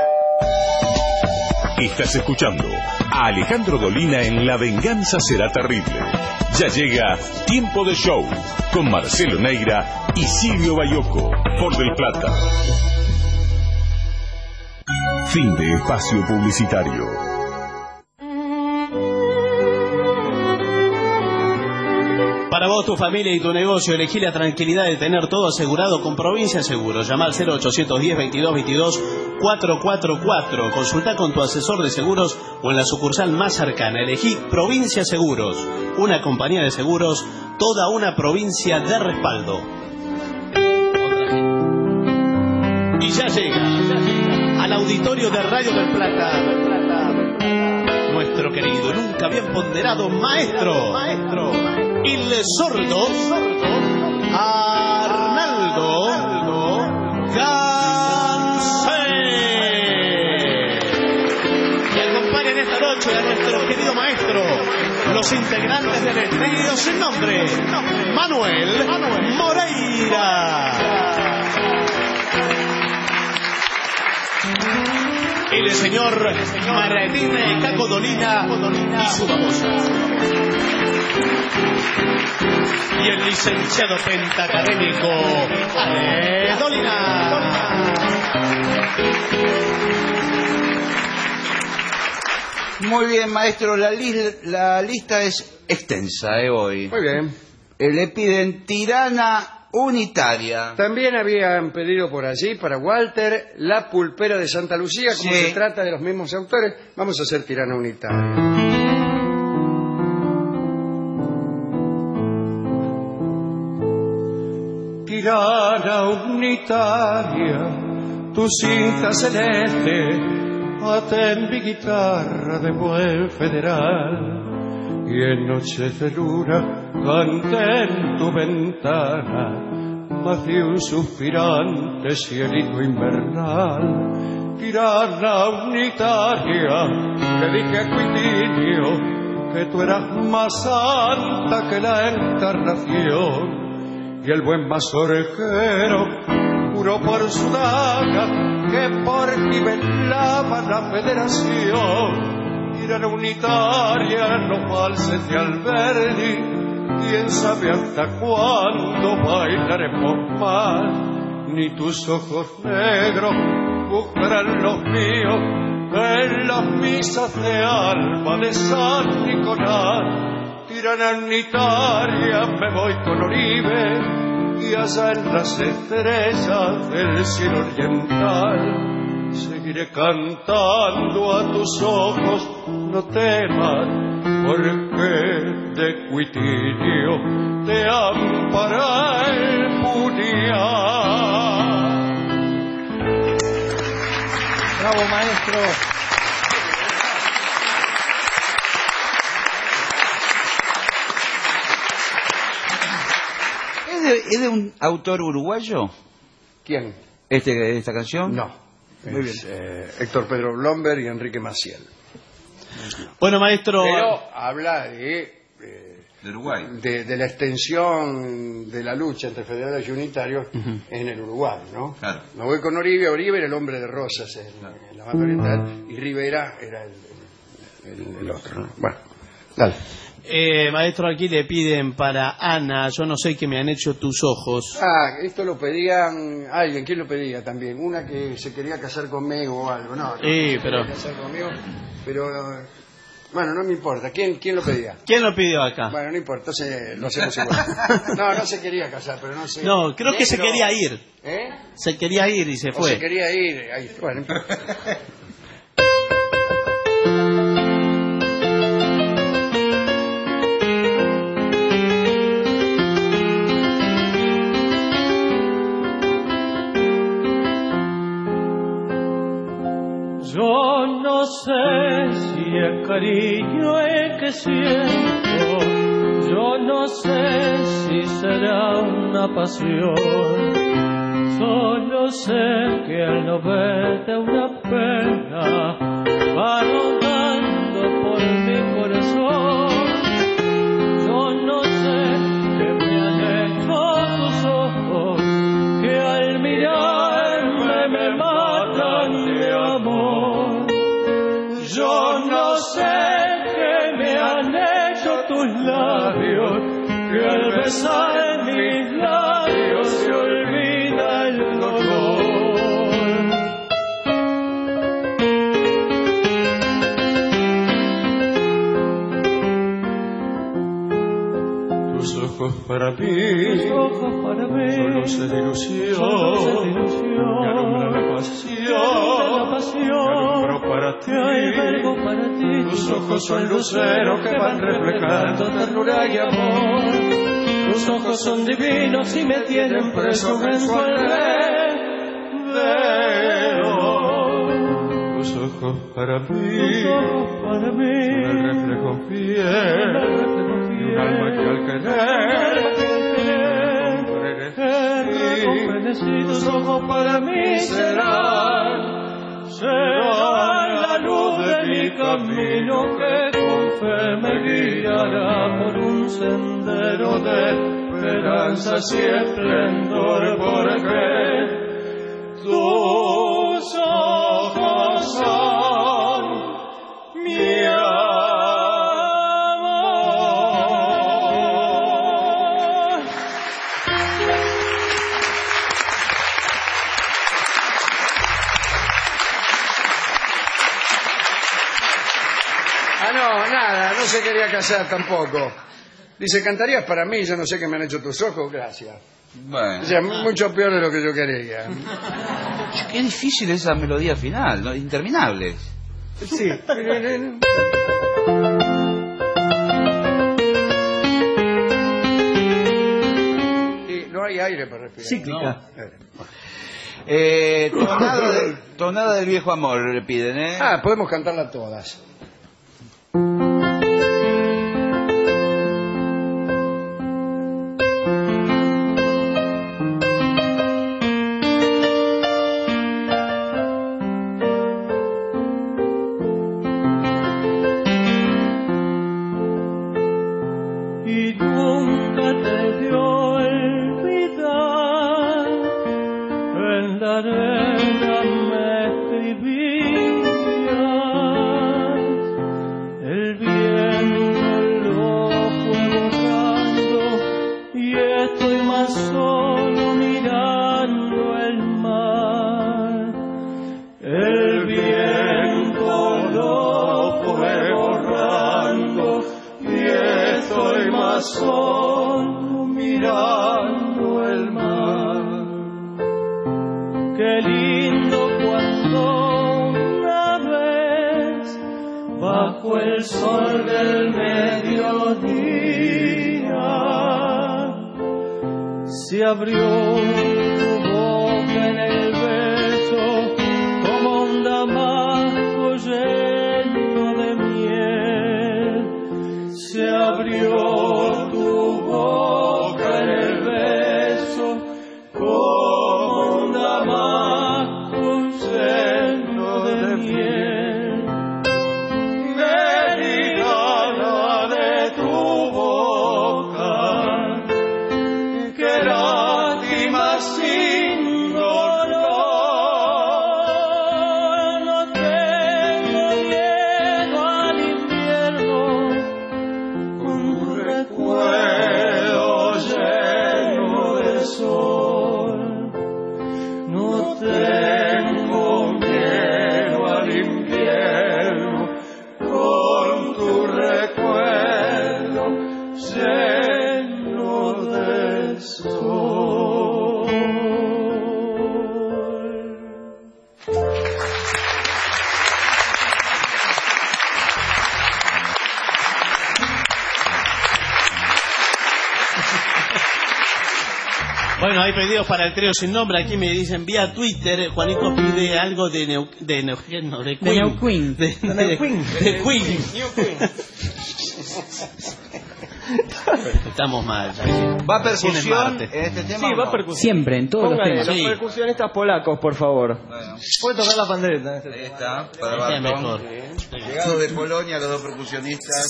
B: Estás escuchando a Alejandro Dolina en La Venganza Será Terrible. Ya llega Tiempo de Show con Marcelo Neira y Silvio Bayoco por Del Plata. Fin de espacio publicitario.
T: Para vos, tu familia y tu negocio, elegí la tranquilidad de tener todo asegurado con Provincia Seguros. Llama al cero ochocientos diez, veintidós, veintidós, cuatrocientos cuarenta y cuatro. Consulta con tu asesor de seguros o en la sucursal más cercana. Elegí Provincia Seguros, una compañía de seguros, toda una provincia de respaldo. Y ya llega al auditorio de Radio del Plata nuestro querido, nunca bien ponderado maestro, maestro, il sordo, Arnaldo Gansé. Y acompañan esta noche a nuestro querido maestro, los integrantes del estudio sin nombre, Manuel Moreira. El señor Martín Caco Dolina y su babosa. Y el licenciado pentacadémico Ale Dolina.
U: Muy bien, maestro, la, li la lista es extensa eh, hoy.
S: Muy bien.
U: Eh, le piden Tirana Unitaria.
S: También habían pedido por allí para Walter La Pulpera de Santa Lucía. Como sí. Se trata de los mismos autores, vamos a hacer Tirana Unitaria.
I: Tirana unitaria, tu cinta celeste, ate mi guitarra de buen federal, y en noches de luna canté en tu ventana, más de un suspirante cielito invernal. Tirana unitaria, le dije a Cuitinio que tú eras más santa que la encarnación. Y el buen mazorquero juró por su daga que por ti velaba la federación. Tirana unitaria, no falses de Alberdi, quién sabe hasta cuándo bailaremos más. Ni tus ojos negros buscarán los míos en las misas de alba de San Nicolás. Tirana unitaria, me voy con Oribe y allá en las estrellas del cielo oriental seguiré cantando a tus ojos, no temas, porque de Cuitinio te ampara el puñal.
C: Bravo, maestro.
U: ¿Es de un autor uruguayo?
S: ¿Quién?
U: Este, ¿Esta canción?
S: No. Muy es, bien. Eh, Héctor Pedro Blomberg y Enrique Maciel.
T: Bueno, maestro.
S: Pero habla de, eh,
U: de Uruguay.
S: De, de la extensión de la lucha entre federales y unitarios uh-huh. en el Uruguay, ¿no?
U: Claro.
S: Me voy con Oribe. Oribe era el hombre de Rosas en, claro. en la banda oriental y Rivera era el, el, el otro, ¿no? Bueno, dale.
T: Eh, maestro, aquí le piden para Ana, yo no sé qué me han hecho tus ojos.
S: Ah, esto lo pedían alguien, ¿quién lo pedía también? Una que se quería casar conmigo o algo, no, no
T: sí,
S: se
T: pero...
S: quería casar conmigo, pero Bueno, no me importa. ¿Quién, quién lo pedía?
T: ¿Quién lo pidió acá?
S: Bueno, no importa, entonces lo hacemos igual. No, no se quería casar, pero no sé.
T: No, creo que se
S: Pero-
T: quería ir.
S: ¿Eh?
T: Se quería ir y se
S: O
T: fue.
S: se quería ir. Ahí, bueno, no importa.
I: Yo no sé si es cariño el que siento, yo no sé si será una pasión, solo sé que al no verte una pena va rondando por mi corazón. Yo no sé qué me han hecho tus ojos, que al mirarme me matan de amor. Yo no sé qué me han hecho tus labios, que al besar mis labios se olvida el dolor. Tus ojos para mí, tus ojos para mí, solo se de ilusión, solo se de ilusión, que alumbra la pasión, la pasión, que alumbro para ti, que albergo para ti. Tus ojos son luceros que van reflejando ternura y amor. Tus ojos son divinos y me tienen preso en su alrededor. Tus ojos para mí, tus ojos para mí, el reflejo fiel, y un alma que al querer, tus ojos para mí serán, serán la luz de mi camino que con fe me guiará por un sendero de esperanzas y esplendor, porque tus ojos son mi amor.
S: Ah, no, nada, no se quería casar tampoco. Dice, ¿cantarías para mí? Yo no sé qué me han hecho tus ojos, gracias.
U: Bueno.
S: O sea, mucho peor de lo que yo quería.
U: Qué difícil esa melodía final, ¿no? Interminables.
S: Sí. Y no hay aire para respirar.
T: Cíclica.
U: Eh, tonada, de- tonada del viejo amor le piden, ¿eh?
S: Ah, podemos cantarla todas.
I: Y nunca te dio olvidar, en la arena me escribías, el viento lo fue borrando y estoy más solo mirando el mar. El viento lo fue borrando y estoy más solo mirando el mar. Qué lindo cuando una vez bajo el sol del mediodía se abrió tu boca en el beso como un damasco lleno de miel. Se abrió tu boca en el beso como un damasco lleno de miel. Meridiana de tu boca, qué lástima sin dolor. No tengo miedo al invierno, con tu recuerdo lleno de sol. No tengo miedo al invierno, con tu
T: Bueno, hay pedidos para el trío sin nombre. Aquí me dicen vía Twitter. Juanito pide algo de Neu, de Neuquén, no, de Queen.
E: De Neuquén.
T: De, de, de, de Queen. De Queen. Estamos mal.
U: ¿Va percusión en este tema?
E: Sí, va percusión. Siempre, en todos
I: Póngale
E: los temas.
I: los
E: Sí.
I: percusionistas polacos, por favor.
U: Bueno.
I: Puede tocar la pandereta.
U: Ahí está, para
T: Este es
U: Bartón.
T: mejor.
U: Llegado de Polonia, los dos percusionistas.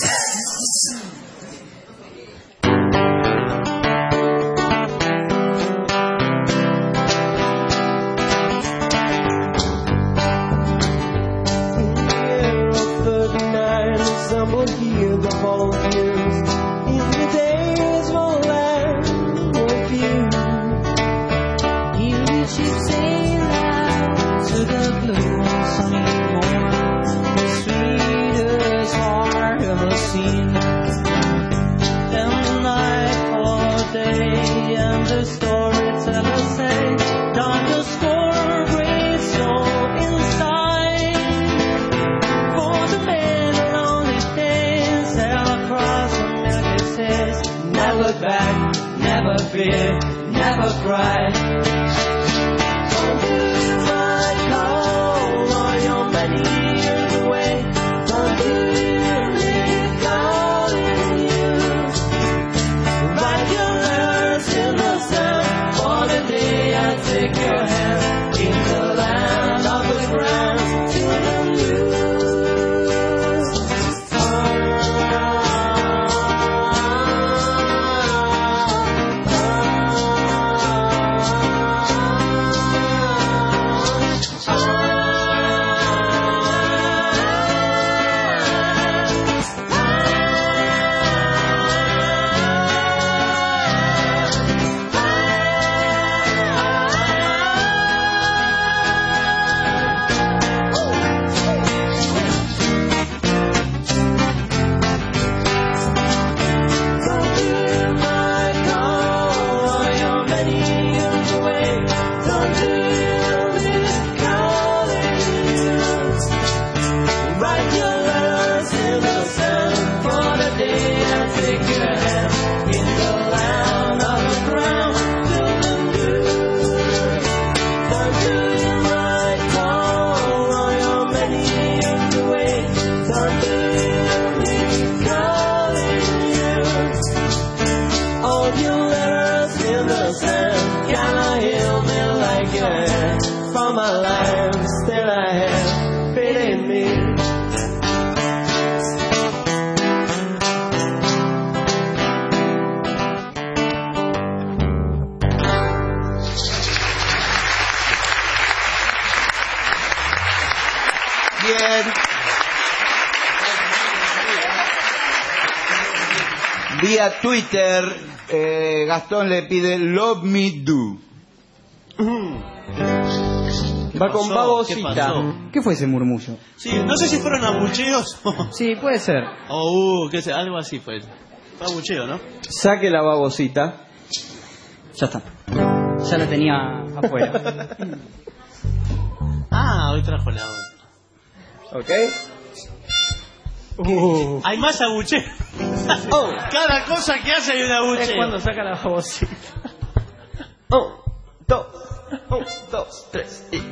I: Someone hear the volunteers in the days of land of you. You should sail out to the blue and sunny morn, the sweetest heart ever seen. Then the night or day and the storyteller say, don't just score a great song inside for the man lonely days sail across the milky seas. Never back, never fear, never cry. Don't do my call or you're many years away. Don't do me calling you. Write your letters in the sand for the day I take your hand in the land of the grand to the new.
U: Vía Twitter, eh, Gastón le pide Love Me Do.
E: Va con
T: pasó?
E: babosita.
T: ¿Qué pasó?
E: ¿Qué fue ese murmullo?
T: Sí, no sé si fueron abucheos.
E: Sí, puede ser.
T: O uh, qué sé, algo así fue. Fue abucheo, ¿no?
E: Saque la babosita. Ya está. Ya la tenía afuera.
T: Ah, hoy trajo la otra.
E: ¿Ok?
T: Uh. Hay más abucheo. Oh. Cada cosa que hace hay un abucheo.
E: Es cuando saca la babosita. Un, dos, un, dos, tres y...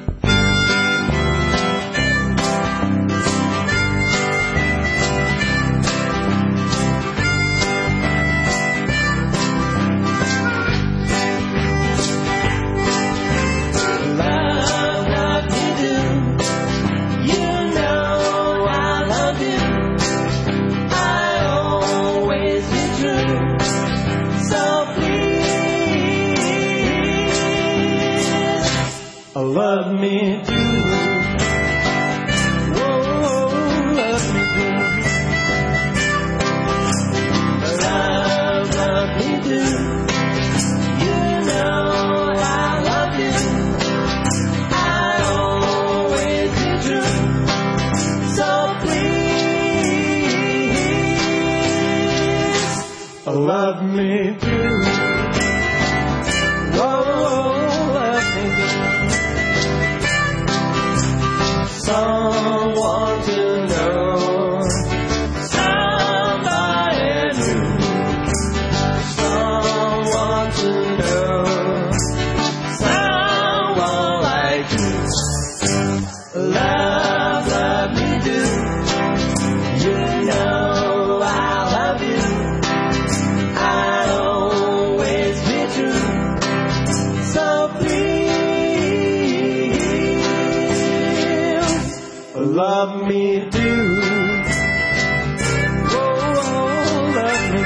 I: Love me do. Whoa, love me do. Love, love me do. You know I love you. I always be true. So please, love me do. Someone to know, somebody new, someone to know.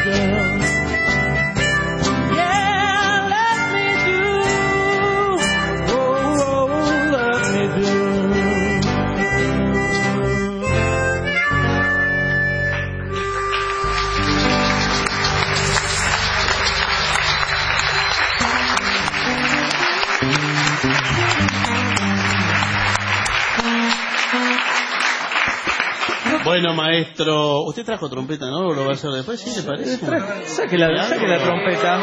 I: girl. Yeah, let me do. Oh, oh, let me do.
T: Bueno, maestro, usted trajo trompeta, ¿no? ¿Lo va a hacer después? ¿Sí le parece?
E: Saque la, saque la trompeta.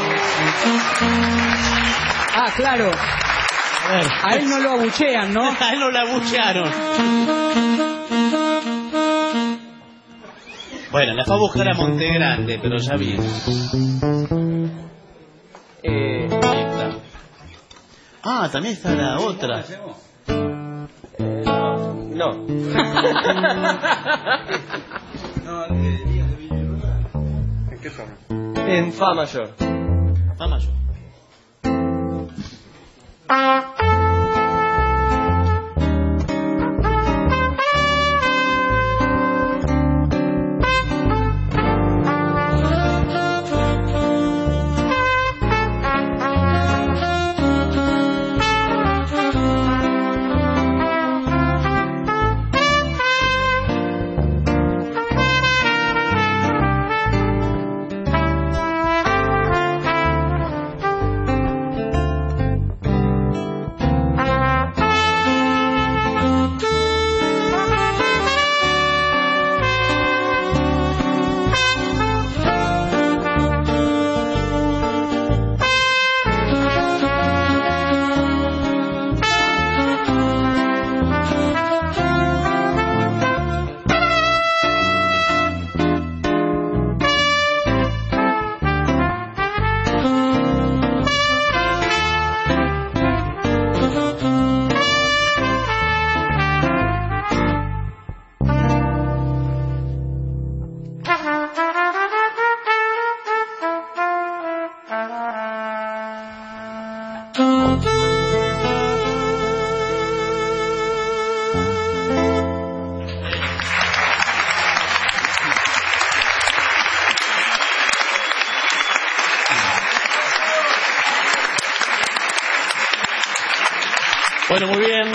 E: Ah, claro.
T: A ver.
E: A él no lo abuchean, ¿no?
T: A él no lo abuchearon. Bueno, la fue a buscar a Montegrande, pero ya viene.
E: Eh,
T: Ahí está. Ah, también está la otra.
E: no.
S: ¿En qué tono?
E: En fa mayor.
T: Fa mayor. Bueno, muy bien.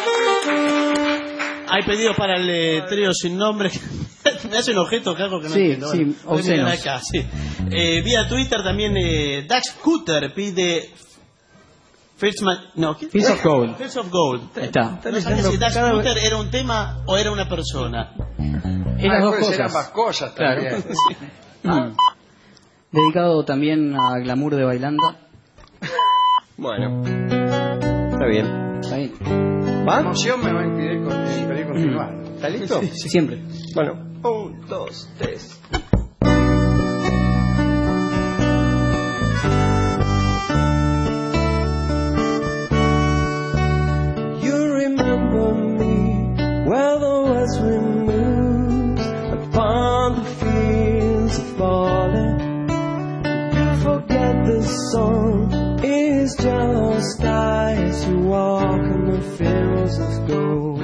T: Hay pedidos para el eh, trío sin nombre. Me hace un objeto que algo que no
E: sí,
T: entiendo.
E: Sí,
T: bueno,
E: sí,
T: acá, sí. Eh, vía Twitter también eh, Dax Cutter pide Fields no,
E: Fields of Gold.
T: Fields of Gold.
E: Está.
T: No sabía si Dax cada... Cutter era un tema o era una persona.
E: Eran dos cosas.
S: Eran más cosas también.
E: Claro. Sí. Ah. Dedicado también a Glamour de Bailanda.
N: Bueno, está bien.
E: Está bien.
S: La emoción me va a impedir, con, impedir continuar. ¿Está listo?
E: Sí, sí, siempre.
N: Bueno, un, dos, tres.
I: You remember me where the west wind moves upon the fields of barley. You forget the sun is yellow sky as you walk in the fields of gold.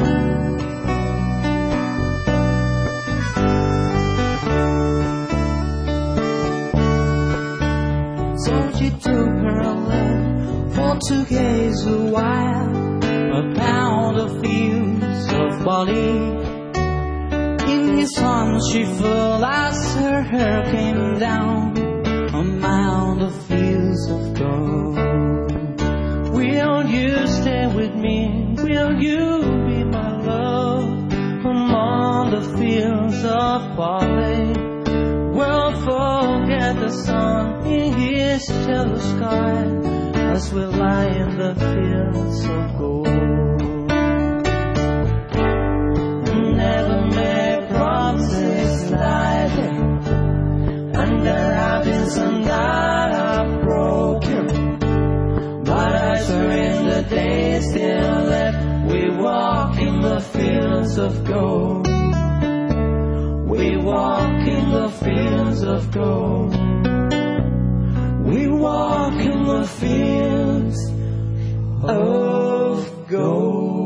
I: So you took her left for to gaze a while upon the fields of barley. In his arms she fell as her hair came down among the fields of gold. Will you stay with me? Will you be my love among the fields of barley? We'll forget the sun in his yellow sky as we lie in the fields of gold. Never make promises lightly, and there have been some that are broken. But I swear in the days still that we walk in the fields of gold. We walk in the fields of gold. We walk in the fields of gold.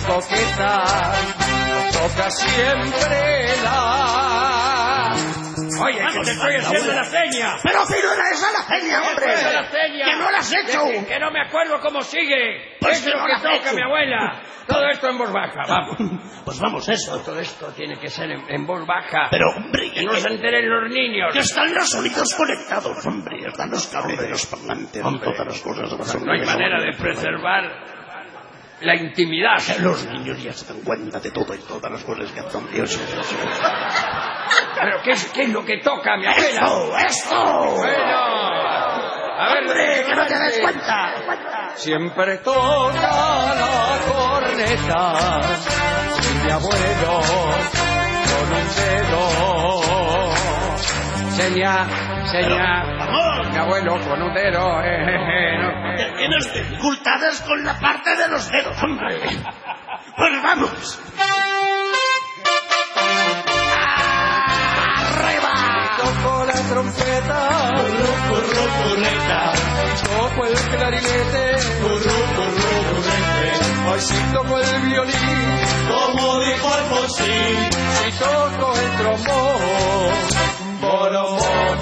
S: coqueta, toca siempre la... Oye, que te estoy haciendo la seña.
L: Pero si no era esa la seña, hombre.
S: ¿Qué es la seña?
L: Que no la has hecho.
S: Que, que no me acuerdo cómo sigue.
L: Pues
S: es
L: que
S: lo
L: no
S: que
L: la has
S: toca
L: hecho.
S: mi abuela. Todo esto en voz baja, vamos.
T: Pues vamos, eso.
S: Todo esto tiene que ser en, en voz baja.
T: Pero, hombre...
S: Que no se enteren los niños.
T: Que están los sonidos conectados, hombre. Están los cables de los parlantes.
S: Hombre,
T: todas las cosas de los
S: no hay manera de preservar la intimidad.
T: Los niños ya se dan cuenta de todo y todas las cosas que hacen Dios.
S: ¿Pero qué es, qué es lo que toca a mi abuela?
T: ¡Esto! ¡Esto!
S: Bueno, a ver,
T: ¡hombre, que no te des cuenta!
S: Siempre toca la corneta mi abuelo con un dedo. Seña, seña, mi abuelo con un dedo. Eh, eh, eh, no.
T: Tienes dificultades con la parte de los dedos, hombre. Pues vamos.
S: Toco la trompeta, toco el clarinete, hoy sí toco el violín,
L: Como dijo Alfonsín,
S: si toco el trombón, boromón,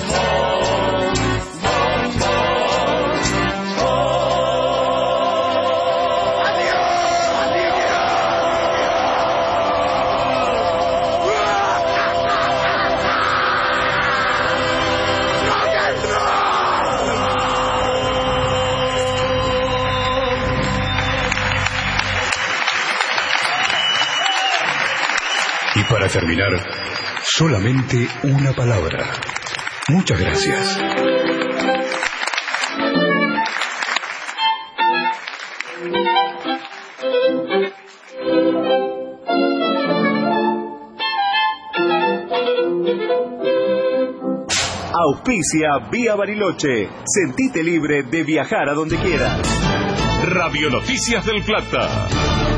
S: bon, bon, oh. Adiós, adiós.
B: Y para terminar, solamente una palabra. Muchas gracias.
G: Auspicia Vía Bariloche. Sentite libre de viajar a donde quieras.
B: Radio Noticias del Plata.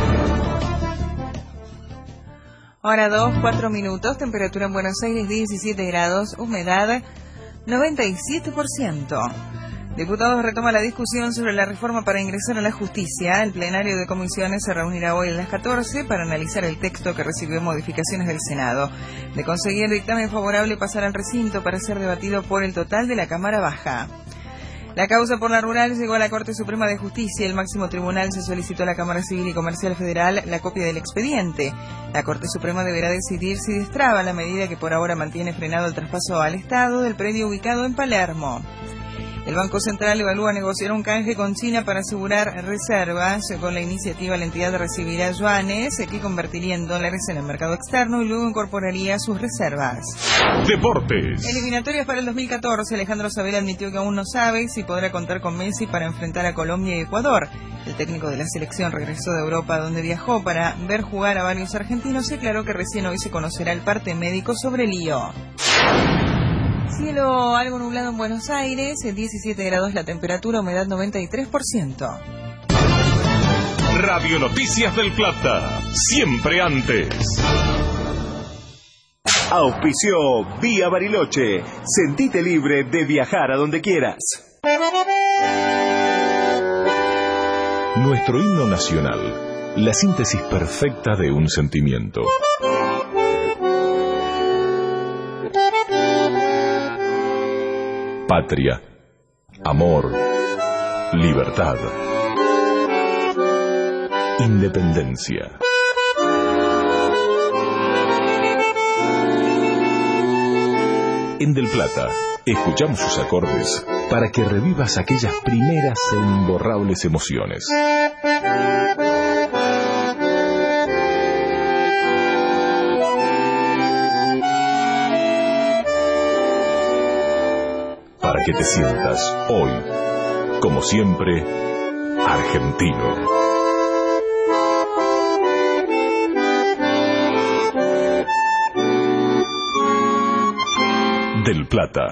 V: Hora dos, cuatro minutos, temperatura en Buenos Aires diecisiete grados, humedad noventa y siete por ciento. Diputados retoma la discusión sobre la reforma para ingresar a la justicia. El plenario de comisiones se reunirá hoy a las catorce para analizar el texto que recibió modificaciones del Senado. De conseguir el dictamen favorable, pasará al recinto para ser debatido por el total de la Cámara Baja. La causa por la rural llegó a la Corte Suprema de Justicia. El máximo tribunal se solicitó a la Cámara Civil y Comercial Federal la copia del expediente. La Corte Suprema deberá decidir si destraba la medida que por ahora mantiene frenado el traspaso al Estado del predio ubicado en Palermo. El Banco Central evalúa negociar un canje con China para asegurar reservas. Con la iniciativa, la entidad recibirá yuanes que convertiría en dólares en el mercado externo y luego incorporaría sus reservas.
B: Deportes.
V: Eliminatorias para el dos mil catorce. Alejandro Sabel admitió que aún no sabe si podrá contar con Messi para enfrentar a Colombia y Ecuador. El técnico de la selección regresó de Europa, donde viajó para ver jugar a varios argentinos, y aclaró que recién hoy se conocerá el parte médico sobre el lío. Cielo algo nublado en Buenos Aires, diecisiete grados la temperatura, humedad noventa y tres por ciento.
B: Radio Noticias del Plata, siempre antes.
G: Auspició Vía Bariloche. Sentite libre de viajar a donde quieras.
B: Nuestro himno nacional, la síntesis perfecta de un sentimiento. Patria, amor, libertad, independencia. En Del Plata, escuchamos sus acordes para que revivas aquellas primeras e imborrables emociones. Para que te sientas hoy, como siempre, argentino. Del Plata.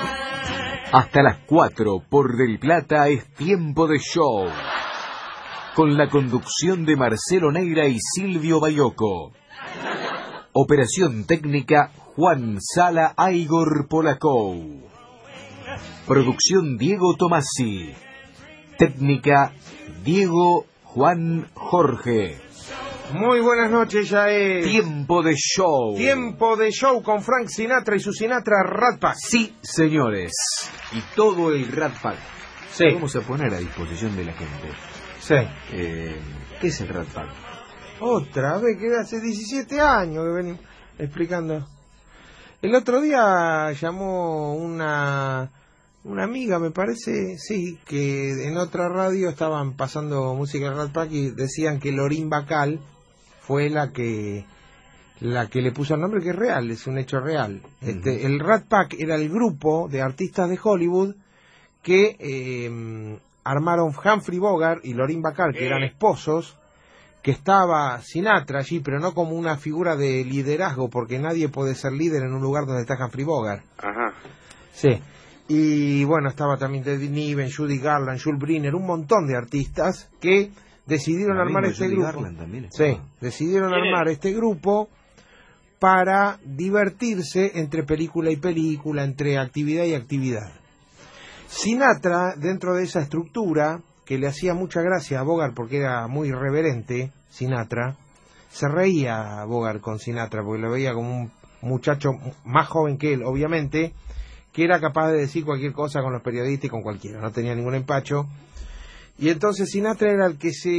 H: Hasta las cuatro por Del Plata es tiempo de show. con la conducción de Marcelo Neira y Silvio Bayoco. Operación técnica Juan Sala Igor Polacou. Producción Diego Tomasi. Técnica Diego Juan Jorge.
P: Muy buenas noches, ya es...
H: Tiempo de show.
P: Tiempo de show con Frank Sinatra y su Sinatra Rat Pack.
H: Sí, señores. Y todo el Rat Pack.
P: Sí.
H: Vamos a poner a disposición de la gente.
P: Sí.
H: Eh, ¿Qué es el Rat Pack?
P: Otra vez, que hace diecisiete años que venimos explicando. El otro día llamó una... Una amiga, me parece, sí, que en otra radio estaban pasando música de Rat Pack y decían que Lorín Bacal fue la que la que le puso el nombre, que es real, es un hecho real. Uh-huh. Este, el Rat Pack era el grupo de artistas de Hollywood que eh, armaron Humphrey Bogart y Lorín Bacal, que eran esposos, que estaba Sinatra allí, pero no como una figura de liderazgo, porque nadie puede ser líder en un lugar donde está Humphrey Bogart. Ajá. Sí. Y bueno, estaba también Teddy Niven, Judy Garland, Jules Briner, un montón de artistas que decidieron
H: la
P: armar este
H: Judy
P: grupo.
H: Garland también
P: sí, decidieron armar este grupo para divertirse entre película y película, entre actividad y actividad. Sinatra, dentro de esa estructura, que le hacía mucha gracia a Bogart porque era muy irreverente, Sinatra, se reía a Bogart con Sinatra porque lo veía como un muchacho más joven que él, obviamente, que era capaz de decir cualquier cosa con los periodistas y con cualquiera, no tenía ningún empacho. Y entonces Sinatra era el que se